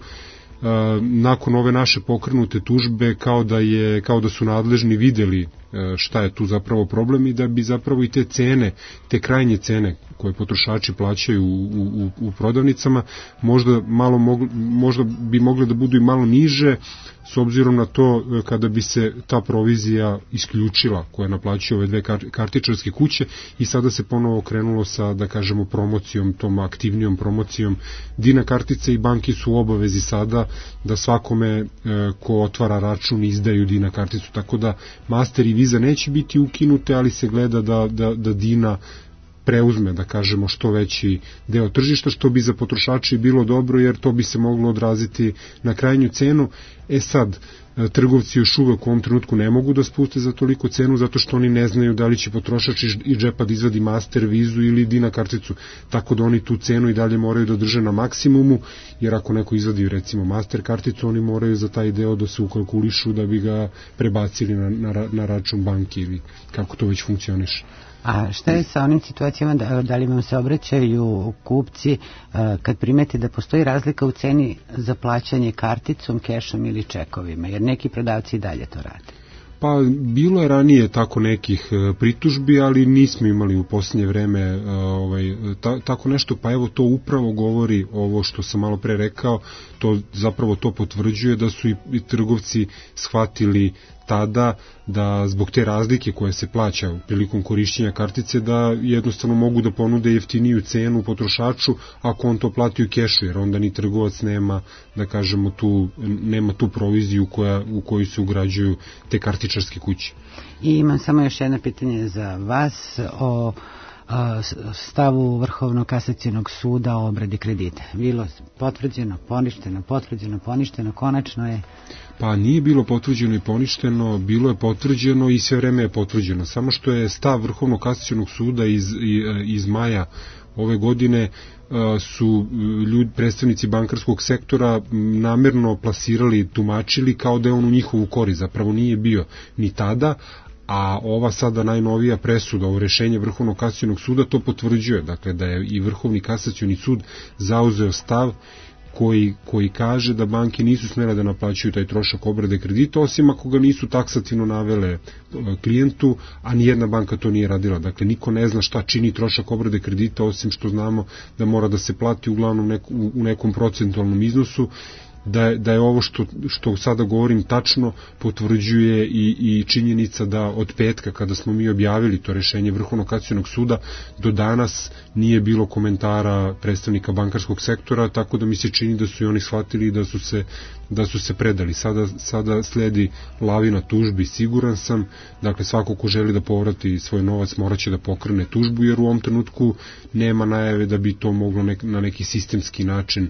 Nakon ove naše pokrenute tužbe kao da je kao da su nadležni videli šta je tu zapravo problem i da bi zapravo i te cene, te krajnje cene koje potrošači plaćaju u, u, u prodavnicama možda, malo mogli, možda bi mogle da budu i malo niže s obzirom na to kada bi se ta provizija isključila koja naplaćuje ove dve kartičarske kuće i sada se ponovo krenulo sa, da kažemo, promocijom, tom aktivnijom promocijom Dina kartice i banki su u obavezi sada da svakome e, ko otvara račun izdaju Dina karticu, tako da Master i Visa neće biti ukinute, ali se gleda da, da, da Dina preuzme, da kažemo, što veći deo tržišta, što bi za potrošači bilo dobro, jer to bi se moglo odraziti na krajnju cenu. E sad, trgovci još uvek u ovom trenutku ne mogu da spuste za toliko cenu, zato što oni ne znaju da li će potrošač iz džepa da izvadi Master, Vizu ili Dina karticu, tako da oni tu cenu i dalje moraju da drže na maksimumu, jer ako neko izvadi recimo Master karticu, oni moraju za taj deo da se ukalkulišu da bi ga prebacili na, na, na račun banke ili kako to već funkcioniše. A šta je sa onim situacijama, da, da li vam se obraćaju kupci kad primete da postoji razlika u ceni za plaćanje karticom, kešom ili čekovima, jer neki prodavci i dalje to rade? Pa bilo je ranije tako nekih pritužbi, ali nismo imali u posljednje vreme ovaj, ta, tako nešto, pa evo to upravo govori ovo što sam malo pre rekao, to zapravo to potvrđuje da su i, i trgovci shvatili tada da zbog te razlike koje se plaća prilikom korišćenja kartice da jednostavno mogu da ponude jeftiniju cenu potrošaču ako on to plati u kešu, jer onda ni trgovac nema, da kažemo, tu, nema tu proviziju koja, u koju se ugrađuju te kartičarske kuće. I imam samo još jedno pitanje za vas o stavu Vrhovnog kasacionog suda o obradi kredita. Bilo potvrđeno, poništeno, potvrđeno, poništeno, konačno je... Pa nije bilo potvrđeno i poništeno, bilo je potvrđeno i sve vreme je potvrđeno. Samo što je stav Vrhovnog kasacionog suda iz, iz maja ove godine su ljudi, predstavnici bankarskog sektora namerno plasirali, tumačili kao da je on u njihovu korist. Zapravo nije bio ni tada, a ova sada najnovija presuda, ovo rešenje Vrhovnog kasacionog suda to potvrđuje, dakle da je i Vrhovni kasacioni sud zauzeo stav koji, koji kaže da banke nisu smjele da naplaćuju taj trošak obrade kredita, osim ako ga nisu taksativno navele klijentu, a nijedna banka to nije radila. Dakle, niko ne zna šta čini trošak obrade kredita, osim što znamo da mora da se plati uglavnom neku, u nekom procentualnom iznosu. Da je, da je ovo što, što sada govorim tačno potvrđuje i, i činjenica da od petka kada smo mi objavili to rešenje Vrhovnog kasacionog suda do danas nije bilo komentara predstavnika bankarskog sektora, tako da mi se čini da su i oni shvatili da su se, da su se predali. Sada, sada sledi lavina tužbi, siguran sam, dakle svako ko želi da povrati svoj novac moraće da pokrene tužbu, jer u ovom trenutku nema najave da bi to moglo nek, na neki sistemski način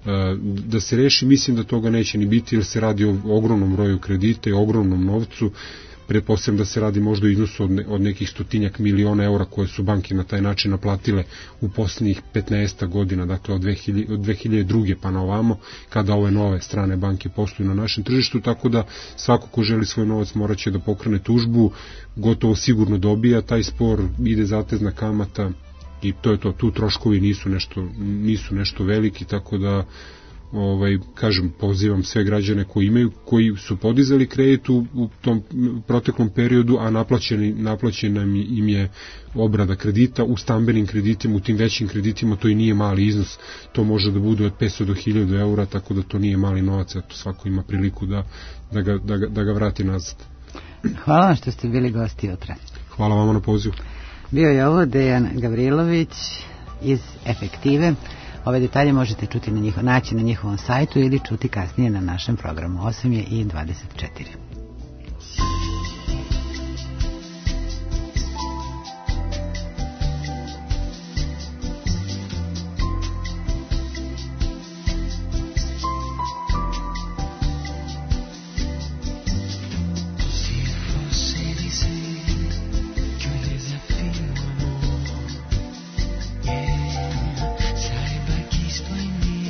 da se reši. Mislim da toga neće ni biti, jer se radi o ogromnom broju kredita i ogromnom novcu. Pretpostavljam da se radi možda o iznosu od, ne, od nekih stotinjak miliona eura koje su banke na taj način naplatile u posljednjih petnaest godina, dakle od, dve hiljade druge pa na ovamo, kada ove nove strane banke posluju na našem tržištu, tako da svako ko želi svoj novac moraće da pokrene tužbu, gotovo sigurno dobija taj spor, ide zatezna kamata i to je to, tu troškovi nisu nešto, nisu nešto veliki, tako da ovaj, kažem, pozivam sve građane koji imaju, koji su podizali kredit u, u tom proteklom periodu, a naplaćeni, naplaćena im je obrada kredita u stambenim kreditima, u tim većim kreditima, to i nije mali iznos, to može da bude od petsto do hiljadu eura, tako da to nije mali novac, eto svako ima priliku da, da, ga, da, ga, da ga vrati nazad. Hvala vam što ste bili gosti jutra. Hvala vama na pozivu. Bio je ovo Dejan Gavrilović iz Efektive. Ove detalje možete čuti na njihov, naći na njihovom sajtu ili čuti kasnije na našem programu. osam je i dvadeset četiri. Saiba que estou em mim.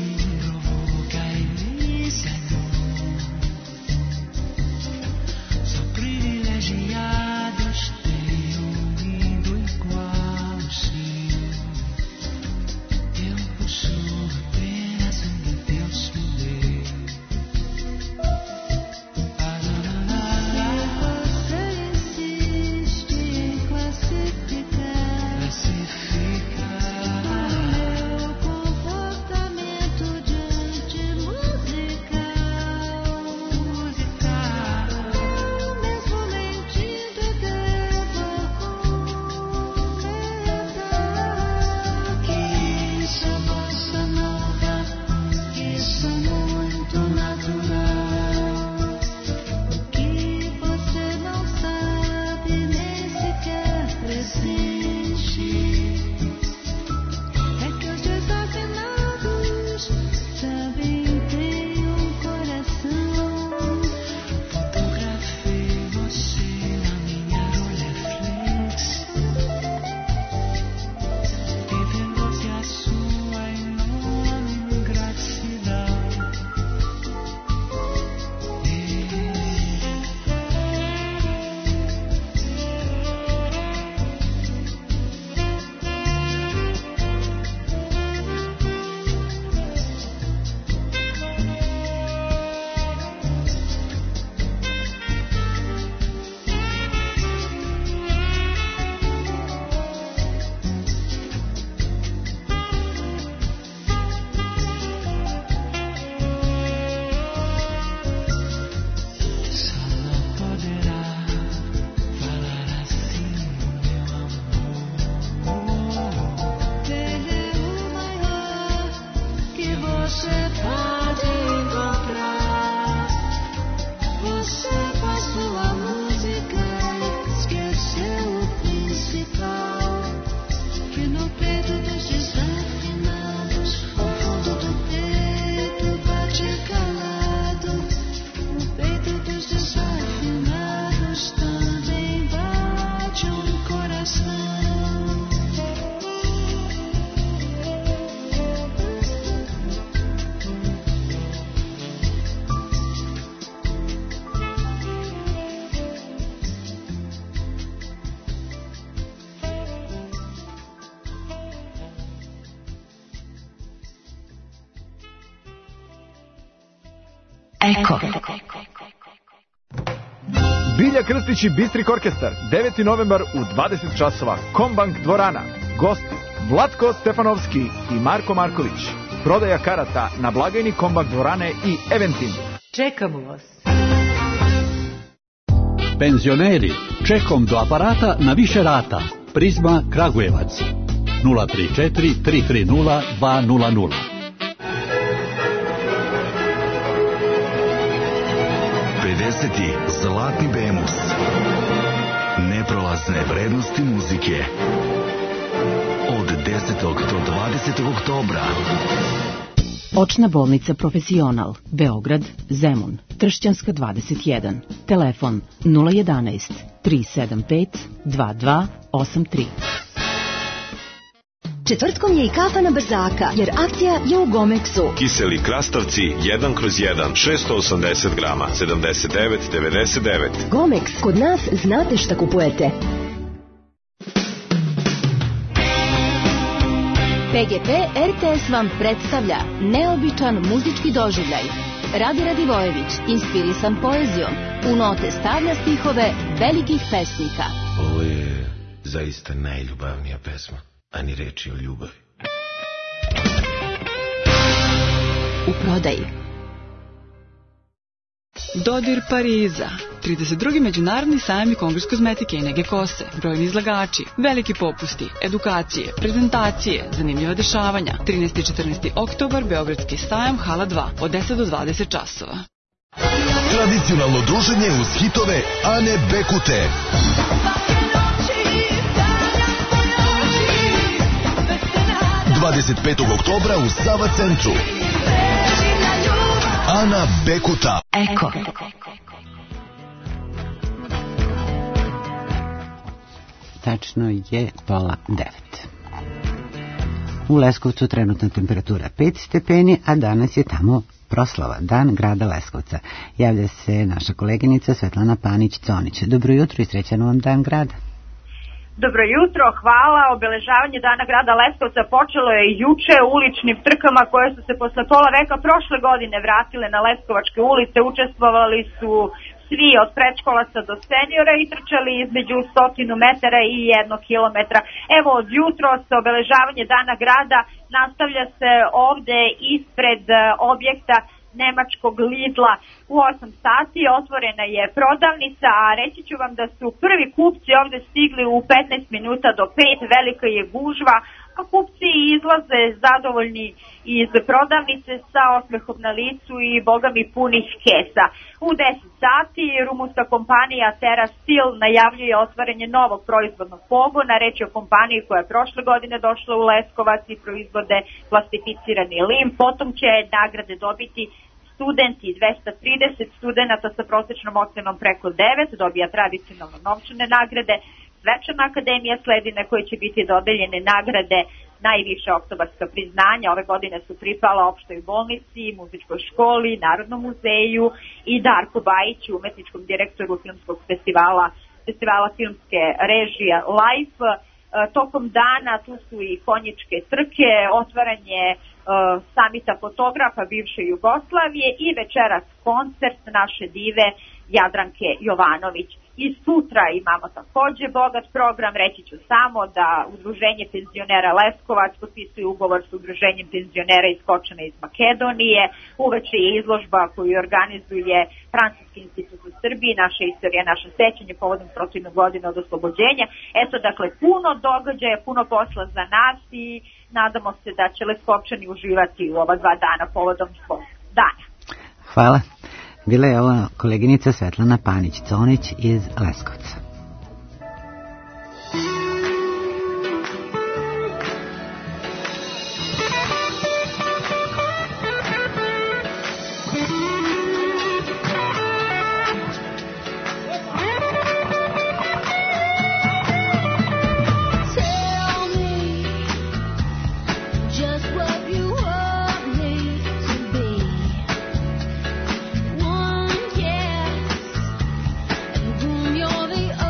Eko. Bilja Krstić i Bistrik orkestar, deveti novembar u dvadeset časova, Kombank dvorana. Gosti Vlatko Stefanovski i Marko Marković. Prodaja karata na blagajni Kombank dvorane i Eventim. Čekamo vas. Penzioneri, čekom do aparata na više rata. Prizma Kragujevac. nula tri četiri tri tri nula dva nula nula. pedeseti Zlatni Bemus. Neprolazne vrednosti muzike. Od desetog do dvadesetog oktobra. Očna bolnica Profesional, Beograd, Zemun, Tršćanska dvadeset jedan. Telefon nula jedanaest tri sedam pet dva dva osam tri. Četvrtkom je i kafa na brzaka, jer akcija je u Gomexu. Kiseli krastavci jedan kroz jedan, šesto osamdeset grama, sedamdeset devet devedeset devet. Gomex, kod nas znate šta kupujete. P G P R T S vam predstavlja neobičan muzički doživljaj. Radi Radivojević, inspirisan poezijom, u note stavlja stihove velikih pesnika. Ovo je zaista najljubavnija pesma, a ni reči o ljubavi. U prodaji. Dodir Pariza. trideset drugi Međunarodni sajam i kongres kozmetike i nege kose. Brojni izlagači, veliki popusti, edukacije, prezentacije, zanimljiva dešavanja. trinaesti i četrnaesti oktobar, Beogradski sajam, hala dva, od deset do dvadeset časova. Tradicionalno druženje uz hitove Ane Bekute. dvadeset petog oktobra u Sava centru. Ana Bekuta. Eko. Tačno je pola devet. U Leskovcu trenutna temperatura pet stepeni, a danas je tamo proslava, Dan grada Leskovca. Javlja se naša koleginica Svetlana Panić-Conić. Dobro jutro i srećan vam Dan grada. Dobro jutro, hvala. Obeležavanje Dana grada Leskovca počelo je juče uličnim trkama koje su se posle pola veka prošle godine vratile na Leskovačke ulice. Učestvovali su svi od predškolaca do seniora i trčali između stotinu metara i jednog kilometra. Evo, od jutro se obeležavanje Dana grada nastavlja se ovde ispred objekta nemačkog Lidla u osam sati. Otvorena je prodavnica, a reći ću vam da su prvi kupci ovde stigli u petnaest minuta do pet, velika je gužva, a kupci izlaze zadovoljni iz prodavnice sa osmehom na licu i bogami punih kesa. U deset sati rumunska kompanija Terra Steel najavljuje otvaranje novog proizvodnog pogona. Reč je o kompaniji koja je prošle godine došla u Leskovac i proizvode plastificirani lim. Potom će nagrade dobiti studenti, dvesta trideset studenta sa prosečnom ocenom preko devet, dobija tradicionalno novčane nagrade. Svečana akademija sledi na kojoj će biti dodeljene nagrade, najviše oktobarska priznanja. Ove godine su pripala opštoj bolnici, muzičkoj školi, Narodnom muzeju i Darku Bajiću, umetničkom direktoru filmskog festivala, festivala filmske režije Life. Tokom dana tu su i konjičke trke, otvaranje uh, samita fotografa bivše Jugoslavije i večeras koncert naše dive Jadranke Jovanović. I sutra imamo takođe bogat program. Reći ću samo da Udruženje penzionera Leskovac potpisuje ugovor s Udruženjem penzionera iz Kočana iz Makedonije. Uveče je izložba koju organizuje Francuski institut u Srbiji, naša istorija, naše sećanje povodom protivnog godina od oslobođenja. Eto, dakle, puno događaja, puno posla za nas i nadamo se da će Leskovčani uživati u ova dva dana povodom svog dana. Hvala. Bila je ova koleginica Svetlana Panić-Conić iz Leskovca. You're the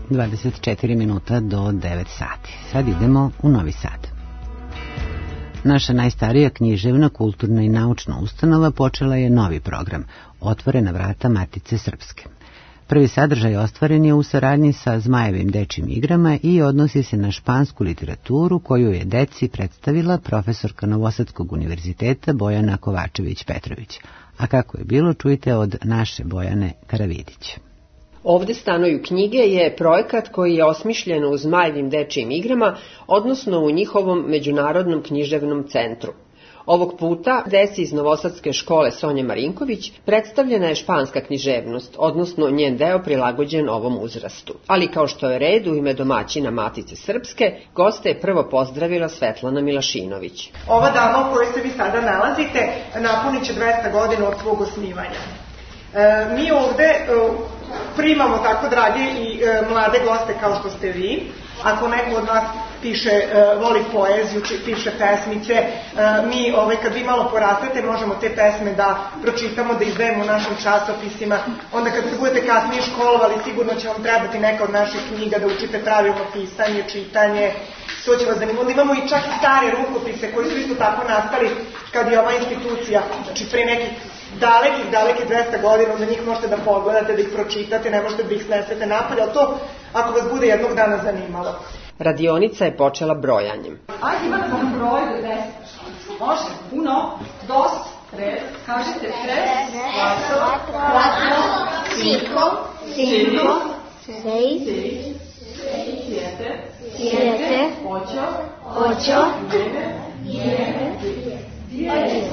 dvadeset četiri minuta do devet sati. Sad idemo u Novi Sad. Naša najstarija književna, kulturna i naučna ustanova počela je novi program Otvorena vrata Matice Srpske. Prvi sadržaj ostvaren je u saradnji sa Zmajevim dečjim igrama i odnosi se na špansku literaturu koju je deci predstavila profesorka Novosadskog univerziteta Bojana Kovačević-Petrović. A kako je bilo, čujte od naše Bojane Karavidić. Ovde stanuju knjige je projekat koji je osmišljen u Zmajevim dečjim igrama, odnosno u njihovom međunarodnom književnom centru. Ovog puta deci iz Novosadske škole Sonje Marinković predstavljena je španska književnost, odnosno njen deo prilagođen ovom uzrastu. Ali kao što je red, u ime domaćina Matice Srpske, goste je prvo pozdravila Svetlana Milašinović. Ova dama u kojoj se vi sada nalazite napunit će dvesta godina od svog osnivanja. E, mi ovde e, primamo tako drage i e, mlade goste kao što ste vi. Ako neko od nas piše, e, voli poeziju, piše pesmice, e, mi ovaj, kad vi malo porastete možemo te pesme da pročitamo, da izdajemo u našim časopisima. Onda kad se budete kasnije školovali, sigurno će vam trebati neka od naših knjiga da učite pravilno pisanje, čitanje. To će vas zanimati. Onda imamo i čak stare rukopise koji su isto tako nastali kad je ova institucija, znači pre nekih dalekih, dalekih dvesta godina, za njih možete da pogledate, da ih pročitate, ne možete da ih snesete napad, ali to ako vas bude jednog dana zanimalo. Radionica je počela brojanjem. Ajde, imate vam broj do deset. Može? Uno, dos, tres, kažete tres, quattro, quattro, cinco, cinco, seis, siete, siete, ocho, ocho, nueve, diez.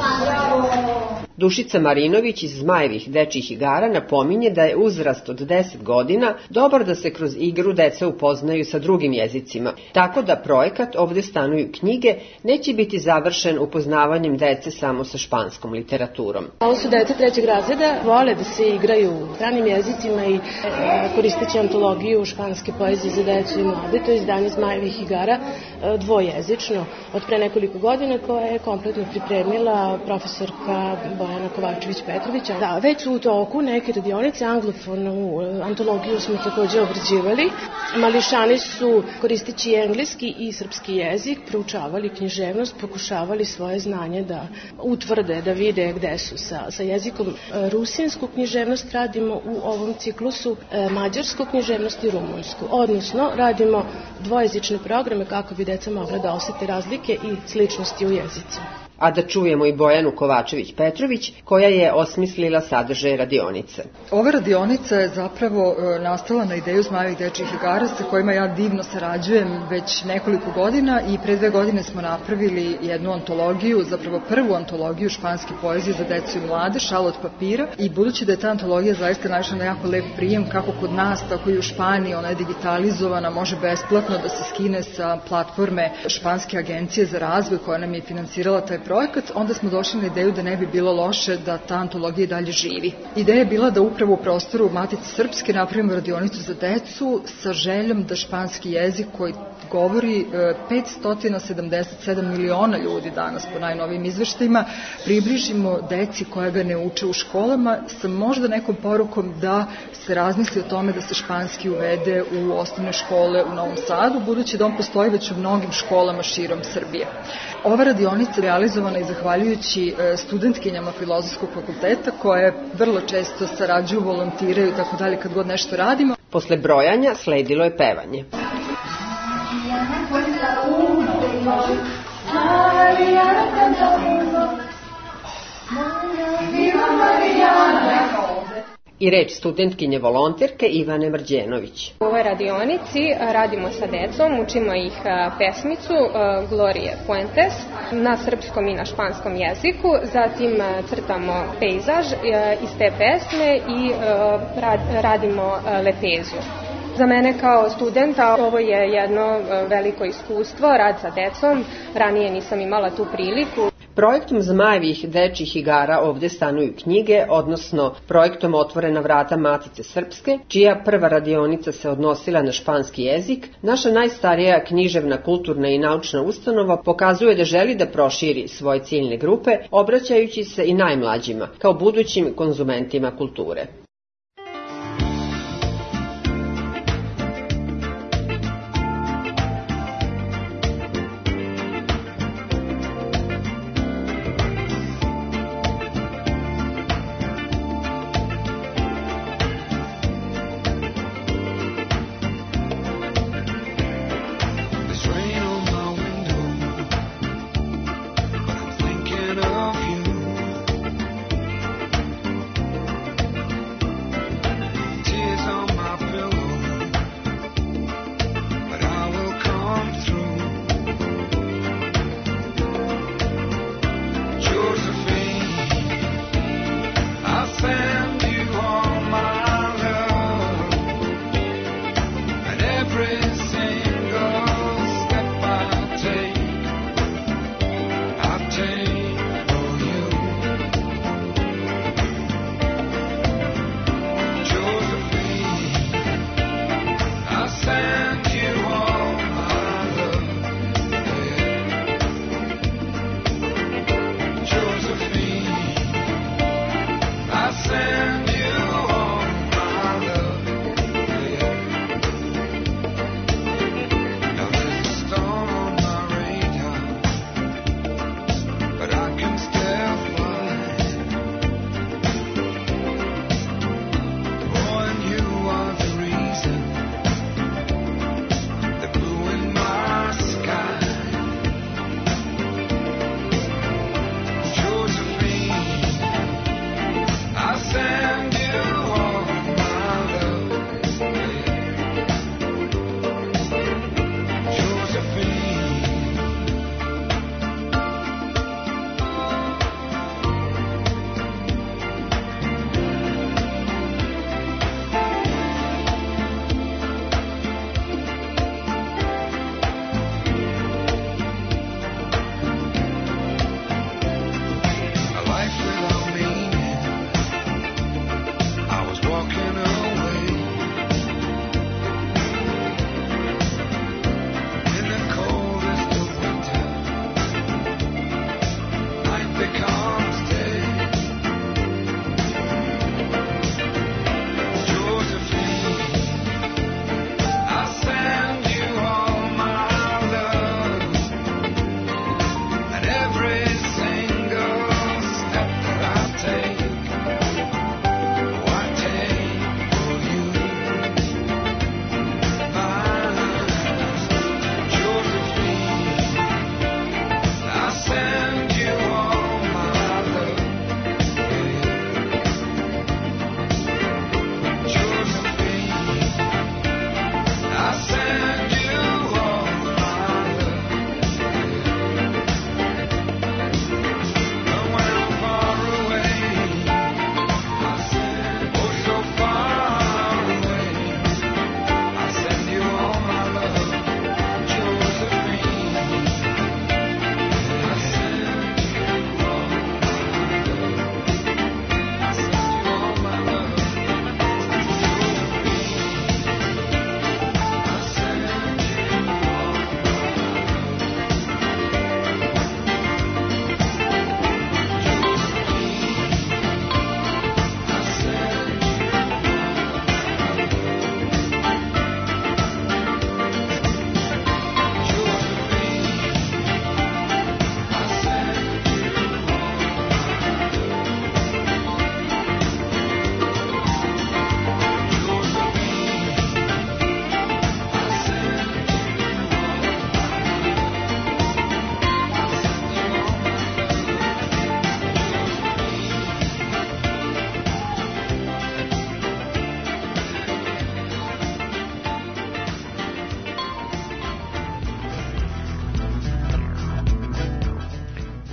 Dušica Marinović iz Zmajevih dečjih igara napominje da je uzrast od deset godina dobar da se kroz igru deca upoznaju sa drugim jezicima, tako da projekat Ovde stanuju knjige neće biti završen upoznavanjem dece samo sa španskom literaturom. Ovo su deca trećeg razreda, vole da se igraju stranim jezicima i e, koristeći antologiju španske poezije za decu i mlade, to je izdanje Zmajevih igara e, dvojezično od pre nekoliko godina koje je kompletno pripremila profesorka Bojana Kovačević-Petrovića. Da, već su u toku neke radionice, anglofonu antologiju smo takođe obrađivali. Mališani su, koristeći engleski i srpski jezik, proučavali književnost, pokušavali svoje znanje da utvrde, da vide gde su sa, sa jezikom. Rusinsku književnost radimo u ovom ciklusu, mađarsku književnost i rumunsku. Odnosno, radimo dvojezične programe kako bi deca mogla da osete razlike i sličnosti u jezicu. A da čujemo i Bojanu Kovačević-Petrović, koja je osmislila sadržaj radionice. Ova radionica je zapravo nastala na ideju Zmajevih dečjih igara sa kojima ja divno sarađujem već nekoliko godina i pre dve godine smo napravili jednu antologiju, zapravo prvu antologiju španske poezije za decu i mlade, Šal od papira, i budući da je ta antologija zaista naišla na jako lep prijem, kako kod nas, tako i u Španiji, ona je digitalizovana, može besplatno da se skine sa platforme Španske agencije za razvoj koja nam je finansirala taj projekat, onda smo došli na ideju da ne bi bilo loše da ta antologija dalje živi. Ideja je bila da upravo u prostoru Matice Srpske napravimo radionicu za decu sa željom da španski jezik koji govori petsto sedamdeset sedam miliona ljudi danas po najnovijim izveštajima približimo deci koja ga ne uče u školama sa možda nekom porukom da se razmisli o tome da se španski uvede u osnovne škole u Novom Sadu, budući da on postoji već u mnogim školama širom Srbije. Ova radionica realizovana je zahvaljujući studentkinjama Filozofskog fakulteta koje vrlo često sarađuju, volontiraju i tako dalje kad god nešto radimo. Posle brojanja sledilo je pevanje. I reč studentkinje volonterke Ivane Mrđenović. U ovoj radionici radimo sa decom, učimo ih pesmicu Glorije Fuentes na srpskom i na španskom jeziku, zatim crtamo pejzaž iz te pesme i radimo lepezu. Za mene kao studenta ovo je jedno veliko iskustvo, rad sa decom, ranije nisam imala tu priliku. Projektom Zmajevih dečjih igara Ovde stanuju knjige, odnosno projektom Otvorena vrata Matice Srpske, čija prva radionica se odnosila na španski jezik, naša najstarija književna, kulturna i naučna ustanova pokazuje da želi da proširi svoje ciljne grupe, obraćajući se i najmlađima, kao budućim konzumentima kulture.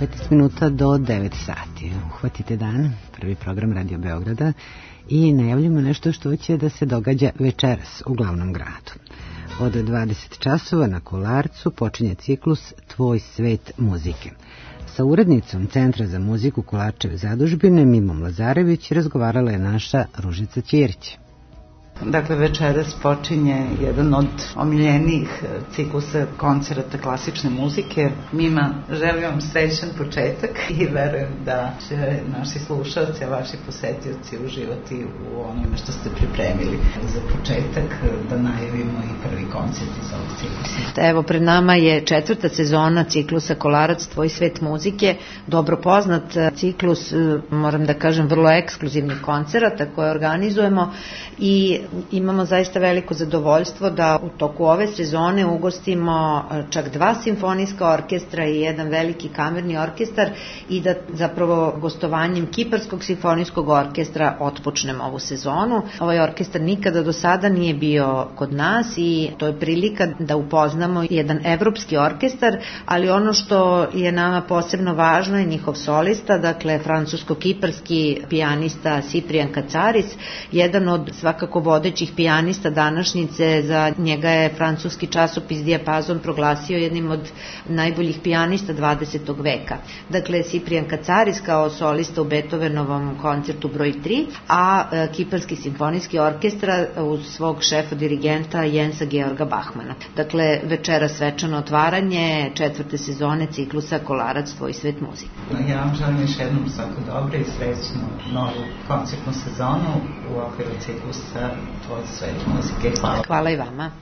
petnaest minuta do devet sati. Uhvatite dan, prvi program Radio Beograda i najavljamo nešto što će da se događa večeras u glavnom gradu. Od dvadeset časova na Kolarcu počinje ciklus Tvoj svet muzike. Sa urednicom Centra za muziku Kolarčeve zadužbine Mimom Lazarević razgovarala je naša Ružica Ćirić. Dakle, večeras počinje jedan od omiljenijih ciklusa koncerata klasične muzike. Mima, želim vam srećan početak i verujem da će naši slušalci, a vaši posetioci uživati u onome što ste pripremili. Za početak da najavimo i prvi koncert iz ovog ciklusa. Evo, pred nama je četvrta sezona ciklusa Kolarac, Tvoj svet muzike. Dobro poznat ciklus, moram da kažem, vrlo ekskluzivnih koncerata koje organizujemo i imamo zaista veliko zadovoljstvo da u toku ove sezone ugostimo čak dva simfonijska orkestra i jedan veliki kamerni orkestar i da zapravo gostovanjem Kiparskog simfonijskog orkestra otpočnemo ovu sezonu. Ovaj orkestar nikada do sada nije bio kod nas i to je prilika da upoznamo jedan evropski orkestar, ali ono što je nama posebno važno je njihov solista, dakle francusko-kiparski pijanista Ciprian Kacaris, jedan od svakako vodećih pijanista današnjice. Za njega je francuski časopis Dijapazon proglasio jednim od najboljih pijanista dvadesetog veka. Dakle, Ciprian Kacaris kao solista u Beethovenovom koncertu broj tri, a e, Kiparski simfonijski orkestra uz svog šefa dirigenta Jensa Georga Bachmana. Dakle, večera svečano otvaranje četvrte sezone ciklusa Kolarac, Tvoj svet muzike. Ja vam želim još jednom svako dobro i srećnu novu koncertnu sezonu u okviru ciklusa Tvoj svet muzike. Hvala. Hvala i vama.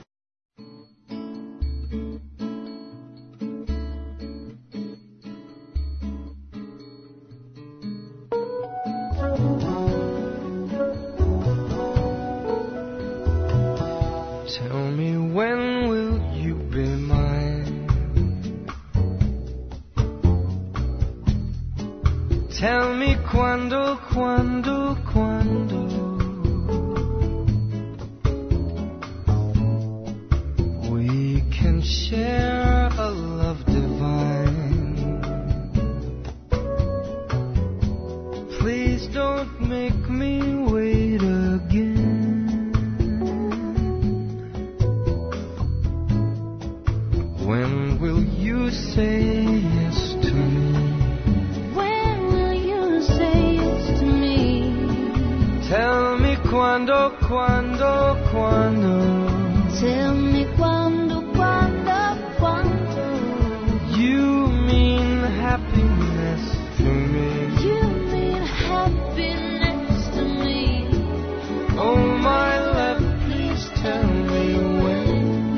Tell me when will you be mine? Tell me quando, quando, quando we can share a love divine. Please don't make me wait again. When will you say yes to me? When will you say yes to me? Tell me quando, quando, quando. Tell me quando, quando, quando. You mean happiness to me. You mean happiness to me. Oh my love, please tell me when.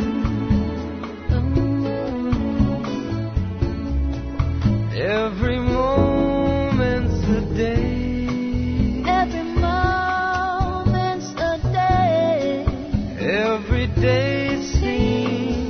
Every moment's a day. Every moment's a day. Every day seems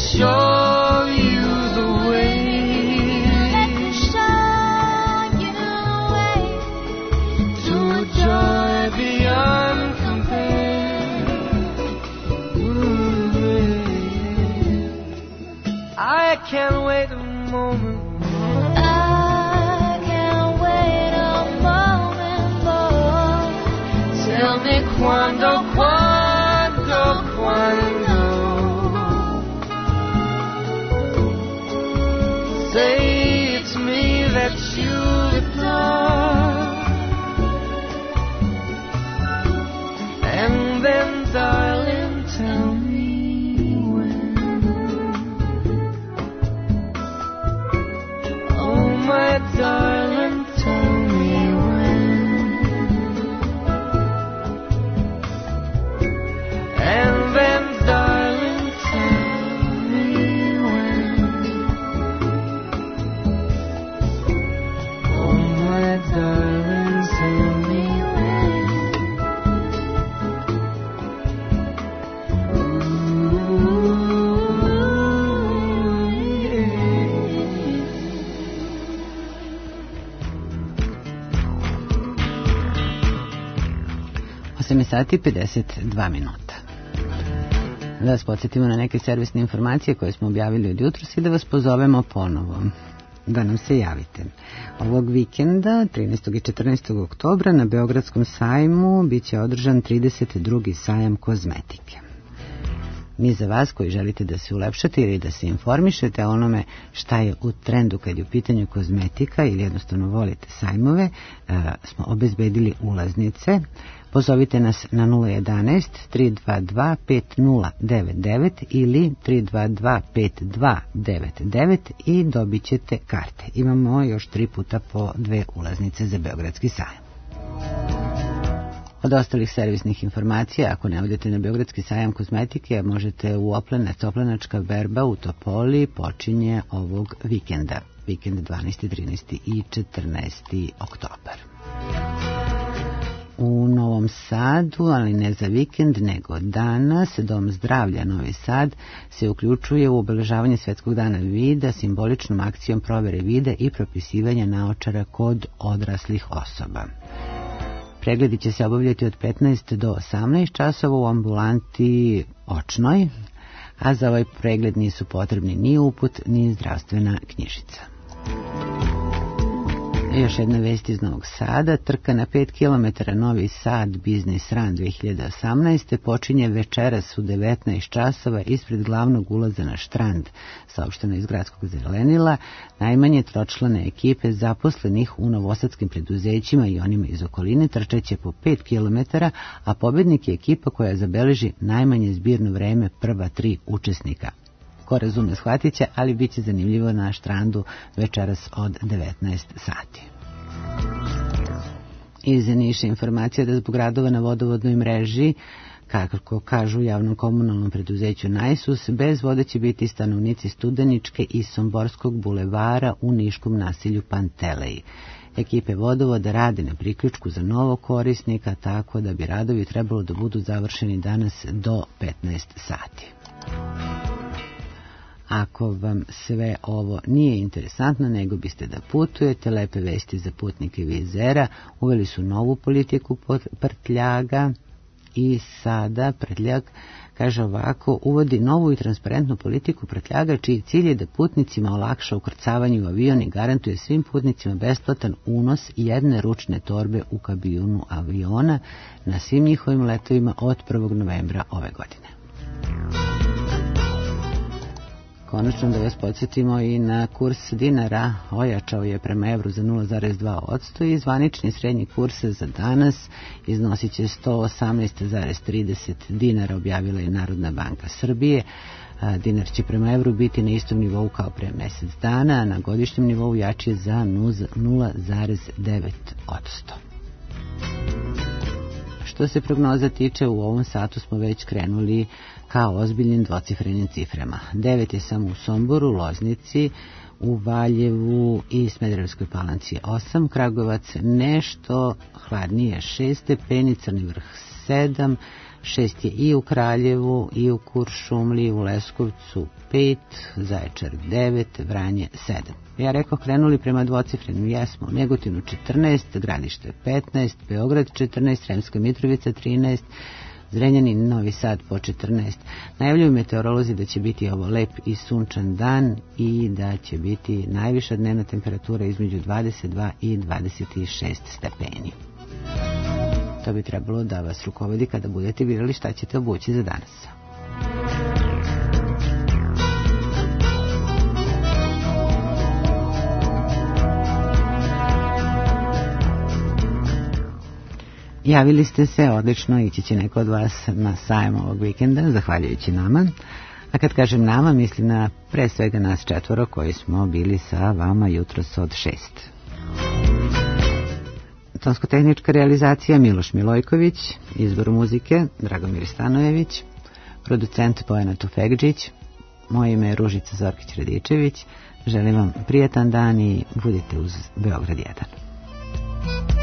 show you the way. Let me show you the way To a joy beyond compare. Ooh, yeah. I can't wait a moment. I can't wait a moment more. Tell me quando, quando, quando. Say it's me that you adore. And then, darling, tell me when. Oh, my darling, tell me when. And then, darling, tell me when. Oh, my darling, tell me when. osam sati pedeset dva minuta. Da vas podsjetimo na neke servisne informacije koje smo objavili od jutros i da vas pozovemo ponovo da nam se javite. Ovog vikenda, trinaestog i četrnaestog oktobra, na Beogradskom sajmu biće održan trideset drugi sajam kozmetike. Mi za vas koji želite da se ulepšate ili da se informišete o onome šta je u trendu kad je u pitanju kozmetika ili jednostavno volite sajmove, smo obezbedili ulaznice. Pozovite nas na nula jedanaest tri dva dva pet nula devet devet ili tri dva dva pet dva devet devet i dobit ćete karte. Imamo još tri puta po dve ulaznice za Beogradski sajam. Od ostalih servisnih informacija, ako ne odete na Beogradski sajam kozmetike, možete u Oplenac. Oplenačka berba u Topoli počinje ovog vikenda. Vikend dvanaesti, trinaesti i četrnaesti oktobar. U Novom Sadu, ali ne za vikend, nego danas, Dom zdravlja Novi Sad se uključuje u obeležavanje Svetskog dana vida simboličnom akcijom provere vida i propisivanja naočara kod odraslih osoba. Pregledi će se obavljati od petnaest do osamnaest časova u ambulanti očnoj, a za ovaj pregled nisu potrebni ni uput, ni zdravstvena knjižica. Još jedna vest iz Novog Sada. Trka na pet kilometara Novi Sad Biznis Run dve hiljade osamnaeste počinje večeras u devetnaest časova ispred glavnog ulaza na štrand, saopšteno iz gradskog zelenila. Najmanje tročlane ekipe zaposlenih u novosadskim preduzećima i onima iz okoline trčeće po pet kilometara, a pobednik je ekipa koja zabeleži najmanje zbirno vreme prva tri učesnika. Ko razume shvatit će, ali bit će zanimljivo na štrandu večeras od devetnaest sati. Iz Niša informacija da zbog radova na vodovodnoj mreži, kako kažu u javnom komunalnom preduzeću Najsus, bez vode će biti stanovnici Studeničke i Somborskog bulevara u niškom naselju Panteleji. Ekipe vodovoda rade na priključku za novog korisnika, tako da bi radovi trebalo da budu završeni danas do petnaest sati. Ako vam sve ovo nije interesantno, nego biste da putujete, lepe vesti za putnike Vizera. Uveli su novu politiku prtljaga i sada prtljag, kaže ovako, uvodi novu i transparentnu politiku prtljaga, čiji cilj je da putnicima olakša ukrcavanje u avion i garantuje svim putnicima besplatan unos jedne ručne torbe u kabinu aviona na svim njihovim letovima od prvog novembra ove godine. Konačno da vas podsjetimo i na kurs dinara, ojačao je prema evru za nula zarez dva posto i zvanični srednji kurs za danas iznosit će sto osamnaest zarez trideset dinara, objavila je Narodna banka Srbije. Dinar će prema evru biti na istom nivou kao pre mjesec dana, a na godišnjem nivou jači je za nula zarez devet posto. Što se prognoza tiče, u ovom satu smo već krenuli kao ozbiljnim dvocifrenim ciframa. devet je samo u Somboru, Loznici, u Valjevu i Smederevskoj Palanci osam, Kragujevac nešto hladnije šest stepeni, Crni Vrh sedam, šest je i u Kraljevu, i u Kuršumliji, u Leskovcu pet, Zaječar devet, Vranje sedam. Ja rekao, krenuli prema dvocifrenim, jesmo, u Negotinu četrnaest, Gradište petnaest, Beograd četrnaest, Sremska Mitrovica trinaest, Zrenjanin, Novi Sad po četrnaest. Najavljuju meteorolozi da će biti ovo lep i sunčan dan i da će biti najviša dnevna temperatura između dvadeset dva i dvadeset šest stepeni. To bi trebalo da vas rukovodi kada budete birali šta ćete obući za danas. Javili ste se, odlično, ići će neko od vas na sajam ovog vikenda, zahvaljujući nama. A kad kažem nama, mislim na pre svega nas četvoro koji smo bili sa vama jutros od šest. Tonsko-tehnička realizacija Miloš Milojković, izbor muzike Dragomir Stanojević, producent Bojana Tufegđić, moje ime je Ružica Zorkić-Radičević. Želim vam prijatan dan i budite uz Beograd jedan.